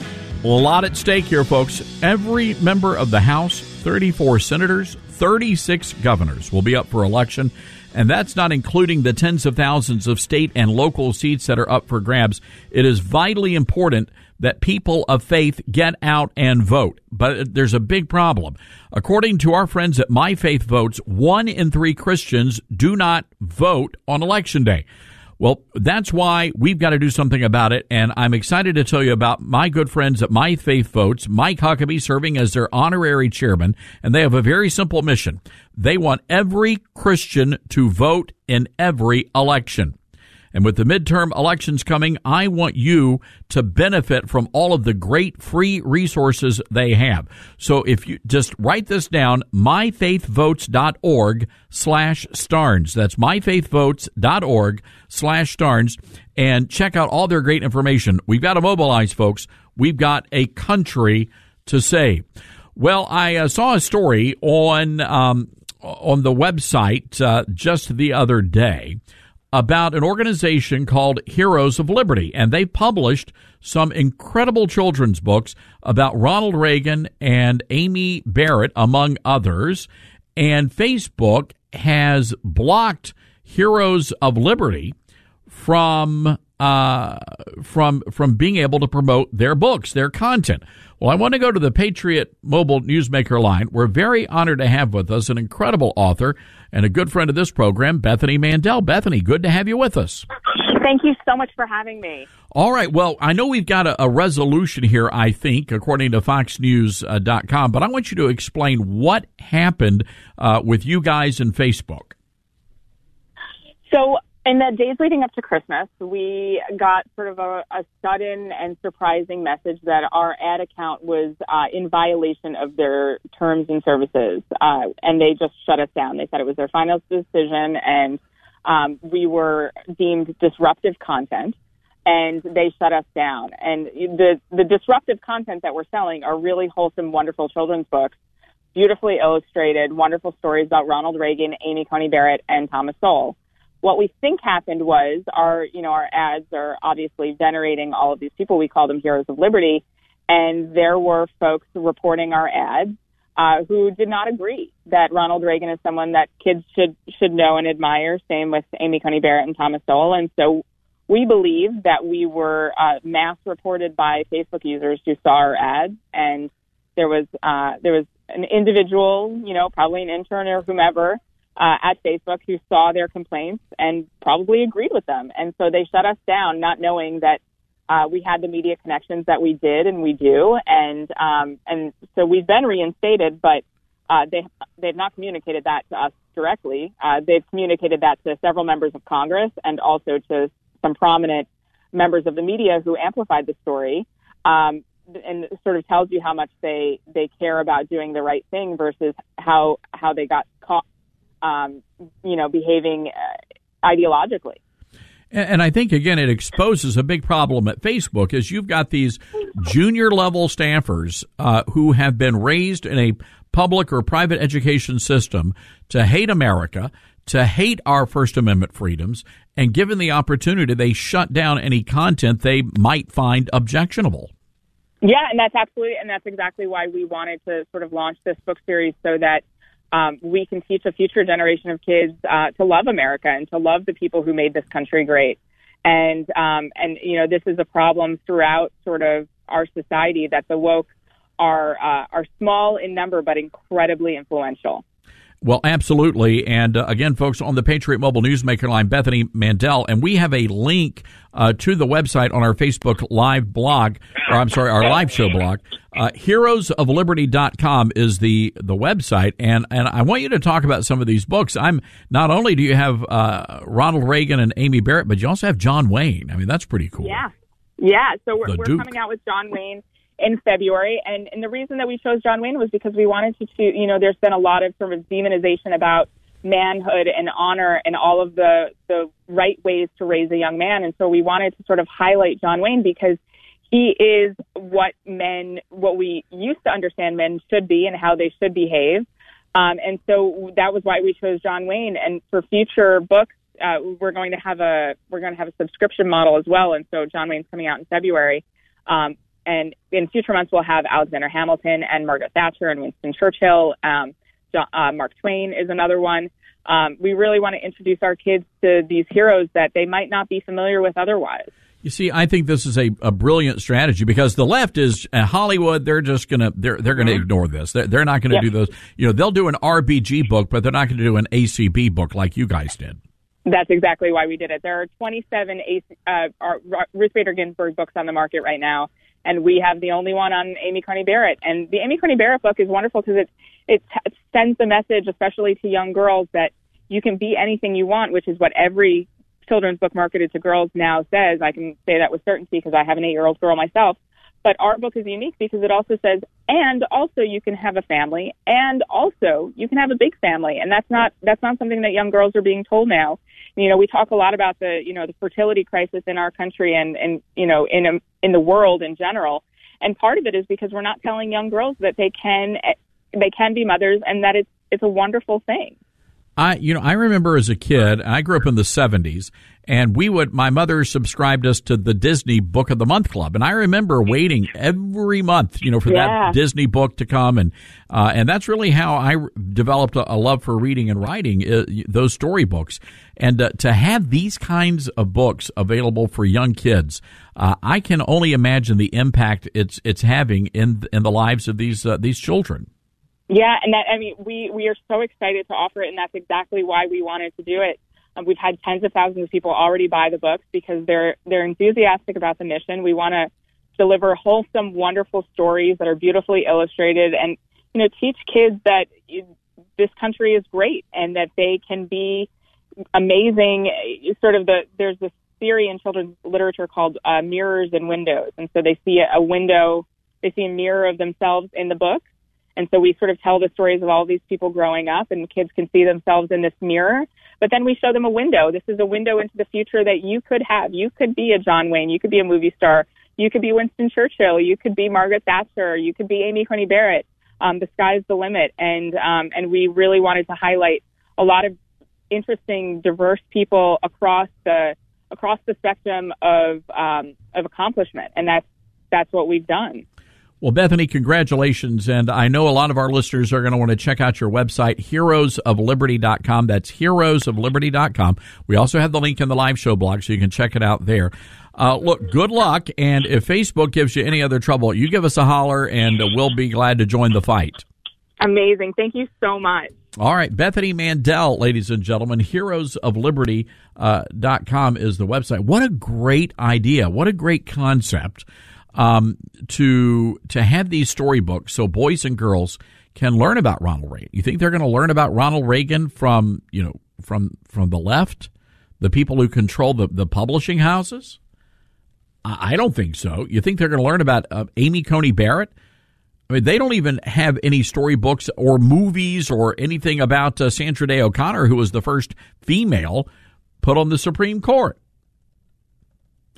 Speaker 2: A lot at stake here, folks. Every member of the House, thirty-four senators, thirty-six governors will be up for election. And that's not including the tens of thousands of state and local seats that are up for grabs. It is vitally important that people of faith get out and vote. But there's a big problem. According to our friends at My Faith Votes, one in three Christians do not vote on Election Day. Well, that's why we've got to do something about it, and I'm excited to tell you about my good friends at My Faith Votes, Mike Huckabee serving as their honorary chairman, and they have a very simple mission. They want every Christian to vote in every election. And with the midterm elections coming, I want you to benefit from all of the great free resources they have. So if you just write this down, myfaithvotes.org slash Starnes. That's myfaithvotes.org slash Starnes. And check out all their great information. We've got to mobilize, folks. We've got a country to save. Well, I uh, saw a story on, um, on the website uh, just the other day about an organization called Heroes of Liberty, and they published some incredible children's books about Ronald Reagan and Amy Barrett, among others, and Facebook has blocked Heroes of Liberty from uh, from from being able to promote their books, their content. Well, I want to go to the Patriot Mobile Newsmaker line. We're very honored to have with us an incredible author and a good friend of this program, Bethany Mandel. Bethany, good to have you with us.
Speaker 13: Thank you so much for having me.
Speaker 2: All right. Well, I know we've got a, a resolution here, I think, according to fox news dot com, but I want you to explain what happened uh, with you guys and Facebook.
Speaker 13: So in the days leading up to Christmas, we got sort of a, a sudden and surprising message that our ad account was uh, in violation of their terms and services, uh, and they just shut us down. They said it was their final decision, and um, we were deemed disruptive content, and they shut us down. And the, the disruptive content that we're selling are really wholesome, wonderful children's books, beautifully illustrated, wonderful stories about Ronald Reagan, Amy Coney Barrett, and Thomas Sowell. What we think happened was our, you know, our ads are obviously venerating all of these people. We call them Heroes of Liberty. And there were folks reporting our ads uh, who did not agree that Ronald Reagan is someone that kids should should know and admire. Same with Amy Coney Barrett and Thomas Sowell. And so we believe that we were uh, mass reported by Facebook users who saw our ads. And there was uh, there was an individual, you know, probably an intern or whomever, Uh, at Facebook who saw their complaints and probably agreed with them. And so they shut us down, not knowing that uh, we had the media connections that we did and we do. And um, and so we've been reinstated, but uh, they, they've not communicated that to us directly. Uh, they've communicated that to several members of Congress and also to some prominent members of the media who amplified the story. Um, and it sort of tells you how much they, they care about doing the right thing versus how, how they got caught. Um, you know, behaving uh, ideologically.
Speaker 2: And, and I think, again, it exposes a big problem at Facebook is you've got these junior level staffers uh, who have been raised in a public or private education system to hate America, to hate our First Amendment freedoms, and given the opportunity, they shut down any content they might find objectionable.
Speaker 13: Yeah, and that's absolutely, and that's exactly why we wanted to sort of launch this book series so that um, we can teach a future generation of kids uh, to love America and to love the people who made this country great. And, um, and you know, this is a problem throughout sort of our society that the woke are uh, are small in number but incredibly influential.
Speaker 2: Well, absolutely. And uh, again, folks, on the Patriot Mobile Newsmaker line, Bethany Mandel, and we have a link uh, to the website on our Facebook Live blog, or I'm sorry, our live show blog. Uh, heroes of liberty dot com is the, the website. And, and I want you to talk about some of these books. I'm not only do you have uh, Ronald Reagan and Amy Barrett, but you also have John Wayne. I mean, that's pretty cool.
Speaker 13: Yeah. Yeah. So we're,
Speaker 2: The
Speaker 13: we're
Speaker 2: Duke.
Speaker 13: coming out with John Wayne in February. And, and the reason that we chose John Wayne was because we wanted to, to, you know, there's been a lot of sort of demonization about manhood and honor and all of the, the right ways to raise a young man. And so we wanted to sort of highlight John Wayne because he is what men, what we used to understand men should be and how they should behave. Um, and so that was why we chose John Wayne. And for future books, uh, we're going to have a, we're going to have a subscription model as well. And so John Wayne's coming out in February. Um, And in future months, we'll have Alexander Hamilton and Margaret Thatcher and Winston Churchill. Um, John, uh, Mark Twain is another one. Um, we really want to introduce our kids to these heroes that they might not be familiar with otherwise.
Speaker 2: You see, I think this is a, a brilliant strategy because the left is uh, Hollywood. They're just gonna they're they're gonna mm-hmm. ignore this. They're, they're not gonna yep. do those. You know, they'll do an R B G book, but they're not going to do an A C B book like you guys did.
Speaker 13: That's exactly why we did it. There are twenty-seven uh, Ruth Bader Ginsburg books on the market right now. And we have the only one on Amy Coney Barrett. And the Amy Coney Barrett book is wonderful because it, it it sends the message, especially to young girls, that you can be anything you want, which is what every children's book marketed to girls now says. I can say that with certainty because I have an eight-year-old girl myself. But our book is unique because it also says, and also you can have a family, and also you can have a big family. And that's not that's not something that young girls are being told now. You know, we talk a lot about the, you know, the fertility crisis in our country and, and you know, in in the world in general. And part of it is because we're not telling young girls that they can they can be mothers and that it's it's a wonderful thing.
Speaker 2: I, you know, I remember as a kid, I grew up in the seventies, and we would, my mother subscribed us to the Disney Book of the Month Club. And I remember waiting every month, you know, for
Speaker 13: yeah.
Speaker 2: that Disney book to come. And, uh, and that's really how I developed a, a love for reading and writing, uh, those storybooks. And uh, to have these kinds of books available for young kids, uh, I can only imagine the impact it's, it's having in, in the lives of these, uh, these children.
Speaker 13: Yeah, and that, I mean, we, we are so excited to offer it, and that's exactly why we wanted to do it. Um, we've had tens of thousands of people already buy the books because they're they're enthusiastic about the mission. We want to deliver wholesome, wonderful stories that are beautifully illustrated and, you know, teach kids that this country is great and that they can be amazing. Sort of the there's this theory in children's literature called uh, mirrors and windows, and so they see a window, they see a mirror of themselves in the book. And so we sort of tell the stories of all these people growing up, and kids can see themselves in this mirror. But then we show them a window. This is a window into the future that you could have. You could be a John Wayne. You could be a movie star. You could be Winston Churchill. You could be Margaret Thatcher. You could be Amy Coney Barrett. Um, the sky's the limit. And um, and we really wanted to highlight a lot of interesting, diverse people across the across the spectrum of um, of accomplishment. And that's that's what we've done.
Speaker 2: Well, Bethany, congratulations. And I know a lot of our listeners are going to want to check out your website, heroes of liberty dot com. That's heroes of liberty dot com. We also have the link in the live show blog, so you can check it out there. Uh, look, good luck. And if Facebook gives you any other trouble, you give us a holler, and we'll be glad to join the fight.
Speaker 13: Amazing. Thank you so much.
Speaker 2: All right. Bethany Mandel, ladies and gentlemen, heroes of liberty dot com is the website. What a great idea. What a great concept. Um, to to have these storybooks so boys and girls can learn about Ronald Reagan. You think they're going to learn about Ronald Reagan from, you know, from from the left, the people who control the, the publishing houses? I, I don't think so. You think they're going to learn about uh, Amy Coney Barrett? I mean, they don't even have any storybooks or movies or anything about uh, Sandra Day O'Connor, who was the first female put on the Supreme Court.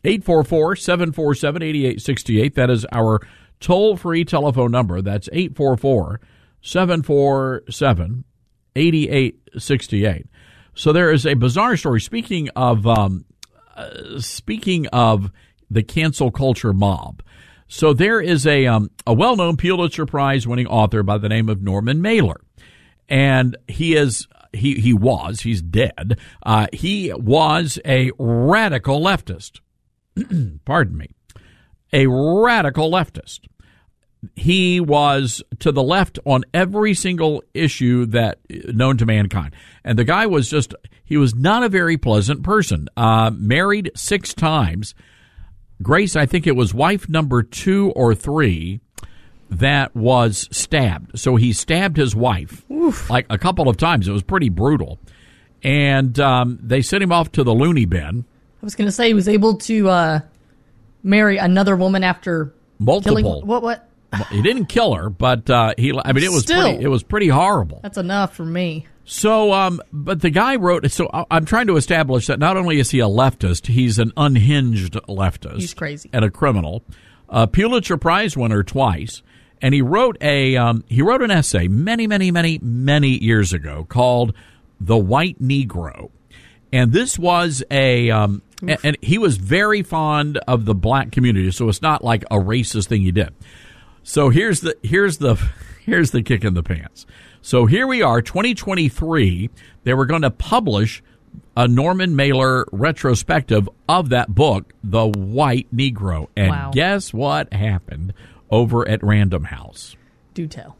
Speaker 2: eight four four, seven four seven, eight eight six eight. That is our toll-free telephone number. That's eight four four, seven four seven, eight eight six eight. So there is a bizarre story. Speaking of um, uh, speaking of the cancel culture mob, so there is a um, a well-known Pulitzer Prize-winning author by the name of Norman Mailer, and he is he he was he's dead. Uh, he was a radical leftist. Pardon me, a radical leftist. He was to the left on every single issue that known to mankind. And the guy was just, he was not a very pleasant person. Uh, married six times. Grace, I think it was wife number two or three that was stabbed. So he stabbed his wife Oof. like a couple of times. It was pretty brutal. And um, they sent him off to the loony bin.
Speaker 5: I was going to say he was able to uh, marry another woman after
Speaker 2: Multiple.
Speaker 5: killing. What, what?
Speaker 2: He didn't kill her, but uh, he. I mean, it was
Speaker 5: Still.
Speaker 2: pretty, it was pretty horrible.
Speaker 5: That's enough for me.
Speaker 2: So, um, but the guy wrote. So I'm trying to establish that not only is he a leftist, he's an unhinged leftist.
Speaker 5: He's crazy
Speaker 2: and a criminal. A Pulitzer Prize winner twice, and he wrote a um, he wrote an essay many, many, many, many years ago called "The White Negro," and this was a. Um, and, and he was very fond of the black community, so it's not like a racist thing he did. So here's the here's the here's the kick in the pants. So here we are, twenty twenty-three. They were going to publish a Norman Mailer retrospective of that book, The White Negro. And
Speaker 5: wow.
Speaker 2: Guess what happened over at Random House?
Speaker 5: Do tell.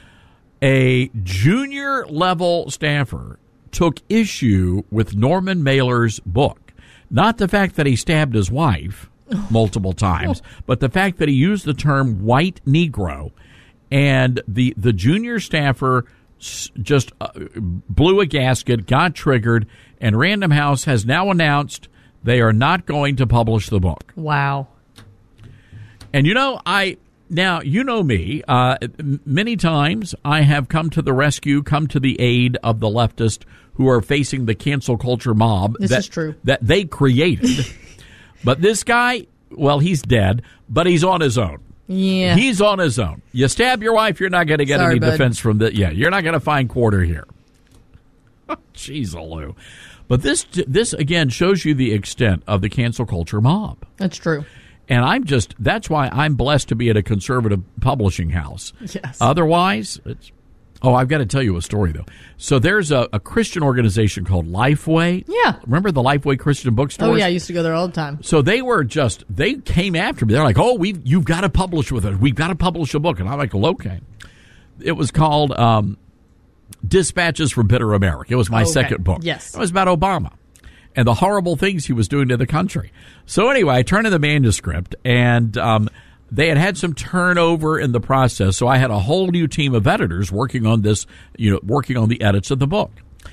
Speaker 2: A junior level staffer took issue with Norman Mailer's book. Not the fact that he stabbed his wife multiple times, but the fact that he used the term white Negro, and the, the junior staffer s- just uh, blew a gasket, got triggered, and Random House has now announced they are not going to publish the book.
Speaker 5: Wow.
Speaker 2: And you know, I now you know me. Uh, many times I have come to the rescue, come to the aid of the leftist who are facing the cancel culture mob.
Speaker 5: This
Speaker 2: that,
Speaker 5: is true.
Speaker 2: That they created. But this guy, well, he's dead, but he's on his own.
Speaker 5: Yeah.
Speaker 2: He's on his own. You stab your wife, you're not going to get
Speaker 5: Sorry,
Speaker 2: any
Speaker 5: bud.
Speaker 2: defense from the. Yeah, you're not going to find quarter here. Jeez, Lou. But this, this again shows you the extent of the cancel culture mob.
Speaker 5: That's true.
Speaker 2: And I'm just, that's why I'm blessed to be at a conservative publishing house.
Speaker 5: Yes.
Speaker 2: Otherwise, it's, oh, I've got to tell you a story, though. So there's a, a Christian organization called Lifeway.
Speaker 5: Yeah.
Speaker 2: Remember the Lifeway Christian bookstores?
Speaker 5: Oh, yeah, I used to go there all the time.
Speaker 2: So they were just, they came after me. They're like, oh, we've, you've got to publish with us. We've got to publish a book. And I'm like, well, okay. It was called um, Dispatches from Bitter America. It was my
Speaker 5: okay.
Speaker 2: second book.
Speaker 5: Yes.
Speaker 2: It was about Obama and the horrible things he was doing to the country. So anyway, I turned in the manuscript, and um, they had had some turnover in the process. So I had a whole new team of editors working on this, you know, working on the edits of the book.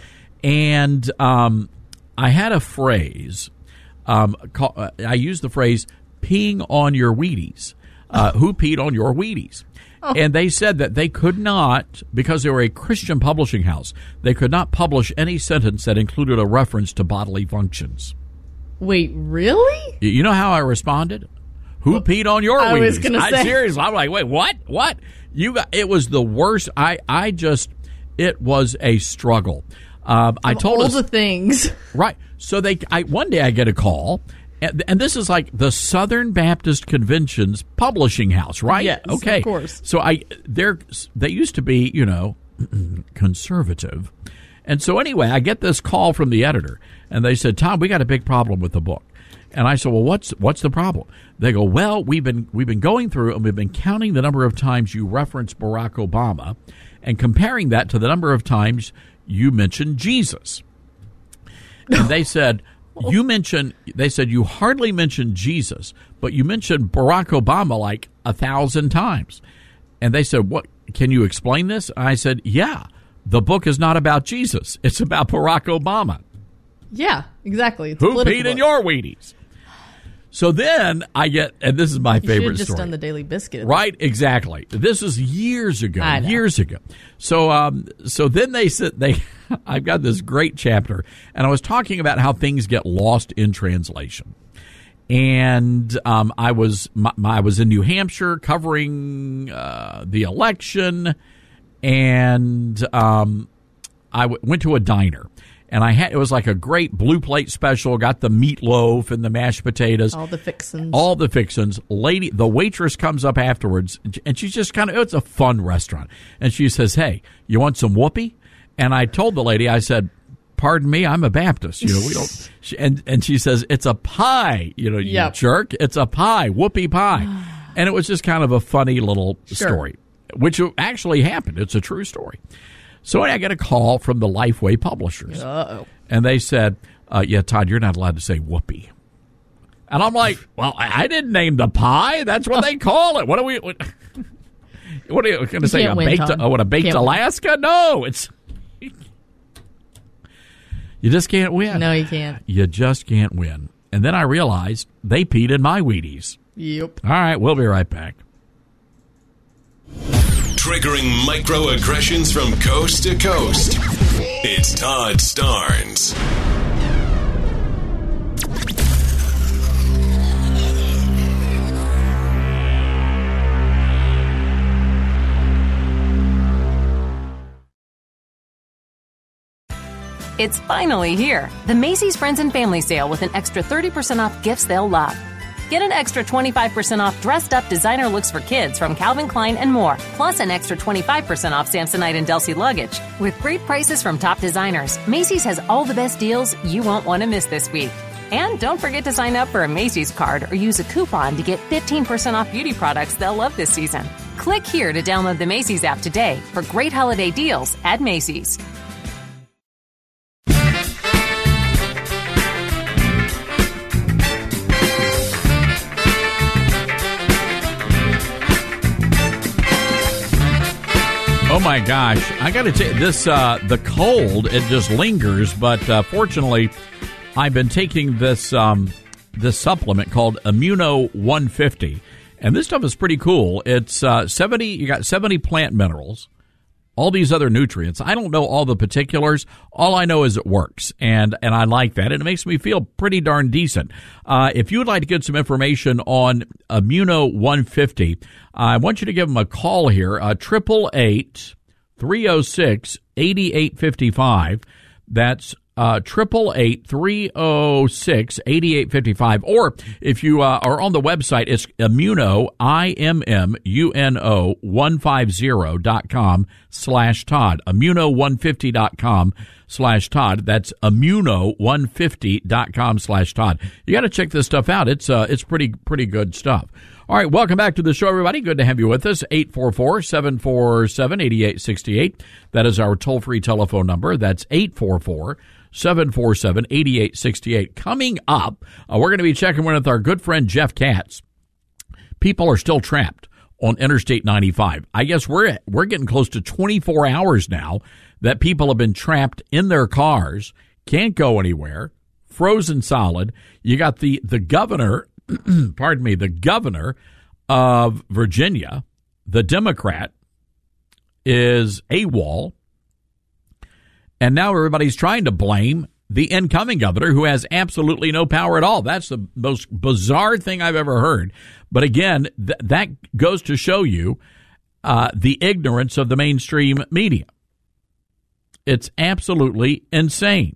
Speaker 2: And um, I had a phrase. Um, call, uh, I used the phrase "peeing on your Wheaties." Uh, who peed on your Wheaties? Oh. And they said that they could not, because they were a Christian publishing house, they could not publish any sentence that included a reference to bodily functions.
Speaker 5: Wait, really?
Speaker 2: You know how I responded? Who well, peed on your
Speaker 5: I
Speaker 2: Wheaties?
Speaker 5: was going to say.
Speaker 2: Seriously, I'm like, wait, what? What? You got? It was the worst. I, I just, it was a struggle. Um, I told
Speaker 5: all
Speaker 2: us
Speaker 5: the things.
Speaker 2: Right. So they, I, one day I get a call. And, and this is like the Southern Baptist Convention's publishing house, right?
Speaker 5: Yes,
Speaker 2: okay.
Speaker 5: of course.
Speaker 2: So I, they're, they used to be, you know, conservative. And so anyway, I get this call from the editor, and they said, Tom, we got a big problem with the book. And I said, well, what's what's the problem? They go, well, we've been we've been going through and we've been counting the number of times you reference Barack Obama and comparing that to the number of times you mentioned Jesus. And they said, you mentioned, they said you hardly mentioned Jesus, but you mentioned Barack Obama like a thousand times. And they said, what, can you explain this? And I said, yeah, the book is not about Jesus. It's about Barack Obama.
Speaker 5: Yeah, exactly. It's
Speaker 2: Who peed in your Wheaties? So then I get, and this is my
Speaker 5: you
Speaker 2: favorite
Speaker 5: should have just
Speaker 2: story.
Speaker 5: done the Daily Biscuit.
Speaker 2: Right, exactly. This is years ago, years ago. So, um, so then they said they. I've got this great chapter, and I was talking about how things get lost in translation, And um, I was my, my, I was in New Hampshire covering uh, the election, and um, I w- went to a diner. And I had it was like a great blue plate special. Got the meatloaf and the mashed potatoes,
Speaker 5: all the fixins,
Speaker 2: all the fixins. Lady, the waitress comes up afterwards, and she's just kind of. It's a fun restaurant, and she says, "Hey, you want some whoopee?" And I told the lady, I said, "Pardon me, I'm a Baptist. You know, we don't." She, and and she says, "It's a pie. You know, you
Speaker 5: Yep.
Speaker 2: jerk. It's a pie, whoopee pie." And it was just kind of a funny little
Speaker 5: Sure.
Speaker 2: story, which actually happened. It's a true story. So I get a call from the Lifeway publishers.
Speaker 5: Uh-oh.
Speaker 2: And they said, uh, yeah, Todd, you're not allowed to say whoopee. And I'm like, well, I I didn't name the pie. That's what they call it. What are we... What, what are you going to say?
Speaker 5: can't
Speaker 2: A
Speaker 5: win,
Speaker 2: baked,
Speaker 5: Todd.
Speaker 2: uh, what, a baked
Speaker 5: Can't win.
Speaker 2: Alaska? No, it's... You just can't win.
Speaker 5: No, you can't.
Speaker 2: You just can't win. And then I realized they peed in my Wheaties.
Speaker 5: Yep.
Speaker 2: All right, we'll be right back.
Speaker 3: Triggering microaggressions from coast to coast. It's Todd Starnes.
Speaker 1: It's finally here. The Macy's Friends and Family Sale with an extra thirty percent off gifts they'll love. Get an extra twenty-five percent off dressed up designer looks for kids from Calvin Klein and more, plus an extra twenty-five percent off Samsonite and Delsey luggage. With great prices from top designers, Macy's has all the best deals you won't want to miss this week. And don't forget to sign up for a Macy's card or use a coupon to get fifteen percent off beauty products they'll love this season. Click here to download the Macy's app today for great holiday deals at Macy's.
Speaker 2: Oh my gosh! I got to tell you, this uh, the cold, it just lingers. But uh, fortunately, I've been taking this um, this supplement called Immuno one fifty, and this stuff is pretty cool. It's uh, seventy. You got seventy plant minerals, all these other nutrients. I don't know all the particulars. All I know is it works, and and I like that, and it makes me feel pretty darn decent. Uh, if you would like to get some information on Immuno one fifty, I want you to give them a call here, uh, triple eight, three oh six, eighty-eight fifty-five. That's uh, triple eight, three oh six, eighty-eight fifty-five. Or if you uh, are on the website, it's Immuno, I M M U N O, one fifty dot com slash Todd. Immuno one fifty dot com slash Todd. That's Immuno one fifty dot com slash Todd. You got to check this stuff out. It's uh, it's pretty pretty good stuff. All right, welcome back to the show, everybody. Good to have you with us. eight four four, seven four seven, eight eight six eight. That is our toll-free telephone number. That's eight four four, seven four seven, eight eight six eight. Coming up, uh, we're going to be checking in with our good friend Jeff Katz. People are still trapped on Interstate ninety-five. I guess we're we're getting close to twenty-four hours now that people have been trapped in their cars, can't go anywhere, frozen solid. You got the, the governor, pardon me, the governor of Virginia, the Democrat, is AWOL. And now everybody's trying to blame the incoming governor, who has absolutely no power at all. That's the most bizarre thing I've ever heard. But again, th- that goes to show you uh, the ignorance of the mainstream media. It's absolutely insane.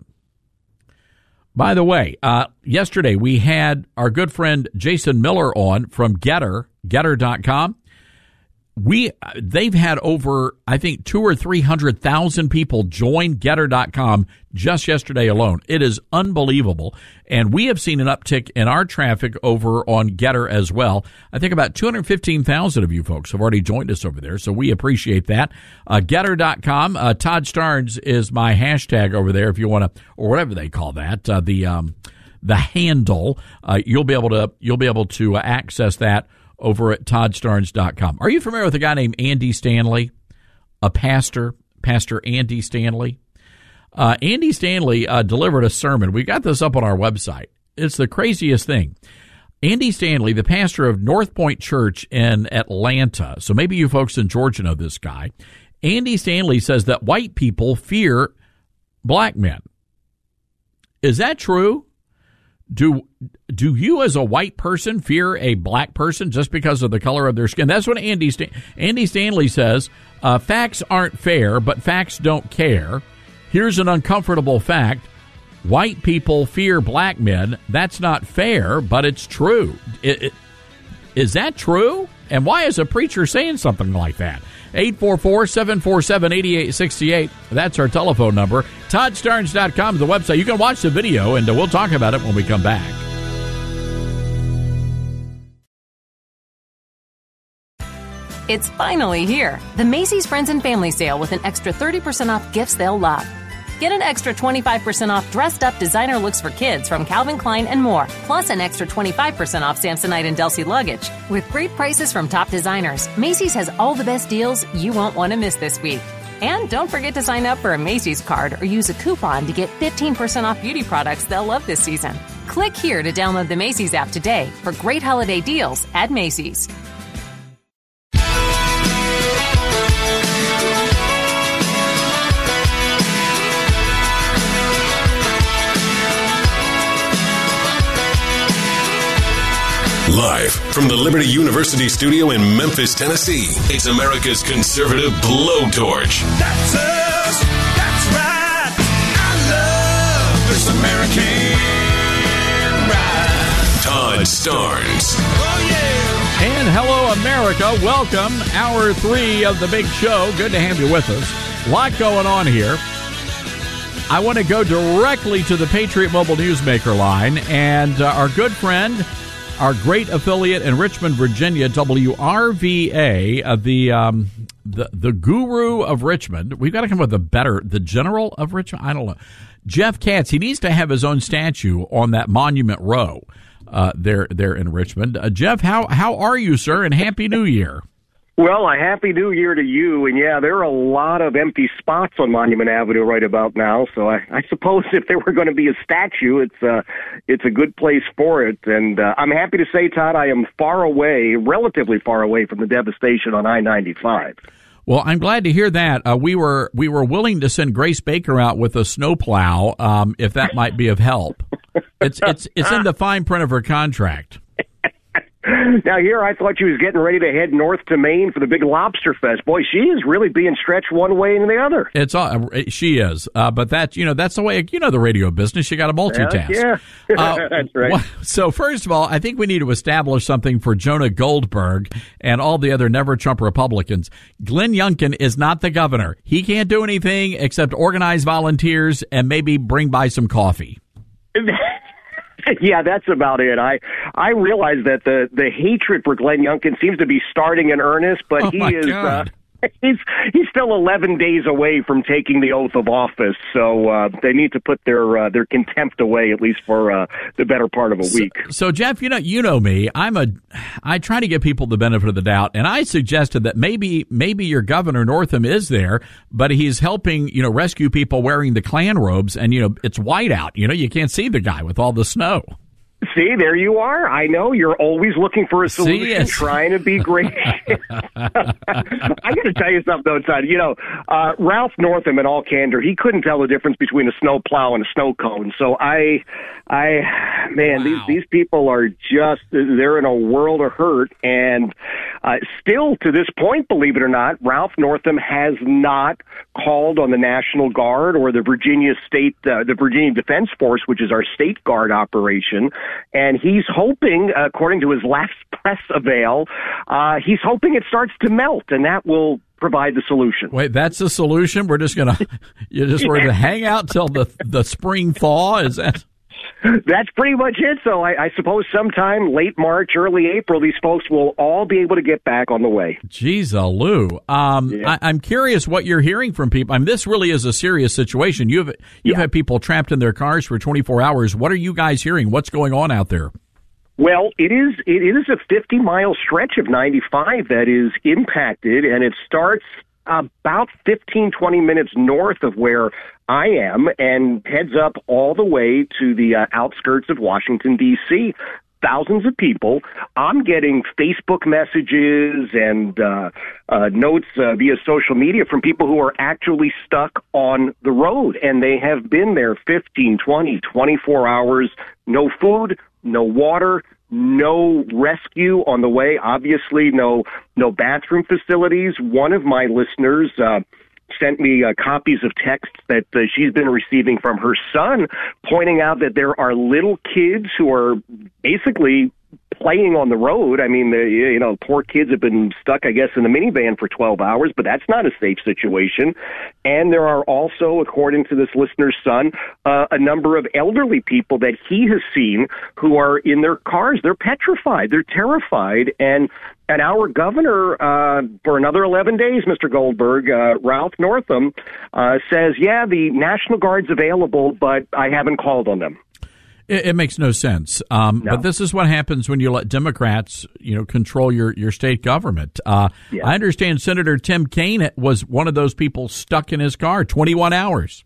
Speaker 2: By the way, uh, yesterday we had our good friend Jason Miller on from Getter, getter dot com. We they've had over, I think, two or three hundred thousand people join Getter dot com just yesterday alone. It is unbelievable, and we have seen an uptick in our traffic over on Getter as well. I think about two hundred fifteen thousand of you folks have already joined us over there, so we appreciate that. Uh, Getter dot com. Uh, Todd Starnes is my hashtag over there, if you want to, or whatever they call that. Uh, the um, the handle. Uh, you'll be able to you'll be able to uh, access that over at Todd Starnes dot com. Are you familiar with a guy named Andy Stanley, a pastor, Pastor Andy Stanley? Uh, Andy Stanley uh, delivered a sermon. We got this up on our website. It's the craziest thing. Andy Stanley, the pastor of North Point Church in Atlanta. So maybe you folks in Georgia know this guy. Andy Stanley says that white people fear black men. Is that true? Do do you as a white person fear a black person just because of the color of their skin? That's what Andy Stan- Andy Stanley says. Uh, facts aren't fair, but facts don't care. Here's an uncomfortable fact. White people fear black men. That's not fair, but it's true. It, it, is that true? And why is a preacher saying something like that? eight four four, seven four seven, eight eight six eight. That's our telephone number. Todd Starnes dot com is the website. You can watch the video, and we'll talk about it when we come back.
Speaker 1: It's finally here. The Macy's Friends and Family Sale with an extra thirty percent off gifts they'll love. Get an extra twenty-five percent off dressed-up designer looks for kids from Calvin Klein and more, plus an extra twenty-five percent off Samsonite and Delsey luggage. With great prices from top designers, Macy's has all the best deals you won't want to miss this week. And don't forget to sign up for a Macy's card or use a coupon to get fifteen percent off beauty products they'll love this season. Click here to download the Macy's app today for great holiday deals at Macy's.
Speaker 3: Live from the Liberty University studio in Memphis, Tennessee, it's America's conservative blowtorch.
Speaker 4: That's us. That's right. I love this American ride.
Speaker 3: Todd Starnes.
Speaker 4: Oh, yeah.
Speaker 2: And hello, America. Welcome. Hour three of the big show. Good to have you with us. A lot going on here. I want to go directly to the Patriot Mobile Newsmaker line, and uh, our good friend, our great affiliate in Richmond, Virginia, W R V A, uh, the um, the the guru of Richmond. We've got to come up with a better, the general of Richmond. I don't know. Jeff Katz. He needs to have his own statue on that Monument Row uh, there there in Richmond. Uh, Jeff, how how are you, sir? And Happy New Year.
Speaker 14: Well, a happy new year to you. And yeah, there are a lot of empty spots on Monument Avenue right about now. So I, I suppose if there were going to be a statue, it's uh, it's a good place for it. And uh, I'm happy to say, Todd, I am far away, relatively far away from the devastation on I ninety-five.
Speaker 2: Well, I'm glad to hear that. Uh, we were we were willing to send Grace Baker out with a snowplow um, if that might be of help. It's it's it's in the fine print of her contract.
Speaker 14: Now, here I thought she was getting ready to head north to Maine for the big lobster fest. Boy, she is really being stretched one way and the other.
Speaker 2: It's all, she is, uh, but that you know that's the way you know the radio business. You got to multitask.
Speaker 14: Yeah, yeah. Uh, that's right.
Speaker 2: Well, so first of all, I think we need to establish something for Jonah Goldberg and all the other Never Trump Republicans. Glenn Youngkin is not the governor. He can't do anything except organize volunteers and maybe bring by some coffee.
Speaker 14: Yeah, that's about it. I I realize that the, the hatred for Glenn Youngkin seems to be starting in earnest, but
Speaker 2: oh
Speaker 14: he
Speaker 2: my
Speaker 14: is
Speaker 2: God.
Speaker 14: uh, he's he's still eleven days away from taking the oath of office. So uh, they need to put their uh, their contempt away at least for uh, the better part of a week.
Speaker 2: So, so Jeff, you know you know me. I'm a I try to give people the benefit of the doubt, and I suggested that maybe maybe your governor Northam is there, but he's helping you know rescue people wearing the Klan robes, and you know it's white out. You know you can't see the guy with all the snow.
Speaker 14: See, there you are. I know you're always looking for a solution,
Speaker 2: See,
Speaker 14: trying to be great. I got to tell you something, though, Todd. You know, uh, Ralph Northam, in all candor, he couldn't tell the difference between a snow plow and a snow cone. So I, I, man,
Speaker 2: wow.
Speaker 14: these these people are just, they're in a world of hurt. And uh, still, to this point, believe it or not, Ralph Northam has not called on the National Guard or the Virginia State, uh, the Virginia Defense Force, which is our state guard operation. And he's hoping, according to his last press avail, uh, he's hoping it starts to melt, and that will provide the solution.
Speaker 2: Wait, that's the solution? We're just gonna, you just we're gonna hang out till the the spring thaw? Is that?
Speaker 14: That's pretty much it. So I, I suppose sometime late March, early April, these folks will all be able to get back on the way.
Speaker 2: Jeez, Lou. Um,
Speaker 14: Yeah.
Speaker 2: I, I'm curious what you're hearing from people. I mean, this really is a serious situation. You've you've
Speaker 14: Yeah.
Speaker 2: had people trapped in their cars for twenty-four hours. What are you guys hearing? What's going on out there?
Speaker 14: Well, it is it is a fifty mile stretch of ninety-five that is impacted, and it starts about fifteen, twenty minutes north of where I am and heads up all the way to the uh, outskirts of Washington, D C thousands of people. I'm getting Facebook messages and uh, uh, notes uh, via social media from people who are actually stuck on the road, and they have been there fifteen, twenty, twenty-four hours, no food, no water, no rescue on the way, obviously no no bathroom facilities. One of my listeners uh, sent me uh, copies of texts that uh, she's been receiving from her son, pointing out that there are little kids who are basically playing on the road. I mean, the, you know, poor kids have been stuck, I guess, in the minivan for twelve hours, but that's not a safe situation. And there are also, according to this listener's son, uh, a number of elderly people that he has seen who are in their cars. They're petrified. They're terrified. And and our governor, uh, for another eleven days, Mister Goldberg, uh, Ralph Northam, uh, says, yeah, the National Guard's available, but I haven't called on them.
Speaker 2: It, it makes no sense. Um,
Speaker 14: No.
Speaker 2: But this is what happens when you let Democrats, you know, control your, your state government. Uh,
Speaker 14: Yeah.
Speaker 2: I understand Senator Tim Kaine was one of those people stuck in his car twenty-one hours.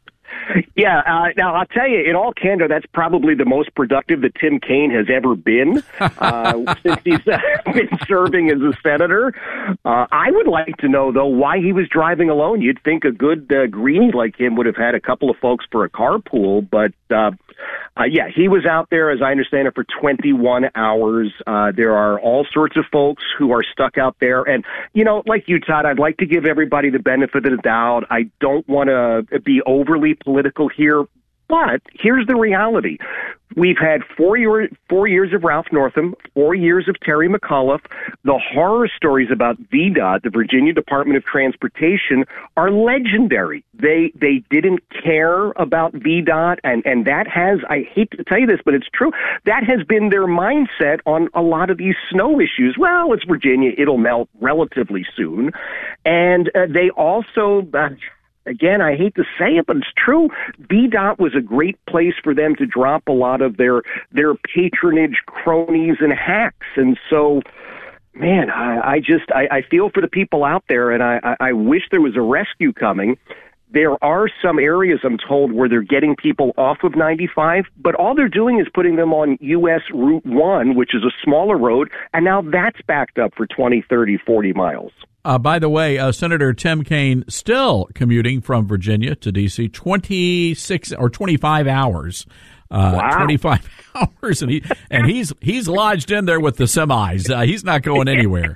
Speaker 14: Yeah, uh, now I'll tell you, in all candor, that's probably the most productive that Tim Kaine has ever been uh, since he's uh, been serving as a senator. Uh, I would like to know, though, why he was driving alone. You'd think a good uh, greenie like him would have had a couple of folks for a carpool, but uh, uh, yeah, he was out there, as I understand it, for twenty-one hours. Uh, there are all sorts of folks who are stuck out there. And, you know, like you, Todd, I'd like to give everybody the benefit of the doubt. I don't want to be overly political here, but here's the reality. We've had four, year, four years of Ralph Northam, four years of Terry McAuliffe. The horror stories about V DOT, the Virginia Department of Transportation, are legendary. They they didn't care about V DOT, and, and that has, I hate to tell you this, but it's true, that has been their mindset on a lot of these snow issues. Well, it's Virginia. It'll melt relatively soon. And uh, they also... Uh, Again, I hate to say it, but it's true. V DOT was a great place for them to drop a lot of their their patronage, cronies, and hacks. And so, man, I, I just I, I feel for the people out there, and I, I, I wish there was a rescue coming. There are some areas, I'm told, where they're getting people off of ninety-five, but all they're doing is putting them on U S Route one, which is a smaller road, and now that's backed up for twenty, thirty, forty miles.
Speaker 2: Uh, by the way, uh, Senator Tim Kaine still commuting from Virginia to D C twenty-six or twenty-five hours. Uh,
Speaker 14: Wow.
Speaker 2: twenty-five hours, and he and he's he's lodged in there with the semis. Uh, he's not going anywhere.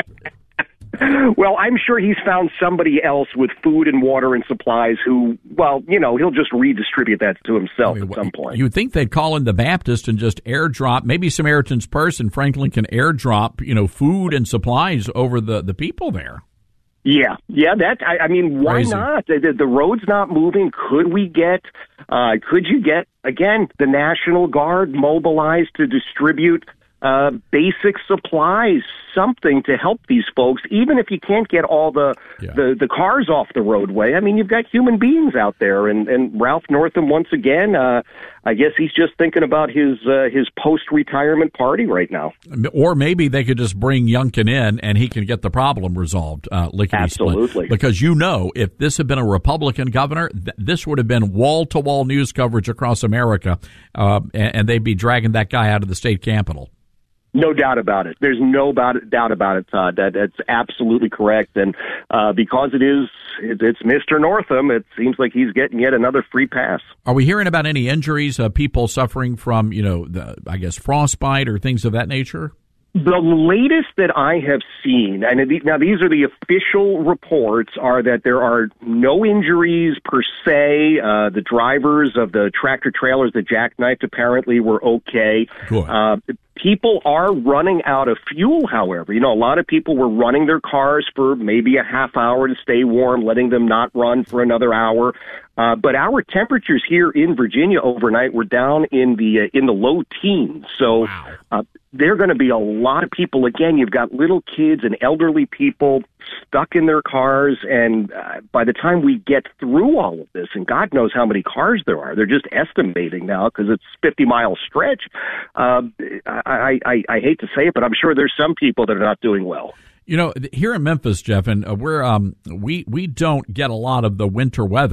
Speaker 14: Well, I'm sure he's found somebody else with food and water and supplies who, well, you know, he'll just redistribute that to himself at some point.
Speaker 2: You would think they'd call in the Baptist and just airdrop, maybe Samaritan's Purse and Franklin can airdrop, you know, food and supplies over the, the people there.
Speaker 14: Yeah, yeah, that, I, I mean, why
Speaker 2: Crazy.
Speaker 14: not? The, the, the road's not moving. Could we get, uh, could you get, again, the National Guard mobilized to distribute uh, basic supplies, something to help these folks, even if you can't get all the,
Speaker 2: Yeah.
Speaker 14: the, the cars off the roadway? I mean, you've got human beings out there, and, and Ralph Northam, once again, uh, I guess he's just thinking about his uh, his post-retirement party right now.
Speaker 2: Or maybe they could just bring Youngkin in and he can get the problem resolved, uh, lickety-split.
Speaker 14: Absolutely.
Speaker 2: Because you know, if this had been a Republican governor, th- this would have been wall-to-wall news coverage across America, uh, and, and they'd be dragging that guy out of the state capitol.
Speaker 14: No doubt about it. There's no about, doubt about it, Todd. That, that's absolutely correct. And uh, because it is, it, it's Mister Northam, it seems like he's getting yet another free pass.
Speaker 2: Are we hearing about any injuries, uh, people suffering from, you know, the, I guess, frostbite or things of that nature?
Speaker 14: The latest that I have seen, and it, now these are the official reports, are that there are no injuries per se. Uh, the drivers of the tractor trailers that jackknifed apparently were okay.
Speaker 2: Good.
Speaker 14: Uh, people are running out of fuel, however. You know, a lot of people were running their cars for maybe a half hour to stay warm, letting them not run for another hour. Uh, but our temperatures here in Virginia overnight were down in the uh, in the low teens. So uh, there are going to be a lot of people. Again, you've got little kids and elderly people stuck in their cars. And uh, by the time we get through all of this, and God knows how many cars there are, they're just estimating now because it's fifty mile stretch. Uh, I, I, I hate to say it, but I'm sure there's some people that are not doing well.
Speaker 2: You know, here in Memphis, Jeff, and uh, we're um, we we don't get a lot of the winter weather.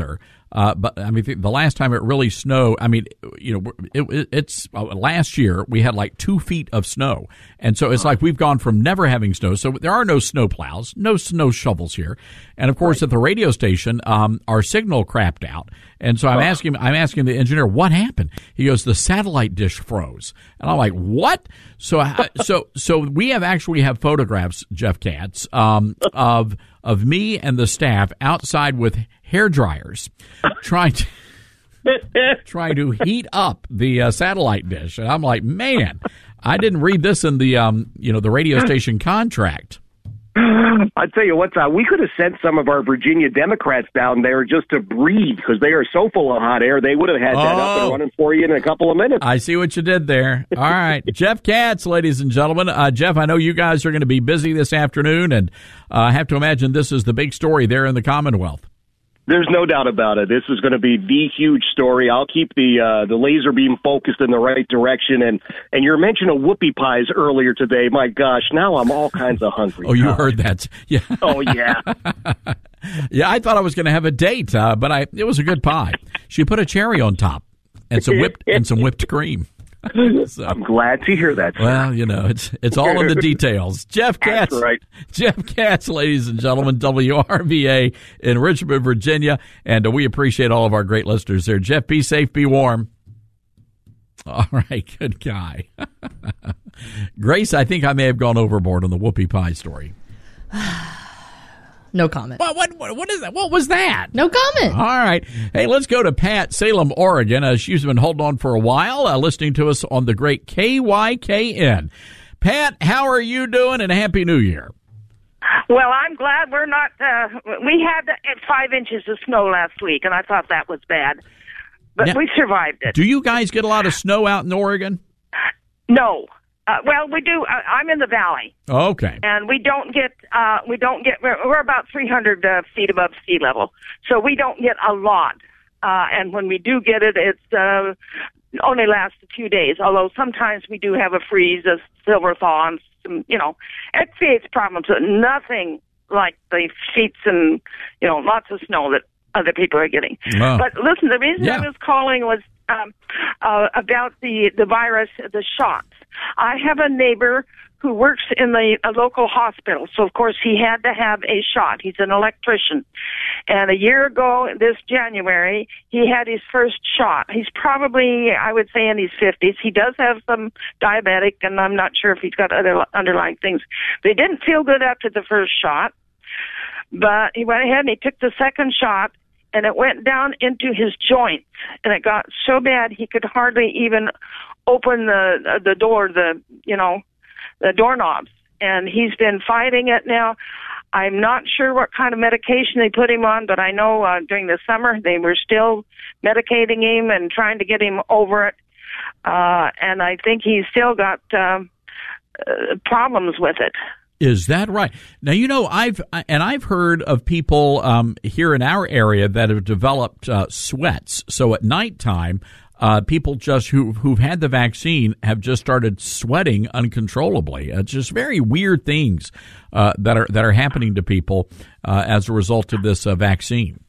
Speaker 2: Uh, but I mean, the last time it really snowed, I mean, you know, it, it, it's uh, last year we had like two feet of snow, and so it's like we've gone from never having snow. So there are no snow plows, no snow shovels here, and of course at the radio station, um, our signal crapped out, and so I'm asking, I'm asking the engineer what happened. He goes, the satellite dish froze, and I'm like, what? So, I, so, so we have actually have photographs, Jeff Katz, um, of of me and the staff outside with hair dryers, trying to trying to heat up the uh, satellite dish, and I'm like, man, I didn't read this in the um, you know, the radio station contract.
Speaker 14: I tell you what, uh, we could have sent some of our Virginia Democrats down there just to breathe because they are so full of hot air. They would have had that
Speaker 2: oh,
Speaker 14: up and running for you in a couple of minutes.
Speaker 2: I see what you did there. All right, Jeff Katz, ladies and gentlemen. Uh, Jeff, I know you guys are going to be busy this afternoon, and uh, I have to imagine this is the big story there in the Commonwealth.
Speaker 14: There's no doubt about it. This is going to be the huge story. I'll keep the uh, the laser beam focused in the right direction. And, and your mention of whoopie pies earlier today, my gosh, now I'm all kinds of hungry.
Speaker 2: Oh, you heard that? Yeah.
Speaker 14: Oh, yeah.
Speaker 2: Yeah, I thought I was going to have a date, uh, but I it was a good pie. She put a cherry on top and some whipped and some whipped cream. So,
Speaker 14: I'm glad to hear that, sir.
Speaker 2: Well, you know, it's it's all in the details. Jeff Katz,
Speaker 14: That's right.
Speaker 2: Jeff Katz, ladies and gentlemen, W R V A in Richmond, Virginia, and uh, we appreciate all of our great listeners there. Jeff, be safe, be warm. All right, good guy. Grace, I think I may have gone overboard on the whoopie pie story.
Speaker 5: No comment.
Speaker 2: What, what, what, what is that? What was that?
Speaker 5: No comment.
Speaker 2: All right. Hey, let's go to Pat, Salem, Oregon. Uh, she's been holding on for a while, uh, listening to us on the great K Y K N. Pat, how are you doing, and Happy New Year?
Speaker 15: Well, I'm glad we're not, uh, we had five inches of snow last week, and I thought that was bad. But
Speaker 2: Now,
Speaker 15: we survived it.
Speaker 2: Do you guys get a lot of snow out in Oregon?
Speaker 15: No. Uh, well, we do. Uh, I'm in the valley.
Speaker 2: Okay.
Speaker 15: And we don't get, uh, we don't get, we're, we're about three hundred uh, feet above sea level. So we don't get a lot. Uh, and when we do get it, it's, uh, only lasts a few days. Although sometimes we do have a freeze, a silver thaw, and some, you know, it creates problems, but nothing like the sheets and, you know, lots of snow that other people are getting.
Speaker 2: Wow.
Speaker 15: But listen, the reason
Speaker 2: Yeah.
Speaker 15: I was calling was, um, uh, about the, the virus, the shots. I have a neighbor who works in the a local hospital, so of course he had to have a shot. He's an electrician. And a year ago, this January, he had his first shot. He's probably, I would say, in his fifties. He does have some diabetic, and I'm not sure if he's got other underlying things. But he didn't feel good after the first shot. But he went ahead and he took the second shot, and it went down into his joints, and it got so bad he could hardly even open the the door, the you know, the doorknobs. And he's been fighting it now. I'm not sure what kind of medication they put him on, but I know uh, during the summer they were still medicating him and trying to get him over it. Uh, and I think he's still got uh, uh, problems with it.
Speaker 2: Is that right? Now, you know, I've and I've heard of people um, here in our area that have developed uh, sweats. So at nighttime, uh, people just who who've had the vaccine have just started sweating uncontrollably. It's just very weird things uh, that are that are happening to people uh, as a result of this uh, vaccine.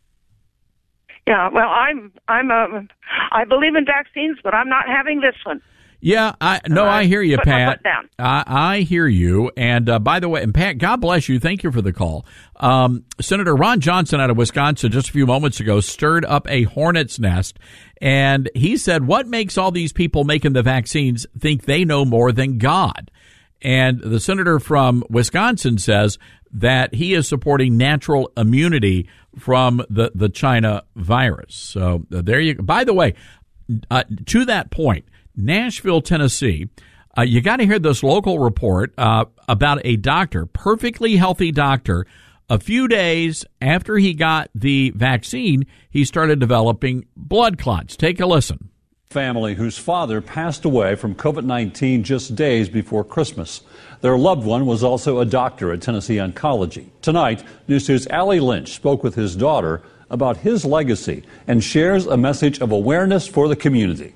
Speaker 15: Yeah, well, I'm I'm a I believe in vaccines, but I'm not having this one.
Speaker 2: Yeah, I no, I hear you,
Speaker 15: Put my
Speaker 2: Pat.
Speaker 15: foot down.
Speaker 2: I, I hear you. And uh, by the way, and Pat, God bless you. Thank you for the call. Um, Senator Ron Johnson out of Wisconsin just a few moments ago stirred up a hornet's nest, and he said, "What makes all these people making the vaccines think they know more than God?" And the senator from Wisconsin says that he is supporting natural immunity from the the China virus. So uh, there you go. By the way, uh, to that point, Nashville, Tennessee, uh, you got to hear this local report uh, about a doctor, perfectly healthy doctor. A few days after he got the vaccine, he started developing blood clots. Take a listen.
Speaker 16: Family whose father passed away from COVID nineteen just days before Christmas. Their loved one was also a doctor at Tennessee Oncology. Tonight, News two's Allie Lynch spoke with his daughter about his legacy and shares a message of awareness for the community.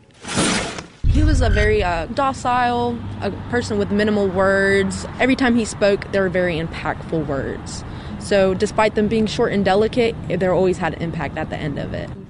Speaker 17: He was a very uh, docile, a person with minimal words. Every time he spoke, they were very impactful words. So despite them being short and delicate, they always had an impact at the end of it.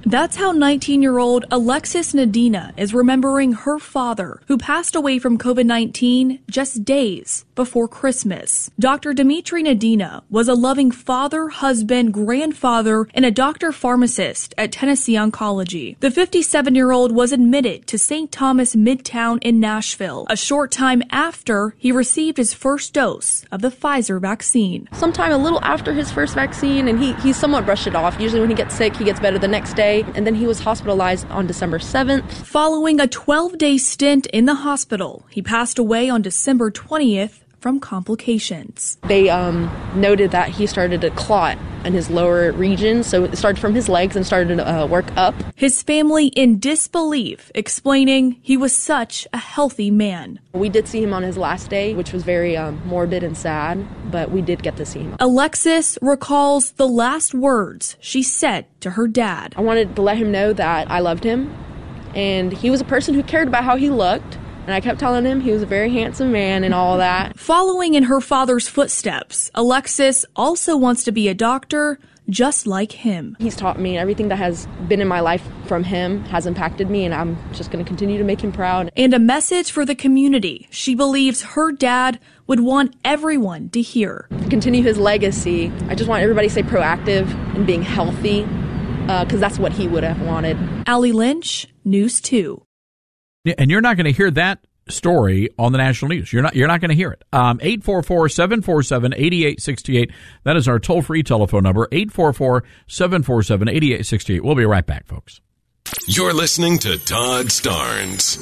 Speaker 18: That's how nineteen-year-old Alexis Nadina is remembering her father, who passed away from COVID nineteen just days before Christmas. Doctor Dimitri Nadina was a loving father, husband, grandfather, and a doctor pharmacist at Tennessee Oncology. The fifty-seven-year-old was admitted to Saint Thomas Midtown in Nashville a short time after he received his first dose of the Pfizer vaccine.
Speaker 17: Sometime a little after his first vaccine, and he, he somewhat brushed it off. Usually when he gets sick, he gets better the next day. And then he was hospitalized on December seventh.
Speaker 18: Following a twelve-day stint in the hospital, he passed away on December twentieth from complications.
Speaker 17: They um, noted that he started to clot in his lower region, so it started from his legs and started to uh, work up.
Speaker 18: His family in disbelief, explaining he was such a healthy man.
Speaker 17: We did see him on his last day, which was very um, morbid and sad, but we did get to see him.
Speaker 18: Alexis recalls the last words she said to her dad.
Speaker 17: I wanted to let him know that I loved him, and he was a person who cared about how he looked. And I kept telling him he was a very handsome man and all that.
Speaker 18: Following in her father's footsteps, Alexis also wants to be a doctor just like him.
Speaker 17: He's taught me everything that has been in my life from him has impacted me, and I'm just going to continue to make him proud.
Speaker 18: And a message for the community she believes her dad would want everyone to hear.
Speaker 17: To continue his legacy, I just want everybody to stay proactive and being healthy, because uh, that's what he would have wanted.
Speaker 18: Allie Lynch, News two.
Speaker 2: And you're not going to hear that story on the national news. You're not. You're not going to hear it. Um, eight four four, seven four seven, eight eight six eight. That is our toll-free telephone number. eight four four, seven four seven, eight eight six eight. We'll be right back, folks.
Speaker 3: You're listening to Todd Starnes.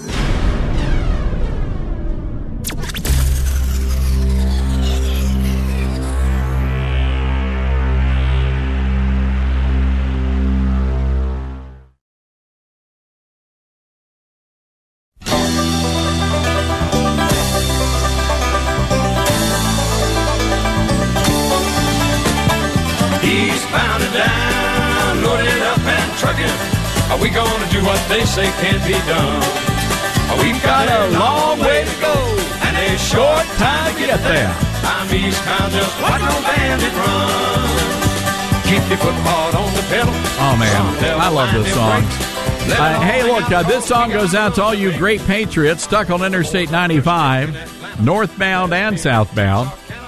Speaker 4: Are we gonna do what they say can't be done? We've got a long way to go and a short time to get there. I'm eastbound, just watch no bandit run. Keep your foot hard on the pedal.
Speaker 2: Oh, man. I love this song. Uh, hey, look, uh, this song goes out to all you great patriots stuck on Interstate ninety-five, northbound and southbound.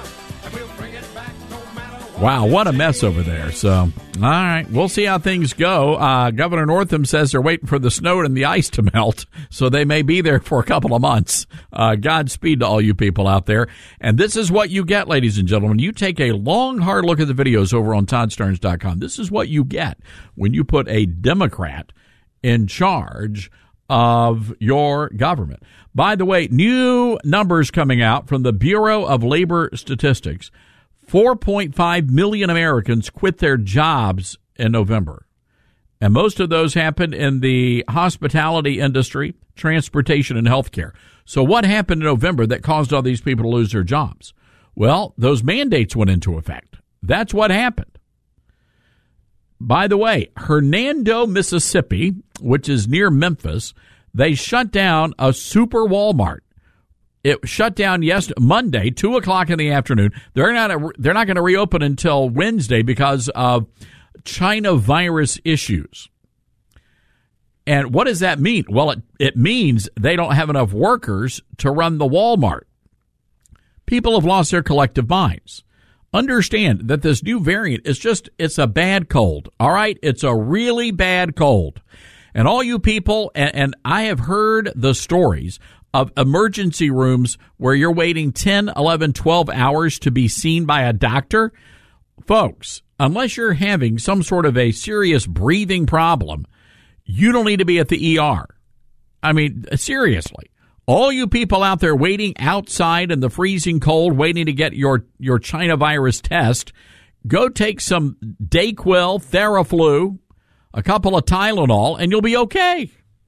Speaker 2: Wow, what a mess over there. So, all right, we'll see how things go. Uh, Governor Northam says they're waiting for the snow and the ice to melt, so they may be there for a couple of months. Uh, Godspeed to all you people out there. And this is what you get, ladies and gentlemen. You take a long, hard look at the videos over on Todd Starnes dot com. This is what you get when you put a Democrat in charge of your government. By the way, new numbers coming out from the Bureau of Labor Statistics. four point five million Americans quit their jobs in November. And most of those happened in the hospitality industry, transportation, and healthcare. So what happened in November that caused all these people to lose their jobs? Well, those mandates went into effect. That's what happened. By the way, Hernando, Mississippi, which is near Memphis, they shut down a super Walmart. It shut down yesterday, Monday, two o'clock in the afternoon. They're not they're not going to reopen until Wednesday because of China virus issues. And what does that mean? Well, it, it means they don't have enough workers to run the Walmart. People have lost their collective minds. Understand that this new variant is just, it's a bad cold, all right? It's a really bad cold. And all you people, and, and I have heard the stories of emergency rooms where you're waiting ten, eleven, twelve hours to be seen by a doctor. Folks, unless you're having some sort of a serious breathing problem, you don't need to be at the E R. I mean, seriously. All you people out there waiting outside in the freezing cold, waiting to get your, your China virus test, go take some Dayquil, Theraflu, a couple of Tylenol, and you'll be okay.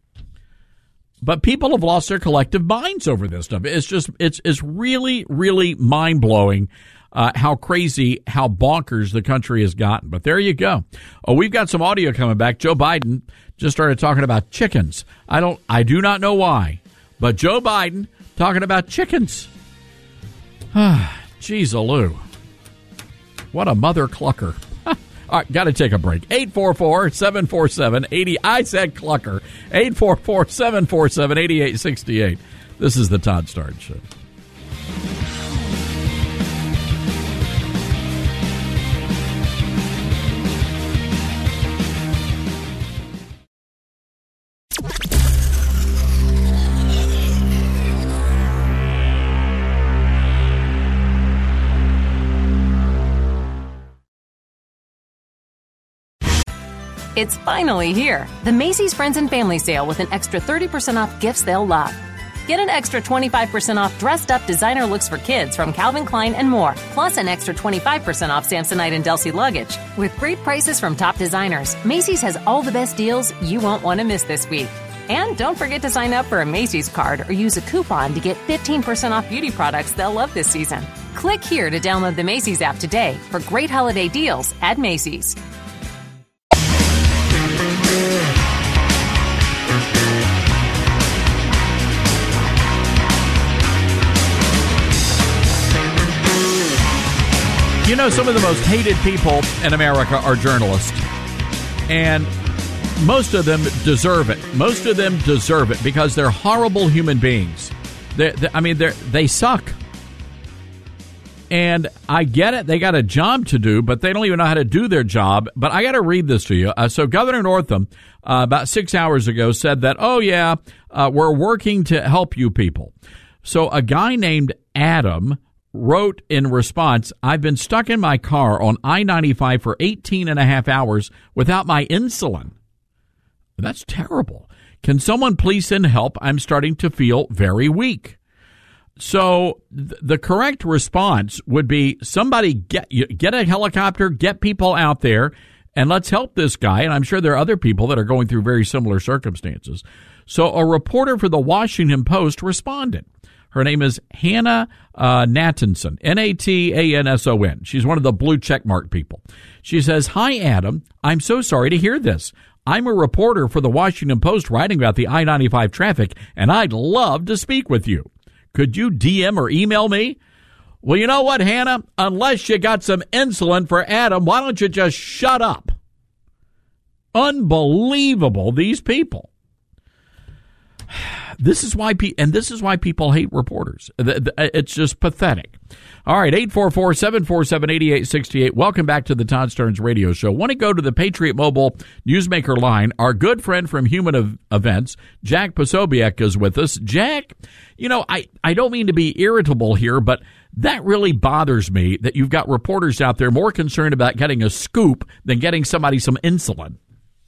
Speaker 2: But people have lost their collective minds over this stuff. It's just, it's, it's really, really mind-blowing uh, how crazy, how bonkers the country has gotten. But there you go. Oh, we've got some audio coming back. Joe Biden just started talking about chickens. I don't, I do not know why, but Joe Biden talking about chickens. Ah, geez, Aloo. What a mother clucker. All right, got to take a break. eight four four, seven four seven, eight zero. I said Clucker. eight four four, seven four seven, eight eight six eight. This is the Todd Starnes Show.
Speaker 1: It's finally here. The Macy's Friends and Family Sale with an extra thirty percent off gifts they'll love. Get an extra twenty-five percent off dressed up designer looks for kids from Calvin Klein and more. Plus an extra twenty-five percent off Samsonite and Delsey luggage. With great prices from top designers, Macy's has all the best deals you won't want to miss this week. And don't forget to sign up for a Macy's card or use a coupon to get fifteen percent off beauty products they'll love this season. Click here to download the Macy's app today for great holiday deals at Macy's.
Speaker 2: You know, some of the most hated people in America are journalists, and most of them deserve it. Most of them deserve it because they're horrible human beings. They, they, I mean, they they suck. And I get it. They got a job to do, but they don't even know how to do their job. But I got to read this to you. Uh, so Governor Northam, uh, about six hours ago, said that, oh, yeah, uh, we're working to help you people. So a guy named Adam wrote in response, I've been stuck in my car on I ninety-five for eighteen and a half hours without my insulin. That's terrible. Can someone please send help? I'm starting to feel very weak. So th- the correct response would be somebody get get a helicopter, get people out there, and let's help this guy. And I'm sure there are other people that are going through very similar circumstances. So a reporter for the Washington Post responded. Her name is Hannah uh, Nathanson, N A T A N S O N. She's one of the blue checkmark people. She says, hi, Adam. I'm so sorry to hear this. I'm a reporter for the Washington Post writing about the I ninety-five traffic, and I'd love to speak with you. Could you D M or email me? Well, you know what, Hannah? Unless you got some insulin for Adam, why don't you just shut up? Unbelievable, these people. This is why, pe- and this is why people hate reporters. It's just pathetic. All right, eight four four, seven four seven, eight eight six eight. Welcome back to the Todd Starnes Radio Show. Want to go to the Patriot Mobile Newsmaker line. Our good friend from Human Ev- Events, Jack Posobiec, is with us. Jack, you know, I, I don't mean to be irritable here, but that really bothers me that you've got reporters out there more concerned about getting a scoop than getting somebody some insulin.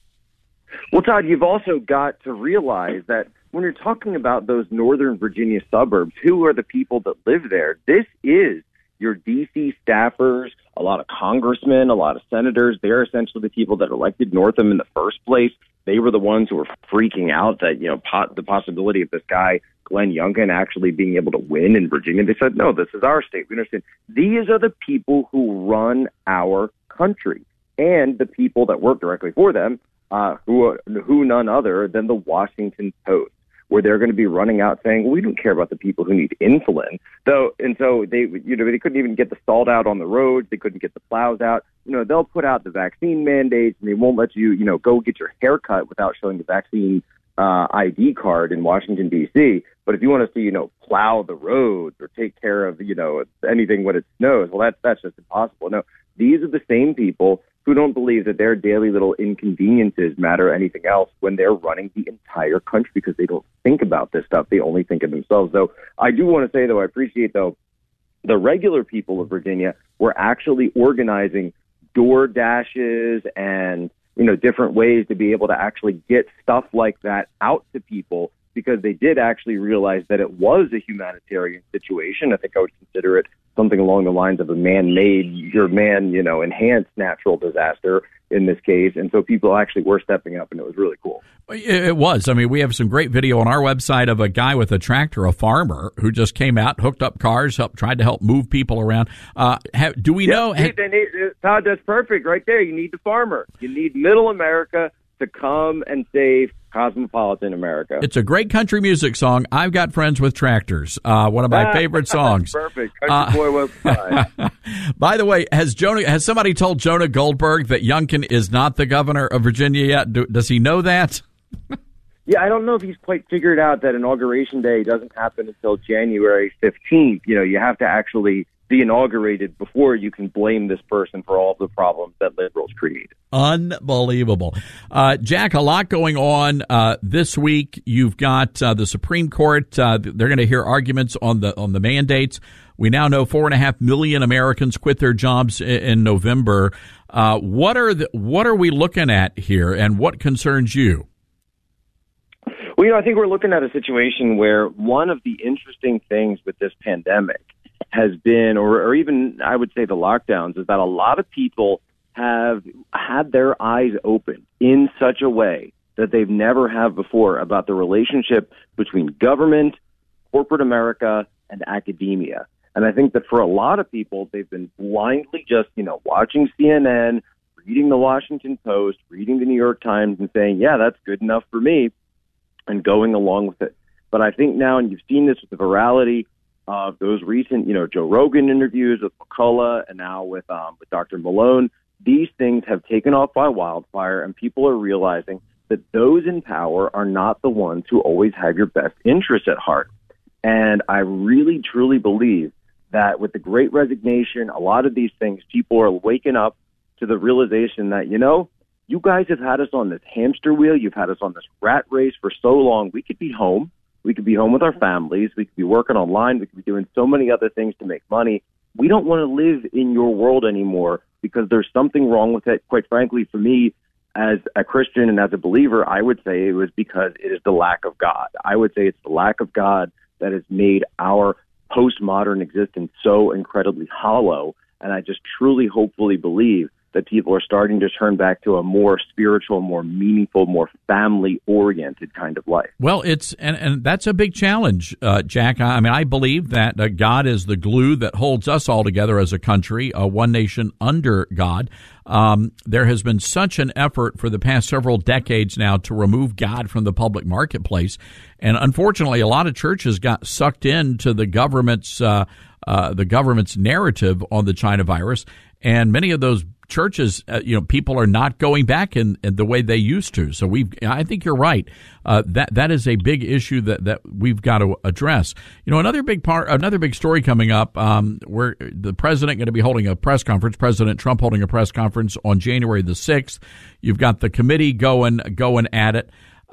Speaker 19: Well, Todd, you've also got to realize that when you're talking about those Northern Virginia suburbs, who are the people that live there? This is your D C staffers, a lot of congressmen, a lot of senators. They're essentially the people that elected Northam in the first place. They were the ones who were freaking out that, you know, pot, the possibility of this guy, Glenn Youngkin, actually being able to win in Virginia. They said, no, this is our state. We understand. These are the people who run our country, and the people that work directly for them, uh, who, who none other than the Washington Post, where they're going to be running out saying, well, we don't care about the people who need insulin. Though, and so they, you know, they couldn't even get the salt out on the roads. They couldn't get the plows out. You know, they'll put out the vaccine mandates, and they won't let you, you know, go get your hair cut without showing the vaccine uh, I D card in Washington, D C. But if you want to see, you know, plow the roads or take care of, you know, anything when it snows, well, that's, that's just impossible. No, these are the same people who don't believe that their daily little inconveniences matter anything else when they're running the entire country, because they don't think about this stuff. They only think of themselves. So I do want to say, though, I appreciate, though, the regular people of Virginia were actually organizing door dashes and, you know, different ways to be able to actually get stuff like that out to people, because they did actually realize that it was a humanitarian situation. I think I would consider it something along the lines of a man-made, your man, you know, enhanced natural disaster in this case. And so people actually were stepping up, and it was really cool.
Speaker 2: It was. I mean, we have some great video on our website of a guy with a tractor, a farmer, who just came out, hooked up cars, helped, tried to help move people around. Uh, have, do we
Speaker 19: yeah,
Speaker 2: know?
Speaker 19: They, they need, Todd, that's perfect right there. You need the farmer. You need middle America to come and save cosmopolitan America.
Speaker 2: It's a great country music song. I've Got Friends with Tractors. Uh, one of my favorite songs.
Speaker 19: Perfect. Country boy was fine.
Speaker 2: By the way, has Jonah? Has somebody told Jonah Goldberg that Youngkin is not the governor of Virginia yet? Do, does he know that?
Speaker 19: Yeah, I don't know if he's quite figured out that Inauguration Day doesn't happen until January fifteenth. You know, you have to actually be inaugurated before you can blame this person for all of the problems that liberals create.
Speaker 2: Unbelievable. Uh, Jack, a lot going on uh, this week. You've got uh, the Supreme Court. Uh, they're going to hear arguments on the on the mandates. We now know four and a half million Americans quit their jobs in, in November. Uh, what are the, what are we looking at here, and what concerns you?
Speaker 19: Well, you know, I think we're looking at a situation where one of the interesting things with this pandemic has been, or, or even I would say the lockdowns, is that a lot of people have had their eyes opened in such a way that they've never have before about the relationship between government, corporate America, and academia. And I think that for a lot of people, they've been blindly just, you know, watching C N N, reading the Washington Post, reading the New York Times, and saying, yeah, that's good enough for me, and going along with it. But I think now, and you've seen this with the virality of those recent, you know, Joe Rogan interviews with McCullough and now with um, with Doctor Malone, these things have taken off by wildfire, and people are realizing that those in power are not the ones who always have your best interests at heart. And I really, truly believe that with the Great Resignation, a lot of these things, people are waking up to the realization that, you know, you guys have had us on this hamster wheel. You've had us on this rat race for so long. We could be home. We could be home with our families. We could be working online. We could be doing so many other things to make money. We don't want to live in your world anymore because there's something wrong with it. Quite frankly, for me, as a Christian and as a believer, I would say it was because it is the lack of God. I would say it's the lack of God that has made our postmodern existence so incredibly hollow. And I just truly, hopefully believe that people are starting to turn back to a more spiritual, more meaningful, more family-oriented kind of life.
Speaker 2: Well, it's and, and that's a big challenge, uh, Jack. I mean, I believe that uh, God is the glue that holds us all together as a country, uh, one nation under God. Um, there has been such an effort for the past several decades now to remove God from the public marketplace, and unfortunately, a lot of churches got sucked into the government's uh, uh, the government's narrative on the China virus, and many of those churches, uh, you know, people are not going back in, in the way they used to. So we, I think you're right. Uh, that that is a big issue that, that we've got to address. You know, another big part, another big story coming up, um, where the president going to be holding a press conference. President Trump holding a press conference on January the sixth. You've got the committee going going at it.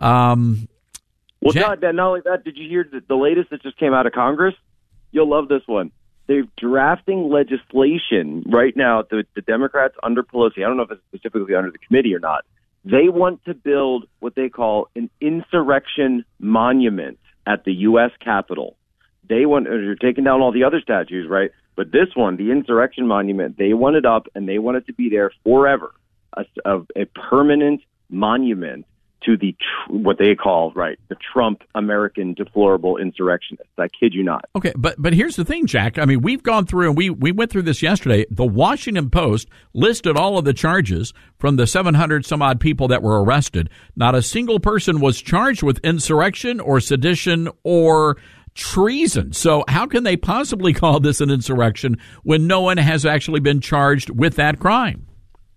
Speaker 2: Um,
Speaker 19: well, Todd, not only that, did you hear the, the latest that just came out of Congress? You'll love this one. They're drafting legislation right now. The, the Democrats under Pelosi, I don't know if it's specifically under the committee or not, they want to build what they call an insurrection monument at the U S Capitol. They want, they're taking down all the other statues, right? But this one, the insurrection monument, they want it up, and they want it to be there forever, a, a, a permanent monument to the tr- what they call, right, the Trump American deplorable insurrectionists. I kid you not.
Speaker 2: Okay, but but here's the thing, Jack. I mean, we've gone through, and we, we went through this yesterday. The Washington Post listed all of the charges from the seven hundred some odd people that were arrested. Not a single person was charged with insurrection or sedition or treason. So how can they possibly call this an insurrection when no one has actually been charged with that crime?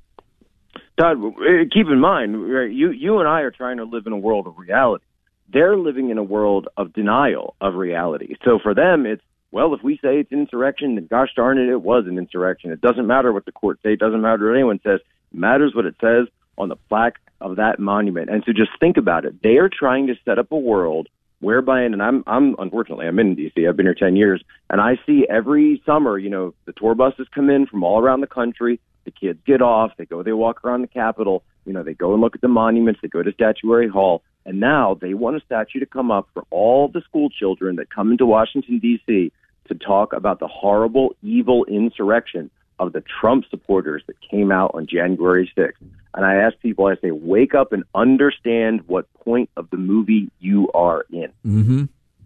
Speaker 19: Todd, keep in mind, right, you you and I are trying to live in a world of reality. They're living in a world of denial of reality. So for them, it's, well, if we say it's insurrection, then gosh darn it, it was an insurrection. It doesn't matter what the court say. It doesn't matter what anyone says. It matters what it says on the plaque of that monument. And so just think about it. They are trying to set up a world whereby, and I'm, I'm unfortunately, I'm in D C. I've been here ten years, and I see every summer, you know, the tour buses come in from all around the country. The kids get off, they go, they walk around the Capitol, you know, they go and look at the monuments, they go to Statuary Hall, and now they want a statue to come up for all the school children that come into Washington, D C to talk about the horrible, evil insurrection of the Trump supporters that came out on January sixth. And I ask people, I say, wake up and understand what point of the movie you are in.
Speaker 2: Mm-hmm.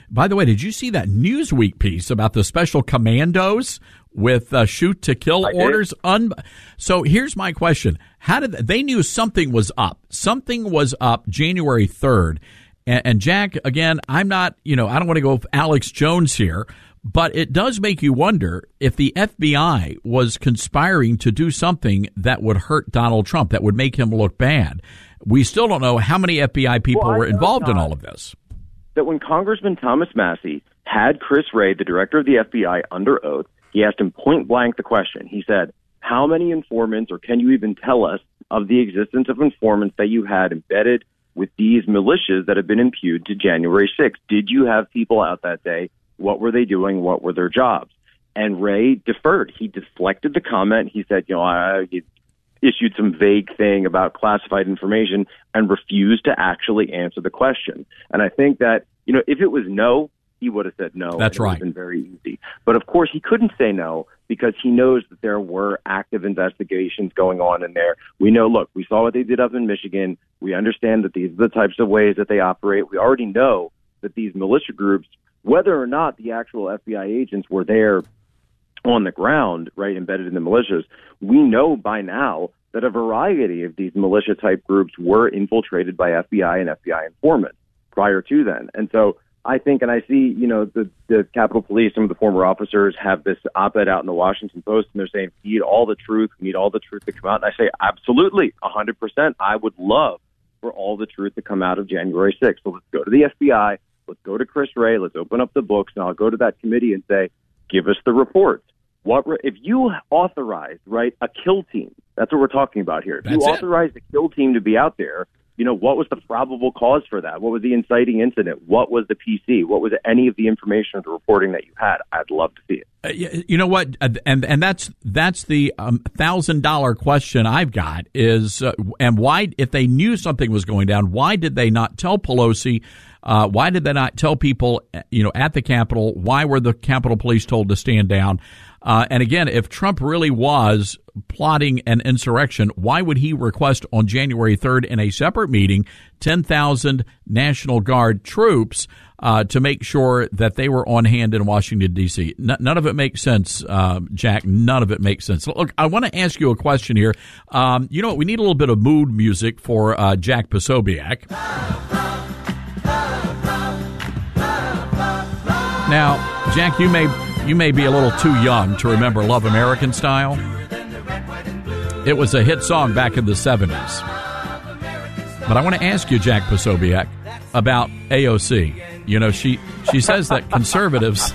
Speaker 2: By the way, did you see that Newsweek piece about the special commandos with uh, shoot to kill
Speaker 19: I
Speaker 2: orders? Un- so here's my question. How did they knew something was up? Something was up January third. And, and Jack, again, I'm not, you know, I don't want to go with Alex Jones here, but it does make you wonder if the F B I was conspiring to do something that would hurt Donald Trump, that would make him look bad. We still don't know how many F B I people
Speaker 19: well,
Speaker 2: were involved in all of this.
Speaker 19: That when Congressman Thomas Massey had Chris Wray, the director of the F B I, under oath, he asked him point blank the question. He said, how many informants, or can you even tell us of the existence of informants that you had embedded with these militias that have been impugned to January sixth? Did you have people out that day? What were they doing? What were their jobs? And Wray deferred. He deflected the comment. He said, you know, I, he issued some vague thing about classified information and refused to actually answer the question. And I think that, you know, if it was no, he would have said no.
Speaker 2: That's right.
Speaker 19: It would have been very easy. But of course, he couldn't say no because he knows that there were active investigations going on in there. We know, look, we saw what they did up in Michigan. We understand that these are the types of ways that they operate. We already know that these militia groups, whether or not the actual F B I agents were there on the ground, right, embedded in the militias, we know by now that a variety of these militia-type groups were infiltrated by F B I and F B I informants prior to then. And so I think, and I see, you know, the, the Capitol Police, some of the former officers have this op-ed out in the Washington Post, and they're saying, we need all the truth, we need all the truth to come out. And I say, absolutely, one hundred percent. I would love for all the truth to come out of January sixth. So let's go to the F B I, let's go to Chris Wray, let's open up the books, and I'll go to that committee and say, give us the reports. What re- if you authorized, right, a kill team? That's what we're talking about here. If
Speaker 2: That's
Speaker 19: you
Speaker 2: it.
Speaker 19: authorized a kill team to be out there, you know, what was the probable cause for that? What was the inciting incident? What was the P C? What was any of the information or the reporting that you had? I'd love to see it.
Speaker 2: Uh, you, you know what? Uh, and and that's that's the um, thousand dollar question I've got is, uh, and why, if they knew something was going down, why did they not tell Pelosi? Uh, why did they not tell people, you know, at the Capitol? Why were the Capitol Police told to stand down? Uh, and again, if Trump really was plotting an insurrection, why would he request on January third in a separate meeting ten thousand National Guard troops uh, to make sure that they were on hand in Washington, D C? N- none of it makes sense, uh, Jack. None of it makes sense. Look, I want to ask you a question here. Um, you know what? We need a little bit of mood music for uh, Jack Posobiec. Now, Jack, you may you may be a little too young to remember Love American Style. It was a hit song back in the seventies. But I want to ask you, Jack Posobiec, about A O C. You know, she she says that conservatives,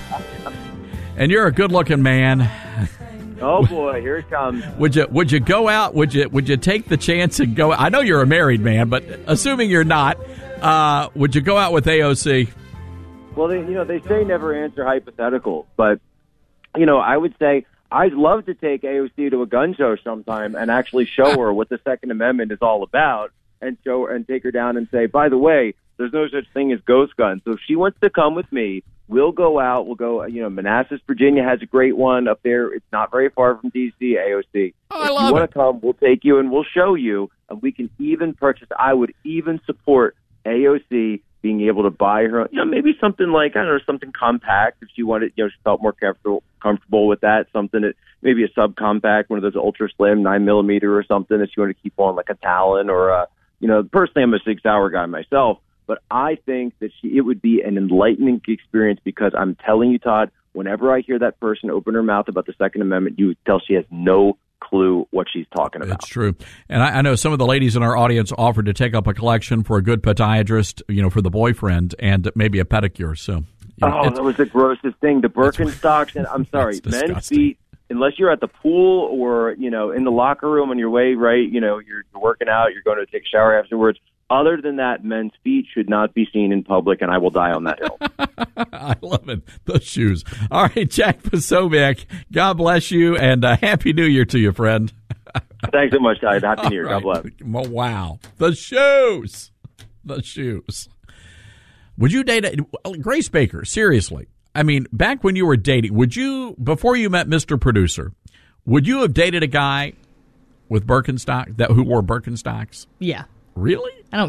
Speaker 2: and you're a good-looking man.
Speaker 19: Oh boy, here it comes.
Speaker 2: Would you would you go out? Would you would you take the chance and go? I know you're a married man, but assuming you're not, uh, would you go out with A O C?
Speaker 19: Well, they, you know, they say never answer hypotheticals, but, you know, I would say I'd love to take A O C to a gun show sometime and actually show her what the Second Amendment is all about and show her and take her down and say, by the way, there's no such thing as ghost guns. So if she wants to come with me, we'll go out. We'll go, you know, Manassas, Virginia has a great one up there. It's not very far from D C, A O C.
Speaker 2: Oh, I
Speaker 19: if
Speaker 2: love
Speaker 19: you want
Speaker 2: it.
Speaker 19: to come, we'll take you and we'll show you. And we can even purchase. I would even support A O C being able to buy her, you know, maybe something like, I don't know, something compact if she wanted, you know, she felt more comfortable comfortable with that, something that maybe a subcompact, one of those ultra slim nine millimeter or something that she wanted to keep on, like a Talon or a, you know, personally I'm a Sig Sauer guy myself, but I think that she, it would be an enlightening experience because I'm telling you, Todd, whenever I hear that person open her mouth about the Second Amendment, you tell she has no clue what she's talking about.
Speaker 2: It's true. And I, I know some of the ladies in our audience offered to take up a collection for a good podiatrist, you know, for the boyfriend and maybe a pedicure. So, you know,
Speaker 19: oh, that was the grossest thing. The Birkenstocks, and I'm sorry, men's feet, unless you're at the pool or, you know, in the locker room on your way, right, you know, you're working out, you're going to take a shower afterwards. Other than that, men's feet should not be seen in public, and I will die on that hill.
Speaker 2: I love it. Those shoes. All right, Jack Posobiec, God bless you, and uh, Happy New Year to you, friend.
Speaker 19: Thanks so much, guys. Happy New Year.
Speaker 2: Right.
Speaker 19: God bless.
Speaker 2: Oh, wow. The shoes. The shoes. Would you date a, Grace Baker, seriously? I mean, back when you were dating, would you, before you met Mister Producer, would you have dated a guy with Birkenstock, that who wore Birkenstocks?
Speaker 5: Yeah.
Speaker 2: Really?
Speaker 5: I don't care.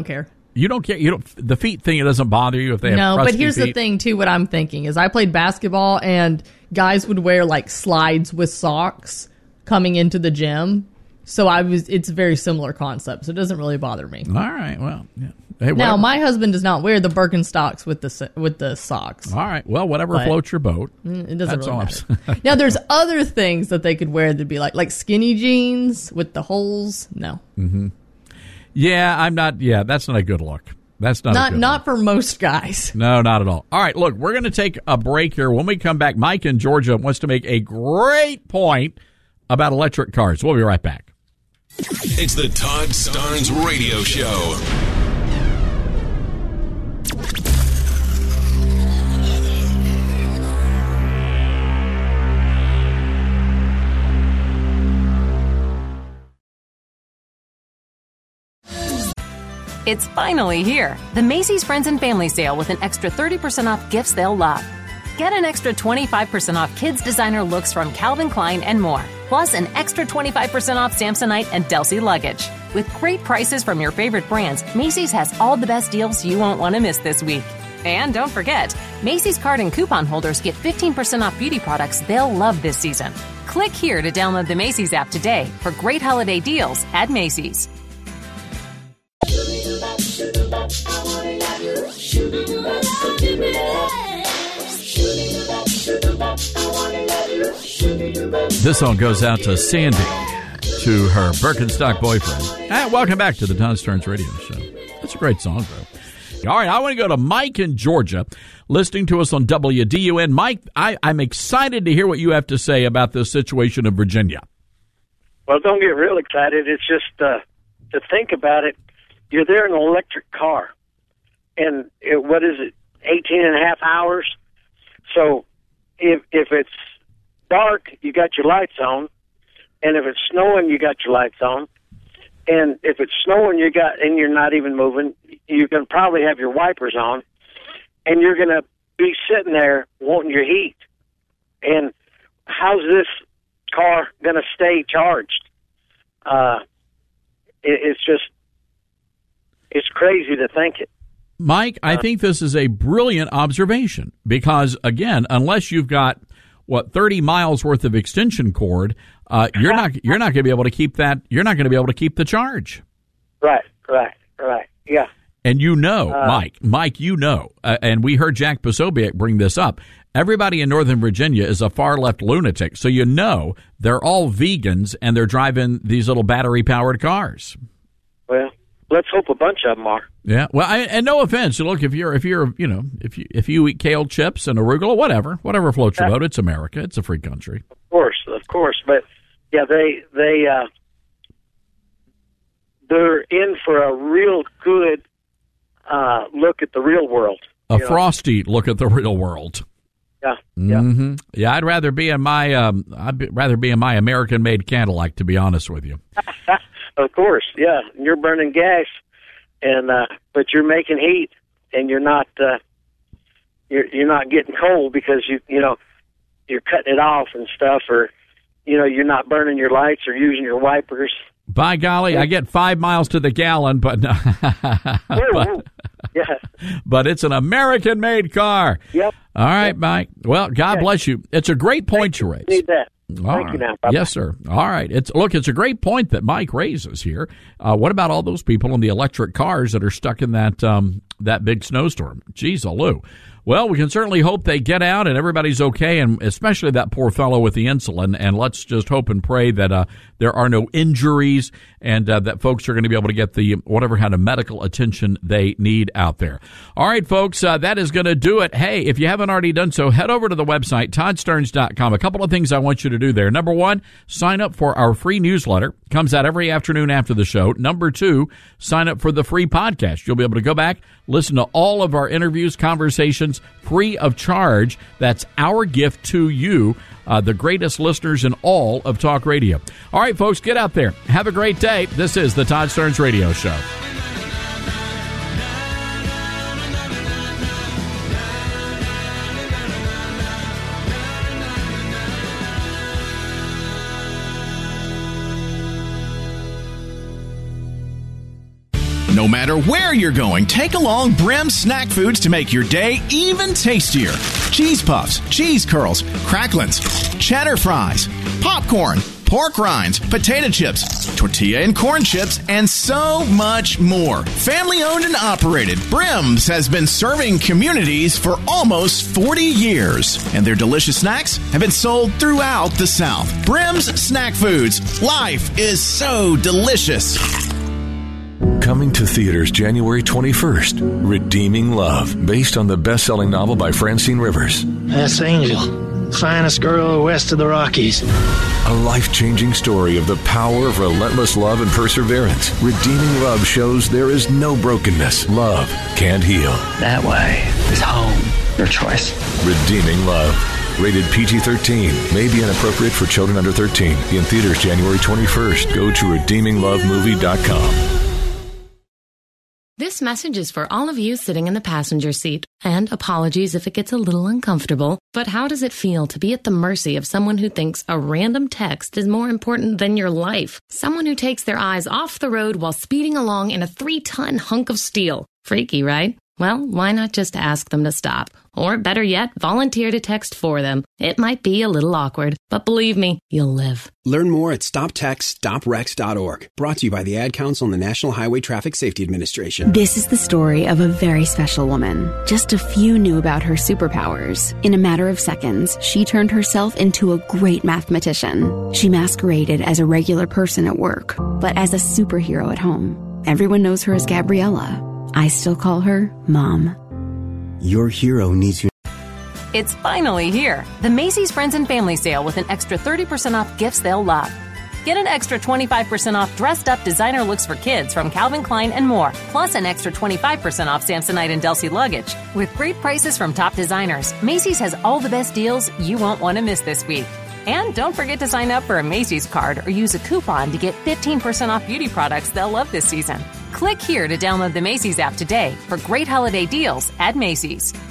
Speaker 2: You don't care. You don't. The feet thing, it doesn't bother you if they have
Speaker 5: no.
Speaker 2: crusty
Speaker 5: But here's
Speaker 2: feet.
Speaker 5: the thing, too. What I'm thinking is, I played basketball, and guys would wear like slides with socks coming into the gym. So I was. It's a very similar concept. So it doesn't really bother me.
Speaker 2: All right. Well, yeah. Hey,
Speaker 5: now
Speaker 2: whatever.
Speaker 5: my husband does not wear the Birkenstocks with the with the socks.
Speaker 2: All right. Well, whatever
Speaker 5: But-
Speaker 2: floats your boat.
Speaker 5: Mm, It doesn't
Speaker 2: That's
Speaker 5: really
Speaker 2: all I'm
Speaker 5: matter.
Speaker 2: saying.
Speaker 5: Now, there's other things that they could wear that'd be like like skinny jeans with the holes. No,
Speaker 2: Mm-hmm. Yeah, I'm not. Yeah, that's not a good look. That's not. a
Speaker 5: not
Speaker 2: good
Speaker 5: not for most guys.
Speaker 2: No, not at all. All right, look, we're going to take a break here. When we come back, Mike in Georgia wants to make a great point about electric cars. We'll be right back.
Speaker 3: It's the Todd Starnes Radio Show.
Speaker 1: It's finally here, the Macy's Friends and Family Sale with an extra thirty percent off gifts they'll love. Get an extra twenty-five percent off kids' designer looks from Calvin Klein and more. Plus, an extra twenty-five percent off Samsonite and Delsey luggage. With great prices from your favorite brands, Macy's has all the best deals you won't want to miss this week. And don't forget, Macy's card and coupon holders get fifteen percent off beauty products they'll love this season. Click here to download the Macy's app today for great holiday deals at Macy's.
Speaker 2: This song goes out to Sandy, to her Birkenstock boyfriend. And welcome back to the Todd Starnes Radio Show. That's a great song, though. All right, I want to go to Mike in Georgia, listening to us on W D U N. Mike, I, I'm excited to hear what you have to say about this situation in Virginia.
Speaker 20: Well, don't get real excited. It's just uh, to think about it. You're there in an electric car, and it, what is it, eighteen and a half hours? So if if it's dark, you got your lights on, and if it's snowing, you got your lights on, and if it's snowing, you got and you're not even moving, you can probably have your wipers on, and you're going to be sitting there wanting your heat. And how's this car going to stay charged? Uh, it, it's just, it's crazy to think it.
Speaker 2: Mike, I think this is a brilliant observation because, again, unless you've got, what, thirty miles worth of extension cord, uh, you're not you're not going to be able to keep that. You're not going to be able to keep the charge.
Speaker 20: Right, right, right. Yeah.
Speaker 2: And you know,
Speaker 20: Uh,
Speaker 2: Mike, Mike, you know, uh, and we heard Jack Posobiec bring this up. Everybody in Northern Virginia is a far left lunatic, so you know they're all vegans and they're driving these little battery powered cars.
Speaker 20: Well, let's hope a bunch of them are.
Speaker 2: Yeah. Well, I, and no offense. Look, if you're if you're you know if you if you eat kale chips and arugula, whatever, whatever floats your boat. It's America. It's a free country.
Speaker 20: Of course, of course. But yeah, they they uh, they're in for a real good uh, look at the real world.
Speaker 2: A
Speaker 20: you know?
Speaker 2: frosty look at the real world.
Speaker 20: Yeah. Yeah.
Speaker 2: Mm-hmm. Yeah, I'd rather be in my um, I'd be, rather be in my American-made Cadillac, to be honest with you.
Speaker 20: Of course, yeah. You're burning gas, and uh, but you're making heat, and you're not uh, you're you're not getting cold because you you know you're cutting it off and stuff, or you know you're not burning your lights or using your wipers.
Speaker 2: By golly, I get five miles to the gallon, but but,
Speaker 20: Yeah.
Speaker 2: but it's an American-made car.
Speaker 20: Yep.
Speaker 2: All right, Mike. Well, God bless you. It's a great point you raise.
Speaker 20: Need that.
Speaker 2: All
Speaker 20: Thank
Speaker 2: right.
Speaker 20: you now. Bye-bye.
Speaker 2: Yes, sir. All right. It's look, it's a great point that Mike raises here. Uh, what about all those people in the electric cars that are stuck in that um, that big snowstorm? Jeez, Lou. Well, we can certainly hope they get out and everybody's okay, and especially that poor fellow with the insulin. And let's just hope and pray that uh, there are no injuries and uh, that folks are going to be able to get the whatever kind of medical attention they need out there. All right, folks, uh, that is going to do it. Hey, if you haven't already done so, head over to the website, todd starnes dot com. A couple of things I want you to do there. Number one, sign up for our free newsletter. Comes out every afternoon after the show. Number two, sign up for the free podcast. You'll be able to go back, listen to all of our interviews, conversations, free of charge. That's our gift to you, uh, the greatest listeners in all of talk radio. All right, folks, get out there. Have a great day. This is the Todd Starnes Radio Show.
Speaker 21: No matter where you're going, take along Brim's snack foods to make your day even tastier. Cheese puffs, cheese curls, cracklins, cheddar fries, popcorn, pork rinds, potato chips, tortilla and corn chips, and so much more. Family owned and operated, Brim's has been serving communities for almost forty years, and their delicious snacks have been sold throughout the South. Brim's Snack Foods. Life is so delicious.
Speaker 22: Coming to theaters January twenty-first, Redeeming Love, based on the best-selling novel by Francine Rivers.
Speaker 23: That's Angel, finest girl west of the Rockies.
Speaker 22: A life-changing story of the power of relentless love and perseverance. Redeeming Love shows there is no brokenness love can't heal.
Speaker 23: That way is home. Your choice.
Speaker 22: Redeeming Love. Rated P G thirteen. May be inappropriate for children under thirteen. In theaters January twenty-first. Go to redeeming love movie dot com.
Speaker 24: This message is for all of you sitting in the passenger seat. And apologies if it gets a little uncomfortable, but how does it feel to be at the mercy of someone who thinks a random text is more important than your life? Someone who takes their eyes off the road while speeding along in a three-ton hunk of steel. Freaky, right? Well, why not just ask them to stop? Or better yet, volunteer to text for them. It might be a little awkward, but believe me, you'll live.
Speaker 25: Learn more at stop text stop wrecks dot org. Brought to you by the Ad Council and the National Highway Traffic Safety Administration.
Speaker 26: This is the story of a very special woman. Just a few knew about her superpowers. In a matter of seconds, she turned herself into a great mathematician. She masqueraded as a regular person at work, but as a superhero at home. Everyone knows her as Gabriella. I still call her Mom.
Speaker 27: Your hero needs you.
Speaker 1: It's finally here. The Macy's Friends and Family Sale with an extra thirty percent off gifts they'll love. Get an extra twenty-five percent off dressed up designer looks for kids from Calvin Klein and more. Plus an extra twenty-five percent off Samsonite and Delsey luggage. With great prices from top designers, Macy's has all the best deals you won't want to miss this week. And don't forget to sign up for a Macy's card or use a coupon to get fifteen percent off beauty products they'll love this season. Click here to download the Macy's app today for great holiday deals at Macy's.